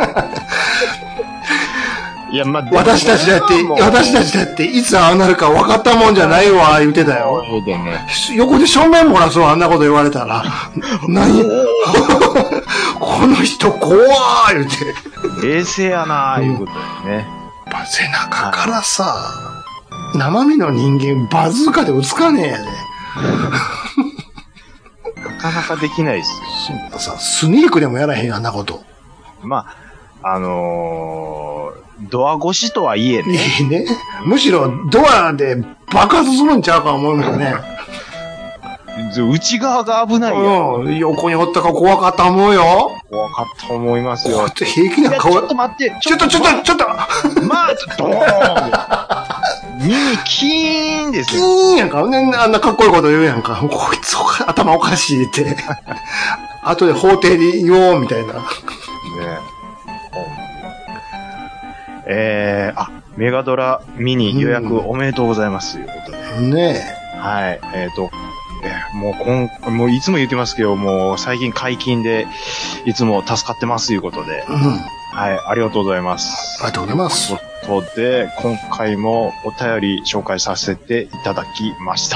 いや、まあ、私たちだって、私たちだって、いつああなるか分かったもんじゃないわ、言ってたよ。ね、横で正面漏らそう、あんなこと言われたら。何この人怖ー言うて。 冷静やなー、いうことだよね。 やっぱ背中からさ、生身の人間バズーカで撃つかねえやで。 なかなかできないっすよ。さ、スニークでもやらへんあんなこと。 まあ、あのー、ドア越しとはいえね。 いいね。むしろドアで爆発するんちゃうか思うけどね。 内側が危ないよ。 うん。横におったか怖かった思うよ。 怖かった思いますよ。 こうやって平気な顔。 ちょっと待って。 ちょっとちょっとちょっと。 まあ、ドーン耳キーンですよ。キーンやんか。あんなかっこいいこと言うやんか。こいつ頭おかしいって。後で法廷で言おうみたいな。ねえー、あ、メガドラミニ予約おめでとうございます。ということで。 ねえ。はい。えっ、ー、と、 もうこん、もういつも言ってますけど、もう最近解禁で、いつも助かってますということで。 うん。 はい、ありがとうございます。 ありがとうございます。 ということで、今回もお便り紹介させていただきました。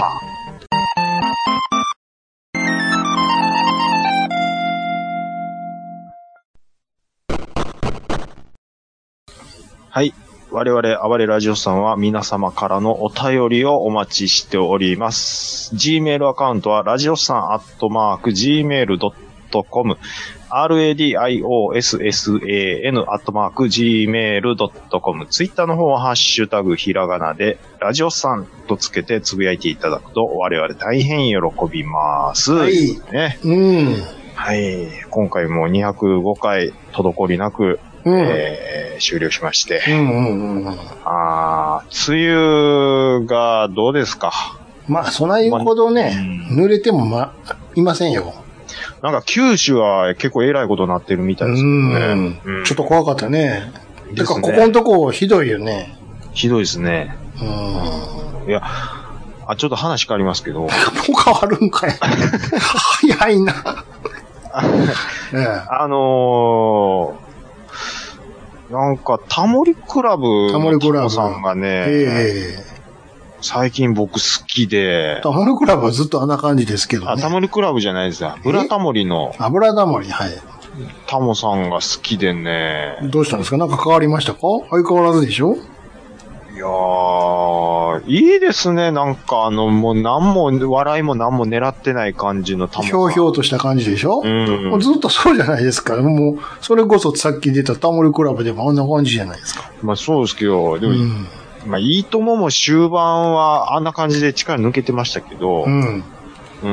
はい。我々、暴れラジオさんは皆様からのお便りをお待ちしております。Gmail アカウントは、ラジオさんアットマーク、ジーメールドットコム、ラディオサン アットマーク、ジーメールドットコム。ツイッターの方は、ハッシュタグ、ひらがなで、ラジオさんとつけてつぶやいていただくと、我々大変喜びます。 はい。 ね。 うん。 はい。今回もにひゃくごかい、滞りなく、うんえー、終了しまして。 うんうんうん、 あー、梅雨がどうですか？ まあ、そないほどね、ま、濡れてもま、いませんよ。 なんか九州は結構偉いことになってるみたいですよね。 うん。ちょっと怖かったね。てか、ここのとこひどいよね。 ひどいですね。うん。いや、あ、ちょっと話変わりますけど。もう変わるんかい。早いな。 ええ、あのー、なんか、タモリクラブのタモさんがね、えー、最近僕好きで。 タモリクラブはずっとあんな感じですけどね。 あ、タモリクラブじゃないですよ。ブラタモリの。 あ、ブラタモリ、はい。 タモさんが好きでね。 どうしたんですか？なんか変わりましたか？相変わらずでしょ？ いやー、いいですね。なんかあの、もう何も、笑いも何も狙ってない感じのタモさん。 ひょうひょうとした感じでしょ？うん。もうずっとそうじゃないですか。もう、それこそさっき出たタモリクラブでもあんな感じじゃないですか。 まあそうですけど、でも、うん、まあいいともも終盤はあんな感じで力抜けてましたけど、うん。うん。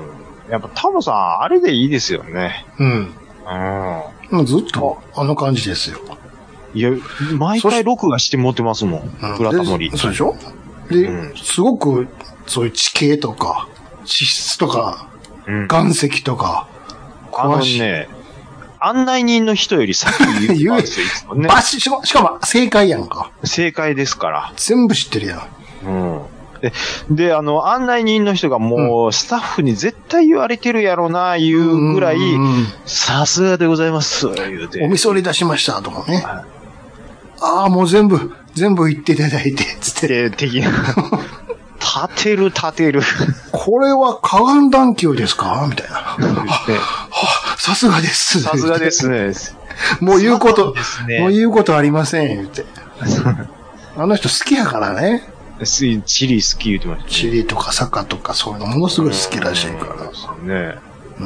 やっぱタモさん、あれでいいですよね。うん。うん。 もうずっとあの感じですよ。 いや、毎回録画して持ってますもん。ブラタモリ。 そうでしょ？で、うん、すごく、そういう地形とか、地質とか、うん、岩石とか、 あのね、案内人の人より先に言うんですよ、いつもね。 バシ、しかも、しかも正解やんか。 正解ですから。 全部知ってるやん。うん。 で、で、あの、案内人の人がもう、スタッフに絶対言われてるやろな、言うぐらい、さすがでございます、言うて。 お味噌り出しました、とかね。はい、ああ、もう全部、全部言っていただいて、つって。 的な。立てる、立てる。 これは河岸段丘ですかみたいな。さすがです。 さすがですね。 もう言うこと、ね、もう言うことありません、言って。あの人好きやからね。 チリ好き言ってましたね。 チリとか坂とかそういうのものすごい好きらしいから。 そうね。うん。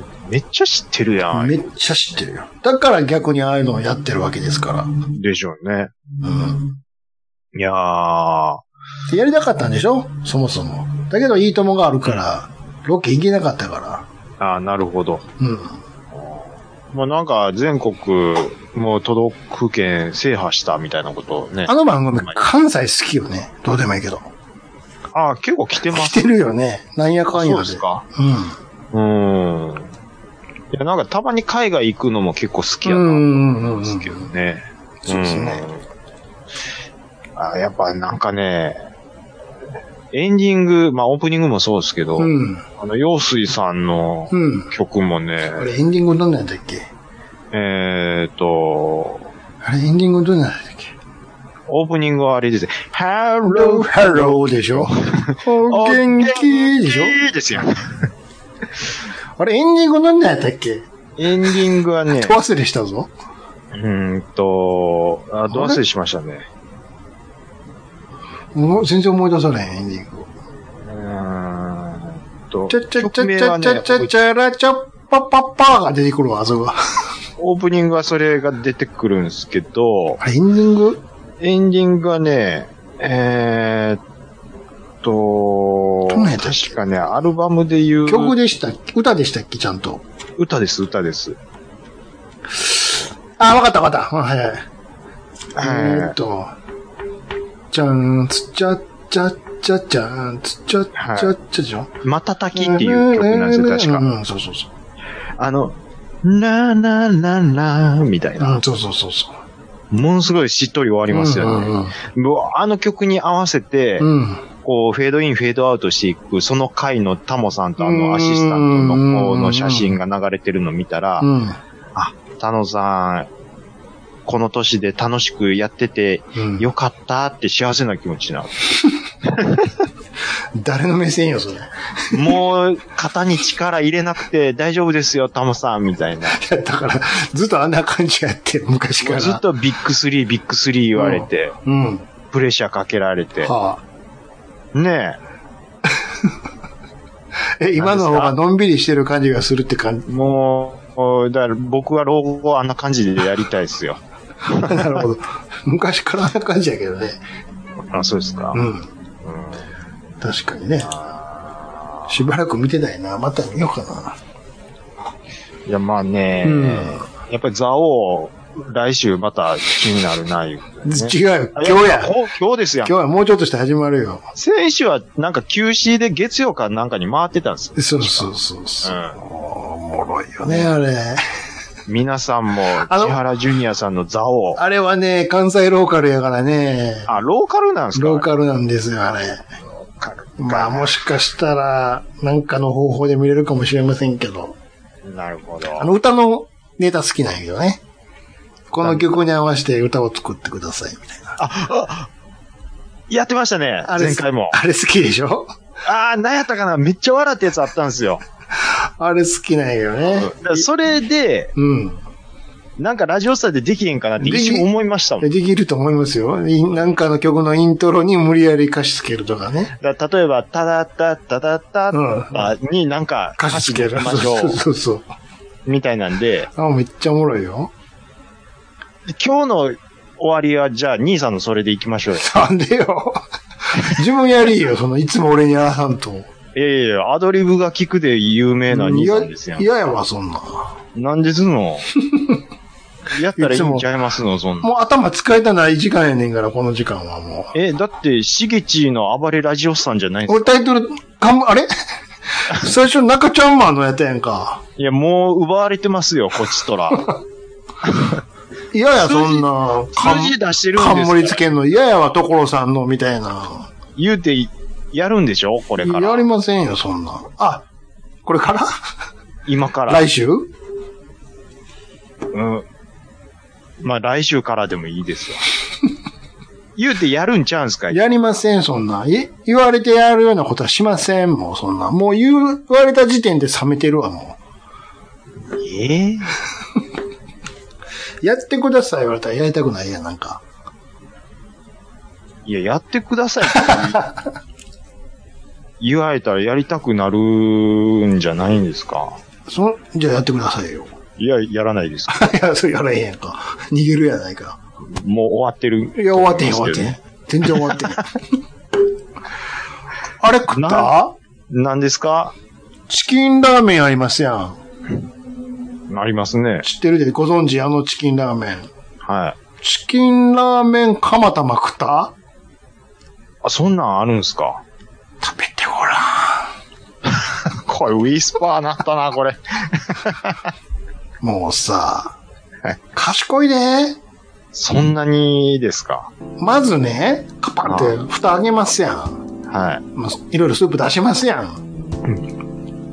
めっちゃ知ってるやん。 めっちゃ知ってるよ。だから逆にああいうのをやってるわけですから。 でしょうね。うん。いやー。 やりたかったんでしょ？そもそも。だけどいいともがあるから、ロケ行けなかったから。ああ、なるほど。うん。まあなんか全国、もう都道府県制覇したみたいなことをね。 あの番組関西好きよね。どうでもいいけど。 ああ、結構来てます。 来てるよね。なんやかんやで。 そうですか。うん。うん。いや、なんかたまに海外行くのも結構好きやなと思うんですけどね。 そうですね。 あ、やっぱなんかね、エンディング、まあオープニングもそうですけど、うん、あの、陽水さんの曲もね、うん、 あれエンディングどんなんだっけ？ えーと、 あれエンディングどんなんだっけ？ オープニングはあれですね、 ハローハローでしょ？お元気でしょ？ ですよ。 あれエンディングどんなんやったっけ？ エンディングはね、 ど忘れしたぞ。 うーんと、あ、ど忘れしましたね。 もう全然思い出されへん、エンディング。うーんと。 ちゃちゃちゃちゃちゃちゃちゃらちゃっぱぱっぱーが出てくるわ、あそこが。 オープニングはそれが出てくるんですけど。 あれ、エンディング？ エンディングはね、えーっと、確かね、アルバムで言う。 曲でしたっけ？歌でしたっけ、ちゃんと。 歌です、歌です。 あ、わかったわかった。はいはい。えーっと、ちゃん、つちゃっちゃっちゃちゃん、つちゃっちゃっちゃでしょ？ またたきっていう曲なんですよ、確か。 うん、そうそうそう。 あの、ななななみたいな。 うん、そうそうそうそう。 ものすごいしっとり終わりますよね。うんうんうん、あの曲に合わせて、うん、 こう、フェードイン、フェードアウトしていく、その回のタモさんとあの、アシスタントの子の写真が流れてるのを見たら、うん、あ、タノさん、この年で楽しくやってて、よかったって幸せな気持ちになる。 誰の目線よ、それ。 もう、肩に力入れなくて大丈夫ですよ、タモさん、みたいな。いや、だから、ずっとあんな感じやって、昔から。 ずっとビッグスリー、ビッグスリー言われて、うん。うん、プレッシャーかけられて。はあ、ねえ。え、今の方がのんびりしてる感じがするって感じ。 もう、だから僕は老後あんな感じでやりたいですよ。 なるほど。昔からあんな感じやけどね。 あ、そうですか。うん。うん、 確かにね。しばらく見てないな。また見ようかな。 いや、まあね、うん、やっぱりザオ来週また気になるな、いう、ね。 違うよ。今日や。 今日ですやん。 今日はもうちょっとして始まるよ。 先週はなんか休止で月曜かなんかに回ってたんですよ。 そうそうそうそう。うん、おもろいよね、あれ。 皆さんも、千原ジュニアさんのザオ。 あれはね、関西ローカルやからね。 あ、ローカルなんですか？ ローカルなんですよ、あれ。まあ、もしかしたら、なんかの方法で見れるかもしれませんけど。 なるほど。 あの、歌のネタ好きなんやけどね。この曲に合わせて歌を作ってください、みたいな。あ、あ、 やってましたね。前回も。 あれ好きでしょ？ ああ、何やったかな？めっちゃ笑ったやつあったんですよ。 あれ好きなんやけどね。 うん、それで、うん。なんかラジオスターでできへんかなって一瞬思いましたもん。 できると思いますよ。なんかの曲のイントロに無理やり歌詞つけるとかね。 だ例えば、タダタタタタタになんか歌詞つけましょう。そうそうそう。 みたいなんで。 あ、めっちゃおもろいよ。 今日の終わりは、じゃあ、兄さんのそれで行きましょうよ。 なんでよ。自分やりよ、その、いつも俺にやらさんと。 いやいや、アドリブが効くで有名な兄さんですよ。 いやいやわ、そんな。 なんですのやったらいいんちゃいますの、そんな。 もう頭使いたない時間やねんから、この時間はもう。え、だって、しげちの暴れラジオさんじゃないんですか？ 俺タイトル、かむ、あれ最初中ちゃんマンのやったやんか。 いや、もう奪われてますよ、こっちとら。 いやや、そんな。 数字出してるんですか？ 冠つけんの。いややわ、所さんの、みたいな。 言うて、やるんでしょこれから。 やりませんよ、そんな。あ、これから今から。 来週？ うん。まあ、来週からでもいいですよ。言うてやるんちゃうんすか？ やりません、そんな。い言われてやるようなことはしません、もう、そんな。もう言われた時点で冷めてるわ、もう。ええー、 やってください、言われたらやりたくないやん、なんか。 いや、やってくださいって言われたらやりたくなるんじゃないんですか？ そ、じゃあやってくださいよ。 いや、やらないです。 いや、それやらへんやんか。逃げるやないか。 もう終わってる。 いや、終わってん、終わってん。全然終わってん。あれ食った？ 何ですか？ チキンラーメンありますやん。 ありますね。 知ってるで、ご存知、あのチキンラーメン。 はい。 チキンラーメン釜玉食った？ あ、そんなんあるんすか？ 食べてごらん。 これウィスパーなったな、これ。 もうさ、賢いで。 そんなにですか？ まずね、カパンって蓋開けますやん。 はい。 まあ、いろいろスープ出しますやん。うん、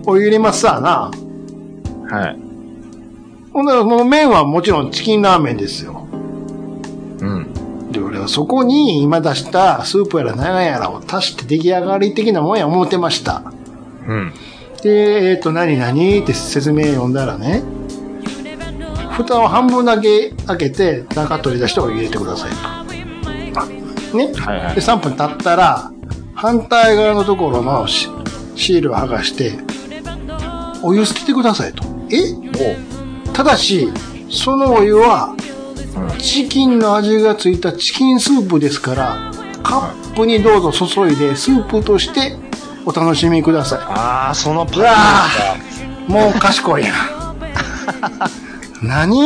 お湯入れますわな。 はい。 ほんならもう麺はもちろんチキンラーメンですよ。 うん。 で、俺はそこに今出したスープやら何やらを足して出来上がり的なもんや思ってました。 うん。 で、えっと、何々って説明読んだらね、蓋を半分だけ開けて中取り出してお湯入れてくださいと。ね、はいはい、でさんぷん経ったら反対側のところのシールを剥がしてお湯捨ててくださいと。え？ただしそのお湯はチキンの味がついたチキンスープですからカップにどうぞ注いでスープとしてお楽しみください。 ああ、そのパターンもう賢いやん。何？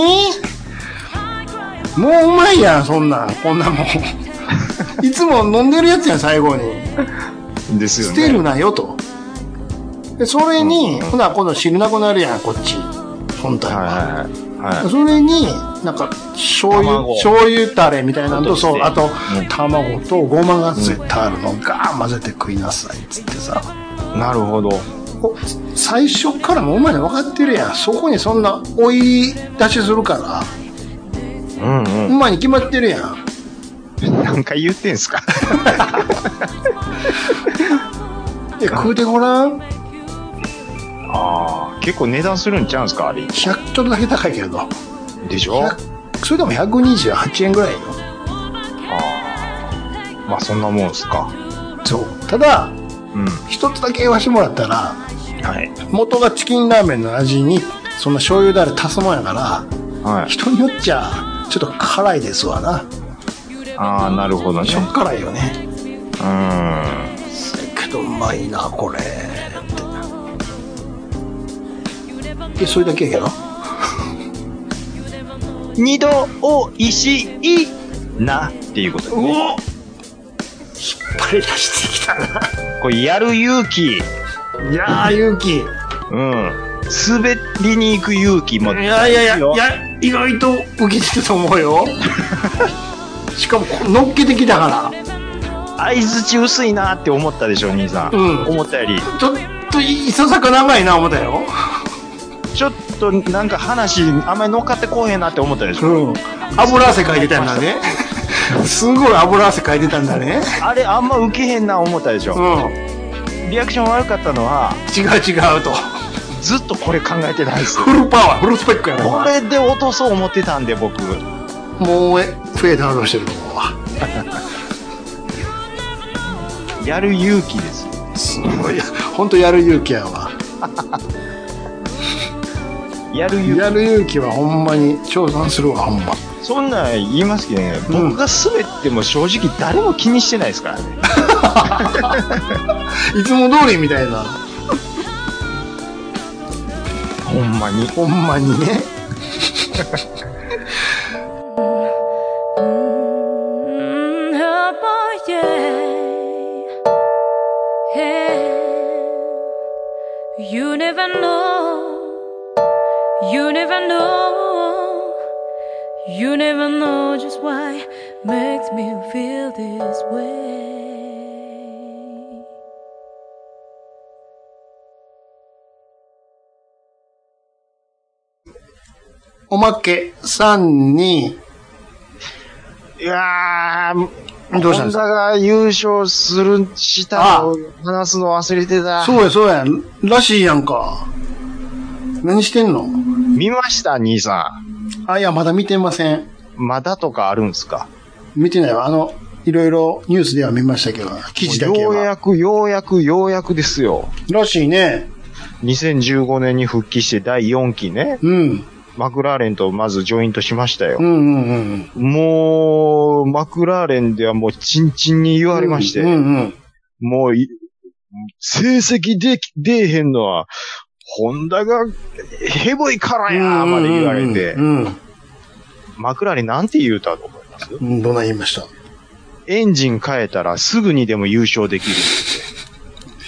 もううまいやん、そんなん。こんなもん。いつも飲んでるやつやん、最後に。 ですよね。 捨てるなよと。で、それに、ほな、今度汁なくなるやん、こっち。 本体は。はいはいはい。 それに、なんか、醤油、醤油タレみたいなのと、そう、あと、うん、卵とごまがついてあるのをガーン混ぜて食いなさいっつってさ。 なるほど。 最初からもうまいの分かってるやん。そこにそんな追い出しするから。うんうん。うまいに決まってるやん。 何回言ってんすかえ、食うてごらん。 ああ、結構値段するんちゃうんすかあれ。 ひゃくちょっとだけ高いけど。 でしょ？ それでもひゃくにじゅうはちえんぐらいよ。 ああ。まあそんなもんすか。 そう。ただ、うん。一つだけ言わしてもらったら、はい。元がチキンラーメンの味に、そんな醤油だれ足すもんやから、はい。人によっちゃ、ちょっと辛いですわな。 ああ、なるほどね。 しょっ辛いよね。 うーん。 けどうまいな、これ。って。え、それだけやけど二度おいしいなっていうことですね。 お引っ張り出してきたな。 これやる勇気。 いやー、勇気。 うん。滑りに行く勇気も。 いやいやいや、いや、意外と受けてると思うよ。しかも、乗っけてきたから。 相づち薄いなって思ったでしょ、兄さん。うん。思ったより。 ちょっと、いささか長いな、思ったよ。 ちょっと、なんか話、あんまり乗っかってこうへんなって思ったでしょ。うん。 油汗かいてたんだね。すごい油汗かいてたんだね。 あれ、あんま受けへんな思ったでしょ。うん。リアクション悪かったのは、 違う違うと。 ずっとこれ考えてたんですよ。 フルパワー、フルスペックやな。 これで落とそう思ってたんで、僕。 もう、え、フェードアウトしてると思うわ。 やる勇気ですよ。 すごい。ほんとやる勇気やわ。 やる勇気。 やる勇気はほんまに挑戦するわ、ほんま。 そんなん言いますけどね、うん、僕が滑っても正直誰も気にしてないですからね。 いつも通りみたいな。 ほんまに。 ほんまにね。 You never know, you never know, you never know just why makes me feel this way. おまけさんに、 いやー、 どうしたんですか？ ホンダが優勝する、したのを話すの忘れてた。 そうや、そうや。らしいやんか。何してんの？ 見ました、兄さん。あ、いや、まだ見てません。 まだとかあるんすか？ 見てないわ。あの、いろいろニュースでは見ましたけど、記事だけは。 ようやく、ようやく、ようやくですよ。 らしいね。 にせんじゅうごねんに復帰してだいよんきね。うん。マクラーレンとまずジョイントしましたよ。うんうんうん、もう、マクラーレンではもうチンチンに言われまして。うんうんうん、もう、成績で、出えへんのは、ホンダがヘボいからやーまで言われて。うんうんうん、マクラーレンなんて言うたと思います？ うん、どんな言いました？ エンジン変えたらすぐにでも優勝できるって。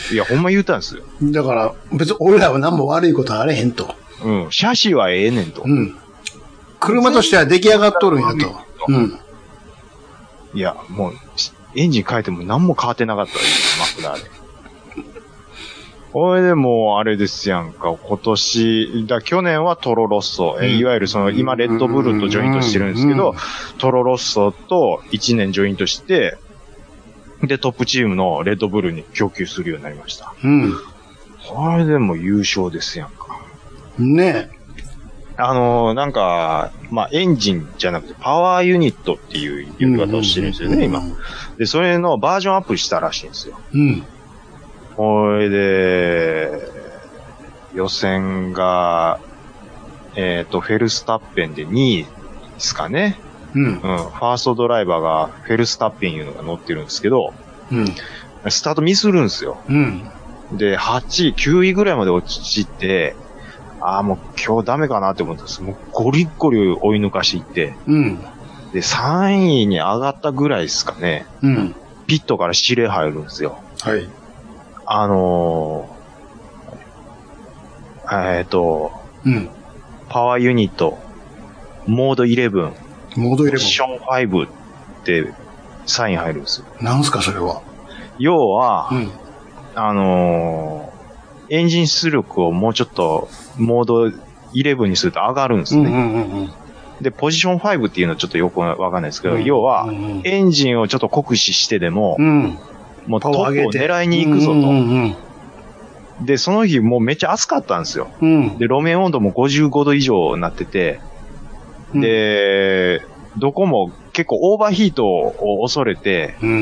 いや、ほんま言うたんですよ。 だから、別に俺らは何も悪いことあれへんと。 うん。シャシはええねんと。うん。 車としては出来上がっとるんやと。うん。 いや、もう、エンジン変えても何も変わってなかったですよ、マクラーレン。これでもう、あれですやんか、今年、だ去年はトロロッソ、うん、いわゆるその、今レッドブルとジョイントしてるんですけど、うん、トロロッソといちねんジョイントして、で、トップチームのレッドブルに供給するようになりました。うん。これでも優勝ですやんか。 ねえ。 あのー、なんか、まあ、エンジンじゃなくてパワーユニットっていう呼び方をしてるんですよね、今。で、それのバージョンアップしたらしいんですよ。うん。これで、予選が、えっと、フェルスタッペンでにいですかね。うん。うん。ファーストドライバーがフェルスタッペンいうのが乗ってるんですけど、うん。スタートミスるんですよ。うん。で、はちい、きゅういぐらいまで落ちて、ああ、もう今日ダメかなって思ったんです。もうゴリッゴリ追い抜かしていって。うん。で、さんいに上がったぐらいですかね。うん。ピットから指令入るんですよ。はい。あのー、えっと、うん。 パワーユニット、モードイレブン、 モードイレブン。 ポジションファイブってサイン入るんですよ。 なんすか、それは。 要は、 うん、 あのー、エンジン出力をもうちょっと、モードイレブンにすると上がるんですね。 うんうんうんうんで、ポジションファイブっていうのはちょっとよくわかんないですけど、うん、要は、うん、エンジンをちょっと酷使してでも、うん、もうトップを狙いに行くぞと。うんうんうんうん、で、その日もうめっちゃ暑かったんですよ。うん、で、路面温度もごじゅうごど以上になってて、うん、で、どこも結構オーバーヒートを恐れて、うん、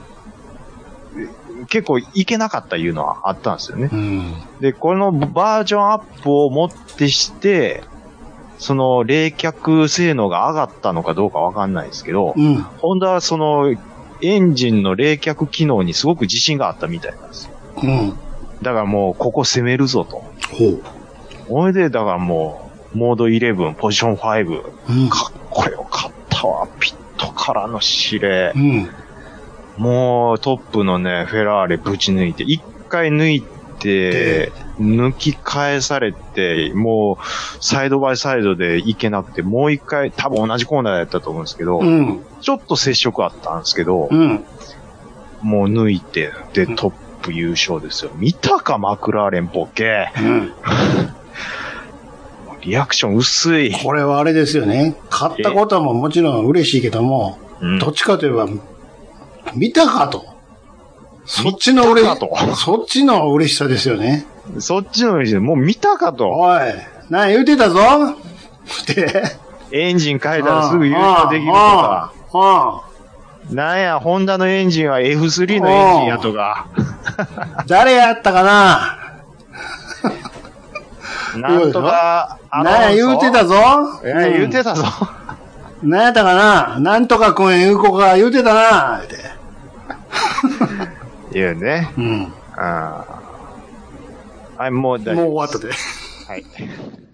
結構いけなかったいうのはあったんですよね。うん、で、このバージョンアップをもってして、その冷却性能が上がったのかどうかわかんないですけど、うん、ホンダはそのエンジンの冷却機能にすごく自信があったみたいなんですよ。うん、だからもうここ攻めるぞと。ほう。それでだからもうモードイレブン、ポジションファイブ、うん、かっこよかったわ。ピットからの指令。うん、もうトップのね、フェラーレぶち抜いて、一回抜いて、抜き返されて、もう、サイドバイサイドで行けなくて、もう一回、多分同じコーナーやったと思うんですけど、うん、ちょっと接触あったんですけど、うん、もう抜いて、で、トップ優勝ですよ。見たか、マクラーレンボケ。うん、リアクション薄い。 これはあれですよね。買ったことももちろん嬉しいけども、どっちかといえば、見たかと。そっちの嬉しさ、そっちの嬉しさですよね。 そっちの嬉しさ、もう見たかと。 おい、何言うてたぞって。 エンジン変えたらすぐ優勝できるとか。あああなんや、ホンダのエンジンは エフスリー のエンジンやとか。 誰やったかななんとか、 何や言うてたぞいや、言うてたぞ。 何やったかななんとかくん言う子が言うてたなって。 言うね。うん。ああ。はい、もう大丈夫。 もう終わったで。 はい。